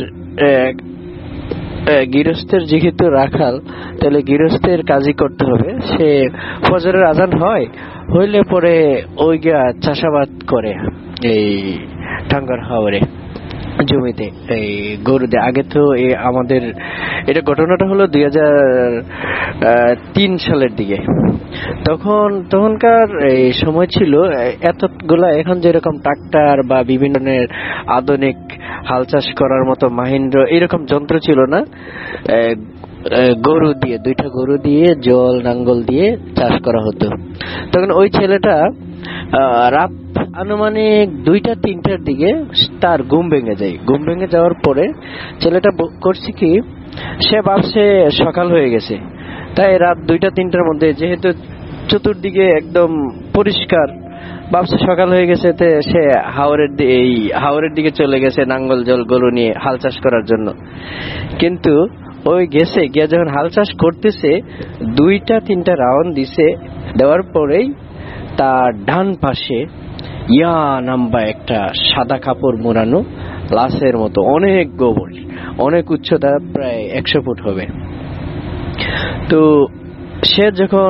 গৃহস্থের যেহেতু রাখাল, তাহলে গৃহস্থের কাজই করতে হবে। সে ফজরের আজান হয়, হইলে পরে ওই গিয়া চাষাবাদ করে এই টাঙ্গুয়ার হাওরে জমিতে এই গরু দিয়ে। আগে তো আমাদের এটা ঘটনাটা হলো দুই হাজার তিন সালের দিকে। তখন তখনকার এই সময় ছিল এতগুলা এখন যেরকম ট্রাক্টর বা বিভিন্ন আধুনিক হাল চাষ করার মতো মাহিন্দ্র এরকম যন্ত্র ছিল না। গরু দিয়ে, দুইটা গরু দিয়ে, জল নাঙ্গল দিয়ে চাষ করা হতো। তখন ওই ছেলেটা রাত আনুমানিক দুইটা তিনটার দিকে তার ঘুম ভেঙে যায়। ঘুম ভেঙে যাওয়ার পরে ছেলেটা করছে কি, সে ভাবছে সকাল হয়ে গেছে, তাই রাত দুইটা তিনটার মধ্যে যেহেতু চতুর্দিকে একদম পরিষ্কার, ভাবছে সকাল হয়ে গেছে, সে হাওরের এই হাওরের দিকে চলে গেছে নাঙ্গল জল গরু নিয়ে হাল চাষ করার জন্য। কিন্তু ওই গেছে গিয়া যখন হাল চাষ করতেছে, দুইটা তিনটা রাউন্ড দিছে, দেওয়ার পরেই তার ডান পাশে ইয়া নাম্বা একটা সাদা কাপড় মোড়ানো লাশের মতো অনেক গোবর, অনেক উচ্চতা, প্রায় একশো ফুট হবে। তো সে যখন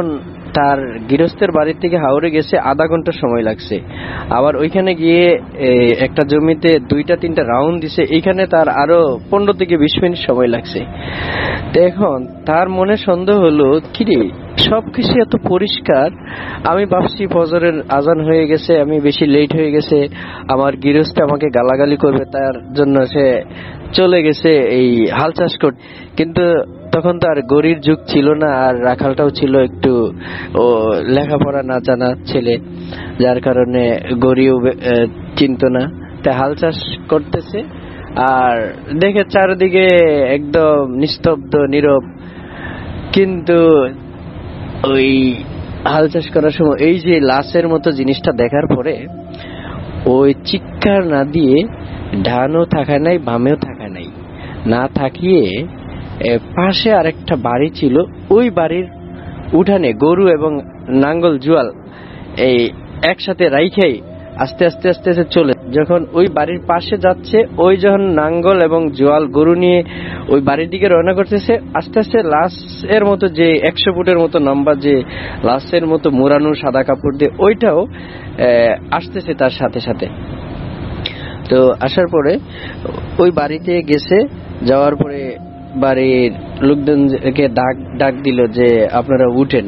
তার গৃহস্থের বাড়ি থেকে হাওড়ে গেছে আধা ঘন্টা সময় লাগছে, আবার ওইখানে গিয়ে একটা জমিতে দুইটা তিনটা রাউন্ড দিছে, এইখানে তার আরো পনেরো থেকে বিশ মিনিট সময় লাগছে। তো এখন তার মনে সন্দেহ হলো, কিরে সবকিছু এত পরিষ্কার, আমি ভাবছি ফজরের আজান হয়ে গেছে, আমি বেশি লেট হয়ে গেছে, আমার গৃহস্থ আমাকে গালাগালি করবে, তার জন্য সে চলে গেছে এই হাল চাষ করতে। কিন্তু তখন তো আর গরির যুগ ছিল না, আর রাখালটাও ছিল একটু ও লেখাপড়া না জানা ছেলে, যার কারণে গরিও চিনত না, তাই হাল চাষ করতেছে। আর দেখে চারিদিকে একদম নিস্তব্ধ নীরব, কিন্তু ওই হাল চাষ করার সময় এই যে লাশের মতো জিনিসটা দেখার পরে ওই চিৎকার না দিয়ে ডানও থাকা নাই বামেও থাকা নাই, না থাকিয়ে পাশে আরেকটা বাড়ি ছিল, ওই বাড়ির উঠানে গরু এবং নাঙ্গল জুয়াল এই একসাথে রাইখাই আস্তে আস্তে আস্তে আস্তে চলে, যখন ওই বাড়ির পাশে যাচ্ছে, ওই যখন নাঙ্গল এবং জোয়াল গরু নিয়ে ওই বাড়ির দিকে রওনা করতেছে, আস্তে আস্তে লাশের মতো যে একশো ফুটের মতো লম্বা যে লাশের মতো মোড়ানো সাদা কাপড় দিয়ে ওইটাও আসতেছে তার সাথে সাথে। তো আসার পরে ওই বাড়িতে গেছে, যাওয়ার পরে বাড়ির লোকজনকে ডাক ডাক দিল যে আপনারা উঠেন।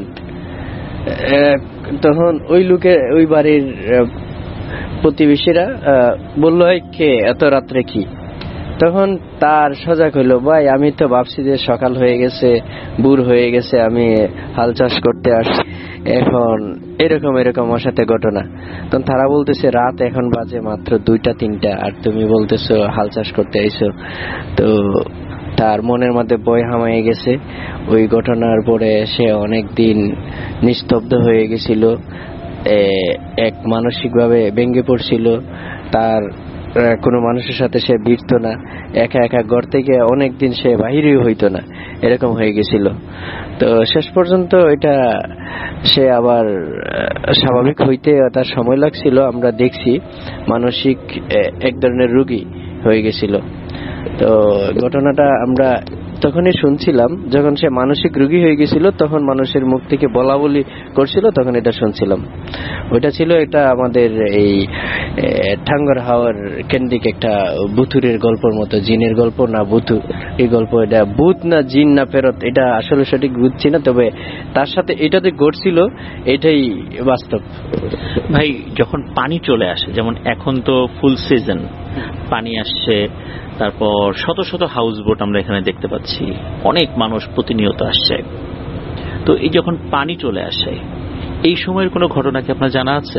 তখন ওই লোকে ওই বাড়ির প্রতিবেশীরা বলল, কে এত রাত্রে কি? তখন তার সজাগ হইলো, ভাই আমি তো ভাবছি যে সকাল হয়ে গেছে, বুড় হয়ে গেছে, আমি হাল চাষ করতে আসছি, এখন এরকম এরকম আমার সাথে ঘটনা। তখন তারা বলতেছে রাত এখন বাজে মাত্র দুইটা তিনটা, আর তুমি বলতেছো হাল চাষ করতে আইছো। তো তার মনের মধ্যে ভয় হামায়ে গেছে। ওই ঘটনার পরে সে অনেক দিন নিস্তব্ধ হয়ে গেছিল, এক মানসিকভাবে ভেঙে পড়ছিল, তার কোনো মানুষের সাথে সে ভিড়ত না, একা একা ঘর থেকে অনেকদিন সে বাহিরেও হইতো না, এরকম হয়ে গেছিল। তো শেষ পর্যন্ত এটা সে আবার স্বাভাবিক হইতে তার সময় লাগছিল, আমরা দেখছি মানসিক এক ধরনের রোগী হয়ে গেছিল। তো ঘটনাটা আমরা তখনই শুনছিলাম, যখন সে মানসিক রোগী হয়ে গেছিল, তখন মানুষের মুখ থেকে বলা বলি করছিল, তখন এটা শুনছিলাম। ওইটা ছিল এটা আমাদের এই ঠাঙ্গর হাওয়ার কেন্দ্রিক একটা বুথুরের গল্পের মতো, জিনের গল্প না বুথু এই গল্প। এটা ভূত না জিন না ফেরত এটা আসলে সঠিক বুঝছি না, তবে তার সাথে এটাতে ঘটছিল, এটাই বাস্তব। ভাই যখন পানি চলে আসে, যেমন এখন তো ফুল সিজন, পানি আসছে, তারপর শত শত হাউস বোট আমরা এখানে দেখতে পাচ্ছি, অনেক মানুষ প্রতিনিয়ত আসছে, তো এই যখন পানি চলে আসে এই সময়ের কোনো ঘটনা কি আপনার জানা আছে?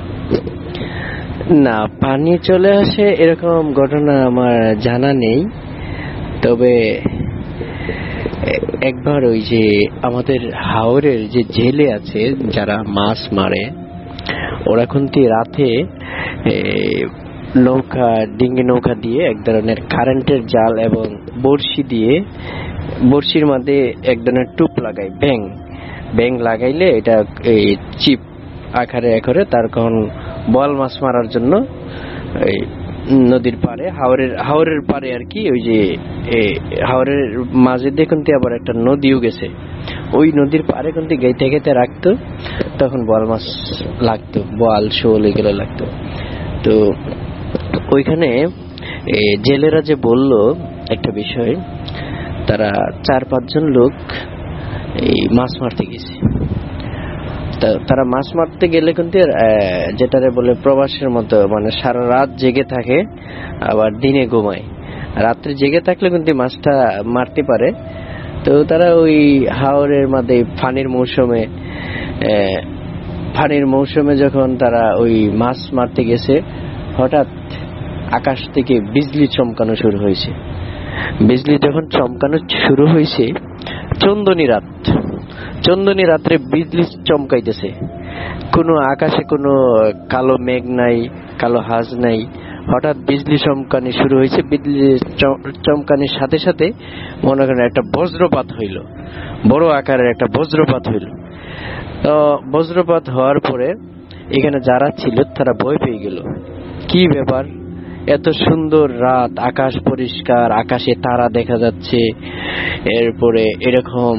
না, পানি চলে আসে এরকম ঘটনা আমার জানা নেই, তবে একবার ওই যে আমাদের হাওরের যে জেলে আছে যারা মাছ মারে, ওরা কিন্তু রাতে নৌকা ডিঙ্গি নৌকা দিয়ে এক ধরনের কারেন্টের জাল এবং বড়শি দিয়ে, বড়শির মধ্যে এক ধরনের টুপ লাগায়, ব্যাং ব্যাং লাগাইলে এটা এই চিপ আকারে আকারে তার কোন বল মাছ মারার জন্য এই নদীর পারে, হাওরের হাওরের পারে আর কি, ওই যে হাওরের মাঝে দেখুন আবার একটা নদীও গেছে, ওই নদীর পারে কিন্তু গেইতে গেতে রাখতো, তখন বল মাছ লাগতো, বল শোল এগুলো লাগতো। তো ওইখানে জেলেরা যে বলল একটা বিষয়, তারা চার পাঁচজন লোক এই মাছ মারতে গেছে। তারা মাছ মারতে গেলে কিন্তু যেটারে বলে প্রবাসের মতো, মানে সারা রাত জেগে থাকে আবার দিনে ঘুমায়, রাত্রে জেগে থাকলে কিন্তু মাছটা মারতে পারে। তো তারা ওই হাওরের মধ্যে ফানির মৌসুমে ফানির মৌসুমে যখন তারা ওই মাছ মারতে গেছে, হঠাৎ আকাশ থেকে বিজলি চমকানো শুরু হয়েছে। বিজলি যখন চমকানো শুরু হয়েছে, চন্দনী রাত, চন্দনী রাত্রে বিজলি চমকাইতেছে, কোনো আকাশে কোনো কালো মেঘ নাই, কালো হাজ নাই, হঠাৎ বিজলি চমকানি শুরু হয়েছে। বিজলি চমকানির সাথে সাথে মনে করেন একটা বজ্রপাত হইল, বড় আকারের একটা বজ্রপাত হইল। তো বজ্রপাত হওয়ার পরে এখানে যারা ছিল তারা ভয় পেয়ে গেল, কি ব্যাপার, এত সুন্দর রাত, আকাশ পরিষ্কার, আকাশে তারা দেখা যাচ্ছে, এরপরে এরকম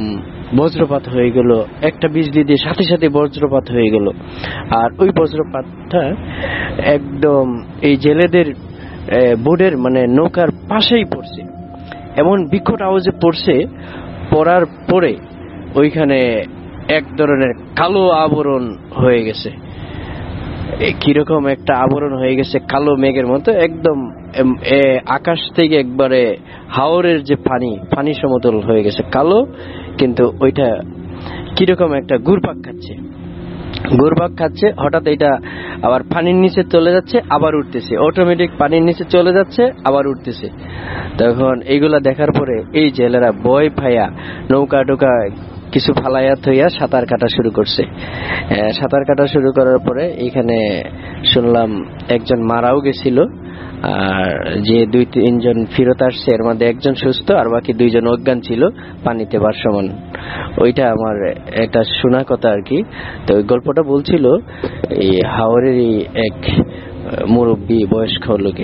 বজ্রপাত হয়ে গেল, একটা বিজলি দিয়ে সাথে সাথে বজ্রপাত হয়ে গেল। আর ওই বজ্রপাতটা একদম এই জেলেদের বোর্ডের মানে নৌকার পাশেই পড়ছে, এমন বিকট আওয়াজে পড়ছে। পড়ার পরে ওইখানে এক ধরনের কালো আবরণ হয়ে গেছে, কিরকম একটা আবরণ হয়ে গেছে কালো মেঘের মতো, একদম আকাশ থেকে একবারে হাওরের যে পানি পানি সমতল হয়ে গেছে কালো, কিন্তু ওইটা কিরকম একটা ঘুরপাক খাচ্ছে ঘুরপাক খাচ্ছে হঠাৎ এটা আবার পানির নিচে চলে যাচ্ছে, আবার উঠতেছে, অটোমেটিক পানির নিচে চলে যাচ্ছে, আবার উঠতেছে। তখন এইগুলা দেখার পরে এই জেলেরা ভয় পাইয়া নৌকা টোকা কিছু ফালাইয়া থইয়া সাঁতার কাটা শুরু করছে। সাঁতার কাটা শুরু করার পরে এখানে শুনলাম একজন মারাও গেছিল, আর যে দুই তিনজন ফিরত আসছে এর মধ্যে একজন সুস্থ আর বাকি দুইজন অজ্ঞান ছিল পানিতে ভাসমান। ওইটা আমার একটা শোনা কথা আর কি। তো ওই গল্পটা বলছিল এই হাওরেরই এক মুরব্বী বয়স্ক লোকে।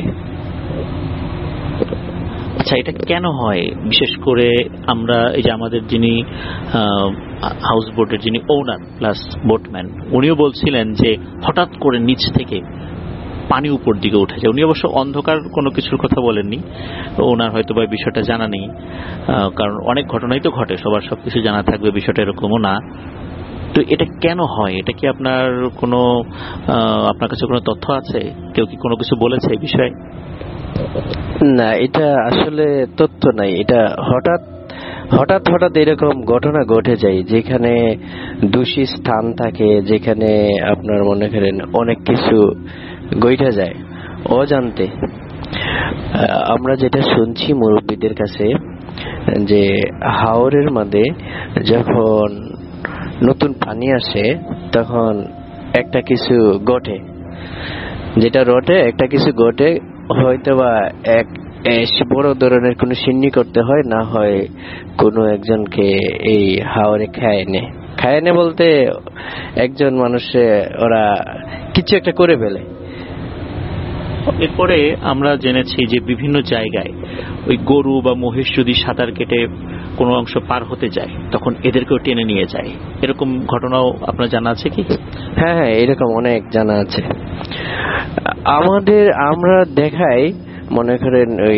আচ্ছা, এটা কেন হয়? বিশেষ করে আমরা এই যে আমাদের যিনি হাউস বোটের যিনি ওনার প্লাস বোটম্যান, উনিও বলছিলেন যে হঠাৎ করে নিচ থেকে পানি উপর দিকে উঠে যায়। উনি অবশ্য অন্ধকার কোনো কিছুর কথা বলেননি, ওনার হয়তো বা বিষয়টা জানা নেই, কারণ অনেক ঘটনাই তো ঘটে, সবার সবকিছু জানা থাকবে বিষয়টা এরকমও না। তো এটা কেন হয়? এটা কি আপনার কোনো আপনার কাছে কোনো তথ্য আছে? কেউ কি কোনো কিছু বলেছে এই বিষয়ে? না, এটা আসলে তথ্য নাই, এটা হঠাৎ হঠাৎ হঠাৎ এরকম ঘটনা ঘটে যায়, যেখানে দোষী স্থান থাকে, যেখানে আপনার মনে করেন অনেক কিছু গইঠা যায় অজান্তে। আমরা যেটা শুনছি মুরব্বীদের কাছে যে হাওরের মধ্যে যখন নতুন পানি আসে তখন একটা কিছু ঘটে, যেটা রটে একটা কিছু ঘটে, হয়তো বা এক বড় ধরনের কোনো সিন্নি করতে হয়, না হয় কোনো একজনকে এই হাওরে খায় নে খায় নে বলতে একজন মানুষে ওরা কিছু একটা করে ফেলে। এরপরে আমরা জেনেছি যে বিভিন্ন জায়গায় ওই গরু বা মহিষ যদি সাঁতার কেটে কোনো অংশ পার হতে যায় তখন এদেরকেও টেনে নিয়ে যায়, এরকম ঘটনাও আপনার জানা আছে কি? হ্যাঁ হ্যাঁ, এরকম অনেক জানা আছে আমাদের। আমরা দেখাই মনে করেন ওই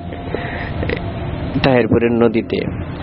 তাহিরপুরের নদীতে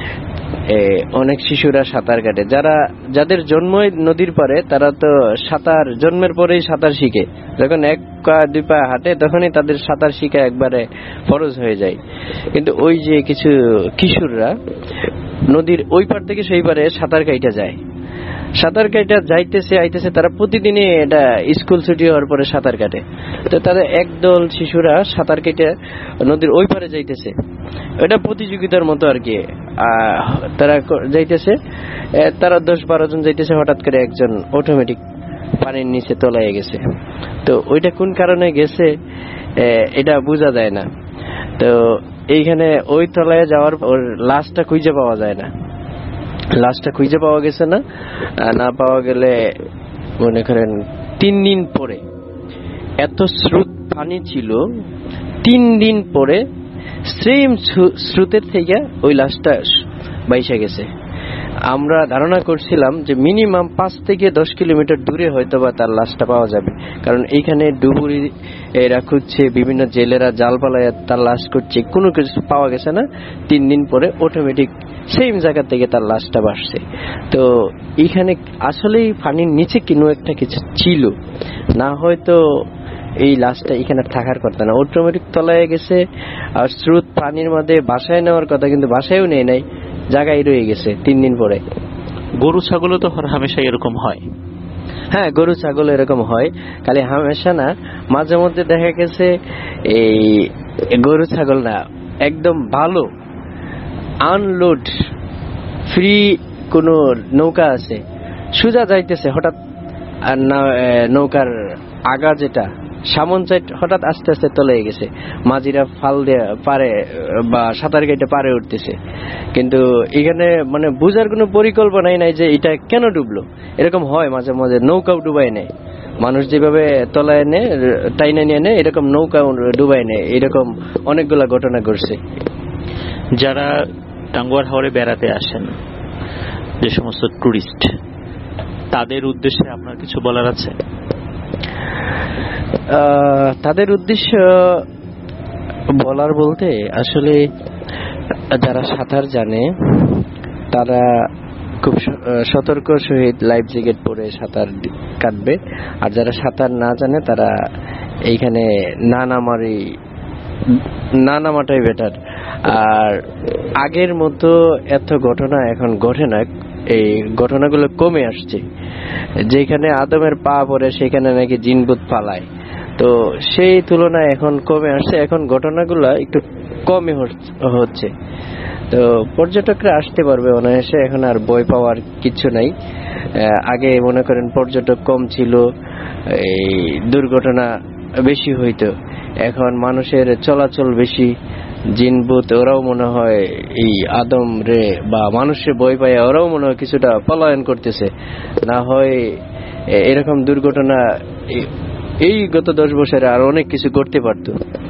অনেক শিশুরা সাঁতার কাটে, যারা যাদের জন্মই নদীর পারে তারা তো সাঁতার জন্মের পরেই সাঁতার শিখে, যখন এক পা দুই পা হাঁটে তখনই তাদের সাঁতার শিখা একবারে ফরজ হয়ে যায়। কিন্তু ওই যে কিছু কিশোররা নদীর ওই পার থেকে সেই পারে সাঁতার কাইটা যায়, সাঁতার কাটা যাইতেছে আইতেছে, তারা প্রতিদিনই এটা স্কুল ছুটি হওয়ার পরে সাঁতার কাটে। তো তাদের একদল শিশুরা সাঁতার কেটে নদীর ওই পারে যাইতেছে, এটা প্রতিযোগিতার মতো আর কি। তারা যাইতেছে, তারা দশ বারো জন যাইতেছে, হঠাৎ করে একজন অটোমেটিক পানির নিচে তলায় গেছে। তো ওইটা কোন কারণে গেছে এটা বোঝা যায় না। তো এইখানে ওই তলায় যাওয়ার ওর লাশটা খুঁজে পাওয়া যায় না, লাশটা খুঁজে পাওয়া গেছে না। না পাওয়া গেলে মনে করেন তিন দিন পরে, এত স্রোত পানি ছিল, তিন দিন পরে সেম স্রোতের থেকে ওই লাশটা বাইসা গেছে। আমরা ধারণা করছিলাম যে মিনিমাম পাঁচ থেকে দশ কিলোমিটার দূরে হয়তো বা তার লাশটা পাওয়া যাবে, কারণ এইখানে ডুবুরি এরা খুঁজছে, বিভিন্ন জেলেরা জাল পালায় তার লাশ করছে, কোনো কিছু পাওয়া গেছে না। তিন দিন পরে অটোমেটিক সেম জায়গা থেকে তার লাশটা ভাসছে। তো এইখানে আসলেই পানির নিচে কোনো একটা কিছু ছিল, না হয়তো এই লাশটা এখানে থাকার কথা না, অটোমেটিক তলায় গেছে। আর স্রোত পানির মধ্যে বাসায় নেওয়ার কথা, কিন্তু বাসায়ও নেই নাই, জায়গায় রয়ে গেছে তিন দিন পরে। গরু ছাগলও তো হামেশা এরকম হয়। হ্যাঁ, গরু ছাগল এরকম হয়, খালি হামেশা না, মাঝে মধ্যে দেখা গেছে এই গরু ছাগল না, একদম ভালো আনলোড ফ্রি কোন নৌকা আছে, সোজা যাইতেছে, হঠাৎ নৌকার আগা যেটা সামন সাইড হঠাৎ আস্তে আস্তে তলে গেছে, মাঝিরা ফাল দিয়ে পারে বা সাঁতার কেটে পারে উঠতেছে, কিন্তু এখানে মানে বুঝার কোনো পরিকল্পনাই নাই যে এটা কেন ডুবলো। এরকম হয় মাঝে মাঝে, নৌকাও ডুবাই নেয়, মানুষ যেভাবে তলায় নেয় টাইনা নিয়ে নেয়, এরকম নৌকাও ডুবাই নেয়। এরকম অনেকগুলা ঘটনা ঘটছে। যারা টাঙ্গুয়ার হাওরে বেড়াতে আসেন যে সমস্ত টুরিস্ট, তাদের উদ্দেশ্যে আপনার কিছু বলার আছে? তাদের উদ্দেশ্য বলার বলতে আসলে যারা সাঁতার জানে তারা খুব সতর্ক সহিত লাইফ জ্যাকেট পরে সাঁতার কাটবে, আর যারা সাঁতার না জানে তারা এইখানে না নামারই না নামাটাই বেটার। আর আগের মতো এত ঘটনা এখন ঘটে না, এই ঘটনাগুলো কমে আসছে। যেখানে আদমের পা পড়ে সেখানে নাকি জিনভূত পালায়, তো সেই তুলনায় এখন কমে আসছে, এখন ঘটনাগুলো একটু কমই হচ্ছে। তো পর্যটকরা আসতে পারবে অনায়াসে, এখন আর ভয় পাওয়ার কিছু নাই। আগে মনে করেন পর্যটক কম ছিল, এই দুর্ঘটনা বেশি হইতো, এখন মানুষের চলাচল বেশি, জিনভূত ওরাও মনে হয় এই আদম রে বা মানুষের ভয় পায় ওরাও মনে হয় কিছুটা পলায়ন করতেছে, না হয় এরকম দুর্ঘটনা এই গত দশ বছরে আর অনেক কিছু করতে পারত।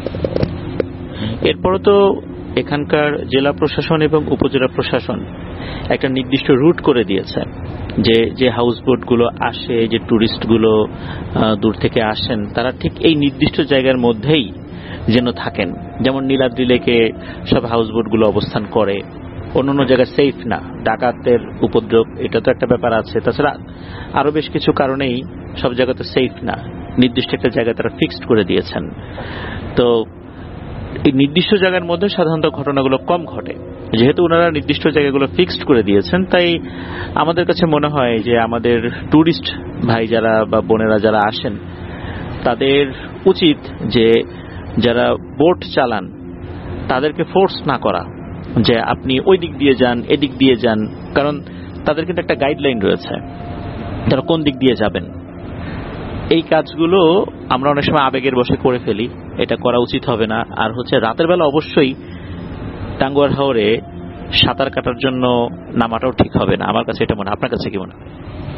এরপরও তো এখানকার জেলা প্রশাসন এবং উপজেলা প্রশাসন একটা নির্দিষ্ট রুট করে দিয়েছে, যে যে হাউস বোট গুলো আসে, যে টুরিস্ট গুলো দূর থেকে আসেন, তারা ঠিক এই নির্দিষ্ট জায়গার মধ্যেই যেন থাকেন। যেমন নীলাদ্রি লেকে সব হাউস বোট গুলো অবস্থান করে, অন্যান্য জায়গায় সেফ না, ডাকাতের উপদ্রব এটা তো একটা ব্যাপার আছে। তাছাড়া আরো বেশ কিছু কারণেই সব জায়গাতে সেফ না, নির্দিষ্ট একটা জায়গায় তারা ফিক্সড করে দিয়েছেন। তো এই নির্দিষ্ট জায়গার মধ্যে সাধারণত ঘটনাগুলো কম ঘটে, যেহেতু ওনারা নির্দিষ্ট জায়গাগুলো ফিক্সড করে দিয়েছেন। তাই আমাদের কাছে মনে হয় যে আমাদের টুরিস্ট ভাই যারা বা বোনেরা যারা আসেন, তাদের উচিত যে যারা বোট চালান তাদেরকে ফোর্স না করা যে আপনি ওই দিক দিয়ে যান, এদিক দিয়ে যান, কারণ তাদের কিন্তু একটা গাইডলাইন রয়েছে তারা কোন দিক দিয়ে যাবেন। এই কাজগুলো আমরা অনেক সময় আবেগের বশে করে ফেলি, এটা করা উচিত হবে না। আর হচ্ছে রাতের বেলা অবশ্যই টাঙ্গুয়ার হাওরে সাঁতার কাটার জন্য নামাটাও ঠিক হবে না, আমার কাছে এটা মনে হয়। আপনার কাছে কি মনে হয়?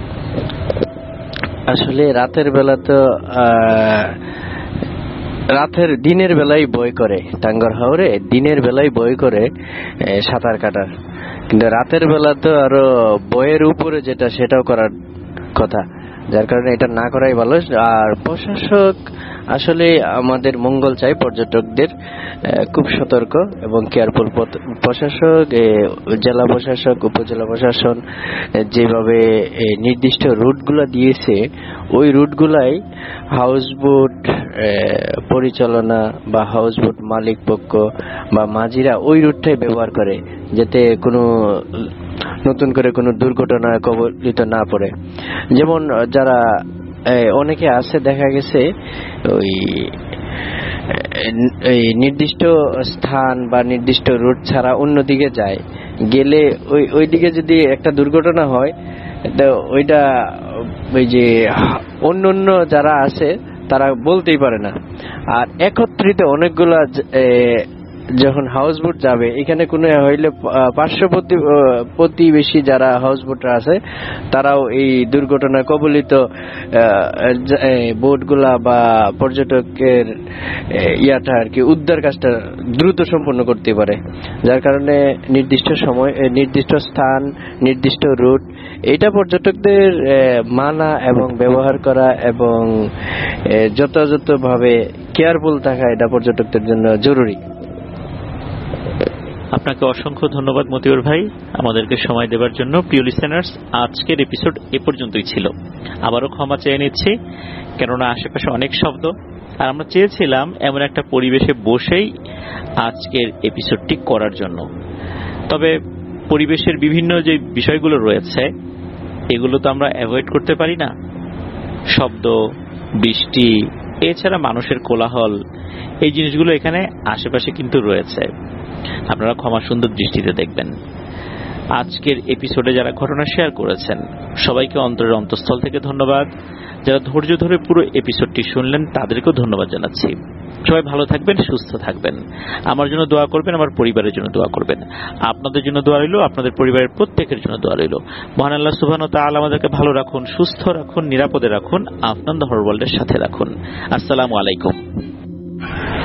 আসলে রাতের বেলা তো রাতের দিনের বেলায় বয় করে টাঙ্গুয়ার হাওরে, দিনের বেলায় বয় করে সাঁতার কাটার, কিন্তু রাতের বেলা তো আরো বয়ের উপরে যেটা সেটাও করার কথা, যার কারণে এটা না করাই ভালো। আর প্রশাসক আসলে আমাদের মঙ্গল চাই, পর্যটকদের খুব সতর্ক এবং কেয়ারফুল প্রশাসক, জেলা প্রশাসক, উপজেলা প্রশাসন যেভাবে নির্দিষ্ট রুটগুলো দিয়েছে ওই রুটগুলাই হাউসবোট পরিচালনা বা হাউসবোট মালিক পক্ষ বা মাঝিরা ওই রুটটাই ব্যবহার করে, যাতে কোনো নতুন করে কোনো দুর্ঘটনায় কবলিত না পড়ে। যেমন যারা অনেকে আছে দেখা গেছে ওই নির্দিষ্ট স্থান বা নির্দিষ্ট রুট ছাড়া অন্যদিকে যায়, গেলে ওই ওই দিকে যদি একটা দুর্ঘটনা হয় তো ওইটা ওই যে অন্য অন্য যারা আছে তারা বলতেই পারে না। আর একত্রিত অনেকগুলা যখন হাউসবোট যাবে, এখানে কোনো হইলে পার্শ্ববর্তী প্রতিবেশী যারা হাউসবোটরা আছে তারাও এই দুর্ঘটনা কবলিত বোটগুলা বা পর্যটকের ইয়াটা আর কি উদ্ধার কাজটা দ্রুত সম্পন্ন করতে পারে, যার কারণে নির্দিষ্ট সময়, নির্দিষ্ট স্থান, নির্দিষ্ট রুট এটা পর্যটকদের মানা এবং ব্যবহার করা এবং যথাযথভাবে কেয়ারফুল থাকা এটা পর্যটকদের জন্য জরুরি। আপনাকে অসংখ্য ধন্যবাদ মতিউর ভাই আমাদেরকে সময় দেওয়ার জন্য। প্রিয় লিসেনার্স, আজকের এপিসোড এ পর্যন্তই ছিল। আবারও ক্ষমা চেয়ে নিচ্ছি, কেননা আশেপাশে অনেক শব্দ, আর আমরা চেয়েছিলাম এমন একটা পরিবেশে বসেই আজকের এপিসোডটি করার জন্য। তবে পরিবেশের বিভিন্ন যে বিষয়গুলো রয়েছে এগুলো তো আমরা অ্যাভয়েড করতে পারি না। শব্দ, বৃষ্টি, এছাড়া মানুষের কোলাহল, এই জিনিসগুলো এখানে আশেপাশে কিন্তু রয়েছে, আপনারা ক্ষমা সুন্দর দৃষ্টিতে দেখবেন। আজকের এপিসোডে যারা ঘটনা শেয়ার করেছেন সবাইকে অন্তরের অন্তঃস্থল থেকে ধন্যবাদ। যারা ধৈর্য ধরে পুরো এপিসোডটি শুনলেন তাদেরকেও ধন্যবাদ জানাচ্ছি। সবাই ভালো থাকবেন, সুস্থ থাকবেন। আমার জন্য দোয়া করবেন, আমার পরিবারের জন্য দোয়া করবেন। আপনাদের জন্য দোয়া রইল, আপনাদের পরিবারের প্রত্যেকের জন্য দোয়া রইল। মহান আল্লাহ সুবহানাহু ওয়া তাআলা আমাদেরকে ভালো রাখুন, সুস্থ রাখুন, নিরাপদে রাখুন, আপনার হর ওয়ার্ল্ডের সাথে রাখুন। আসসালামু আলাইকুম।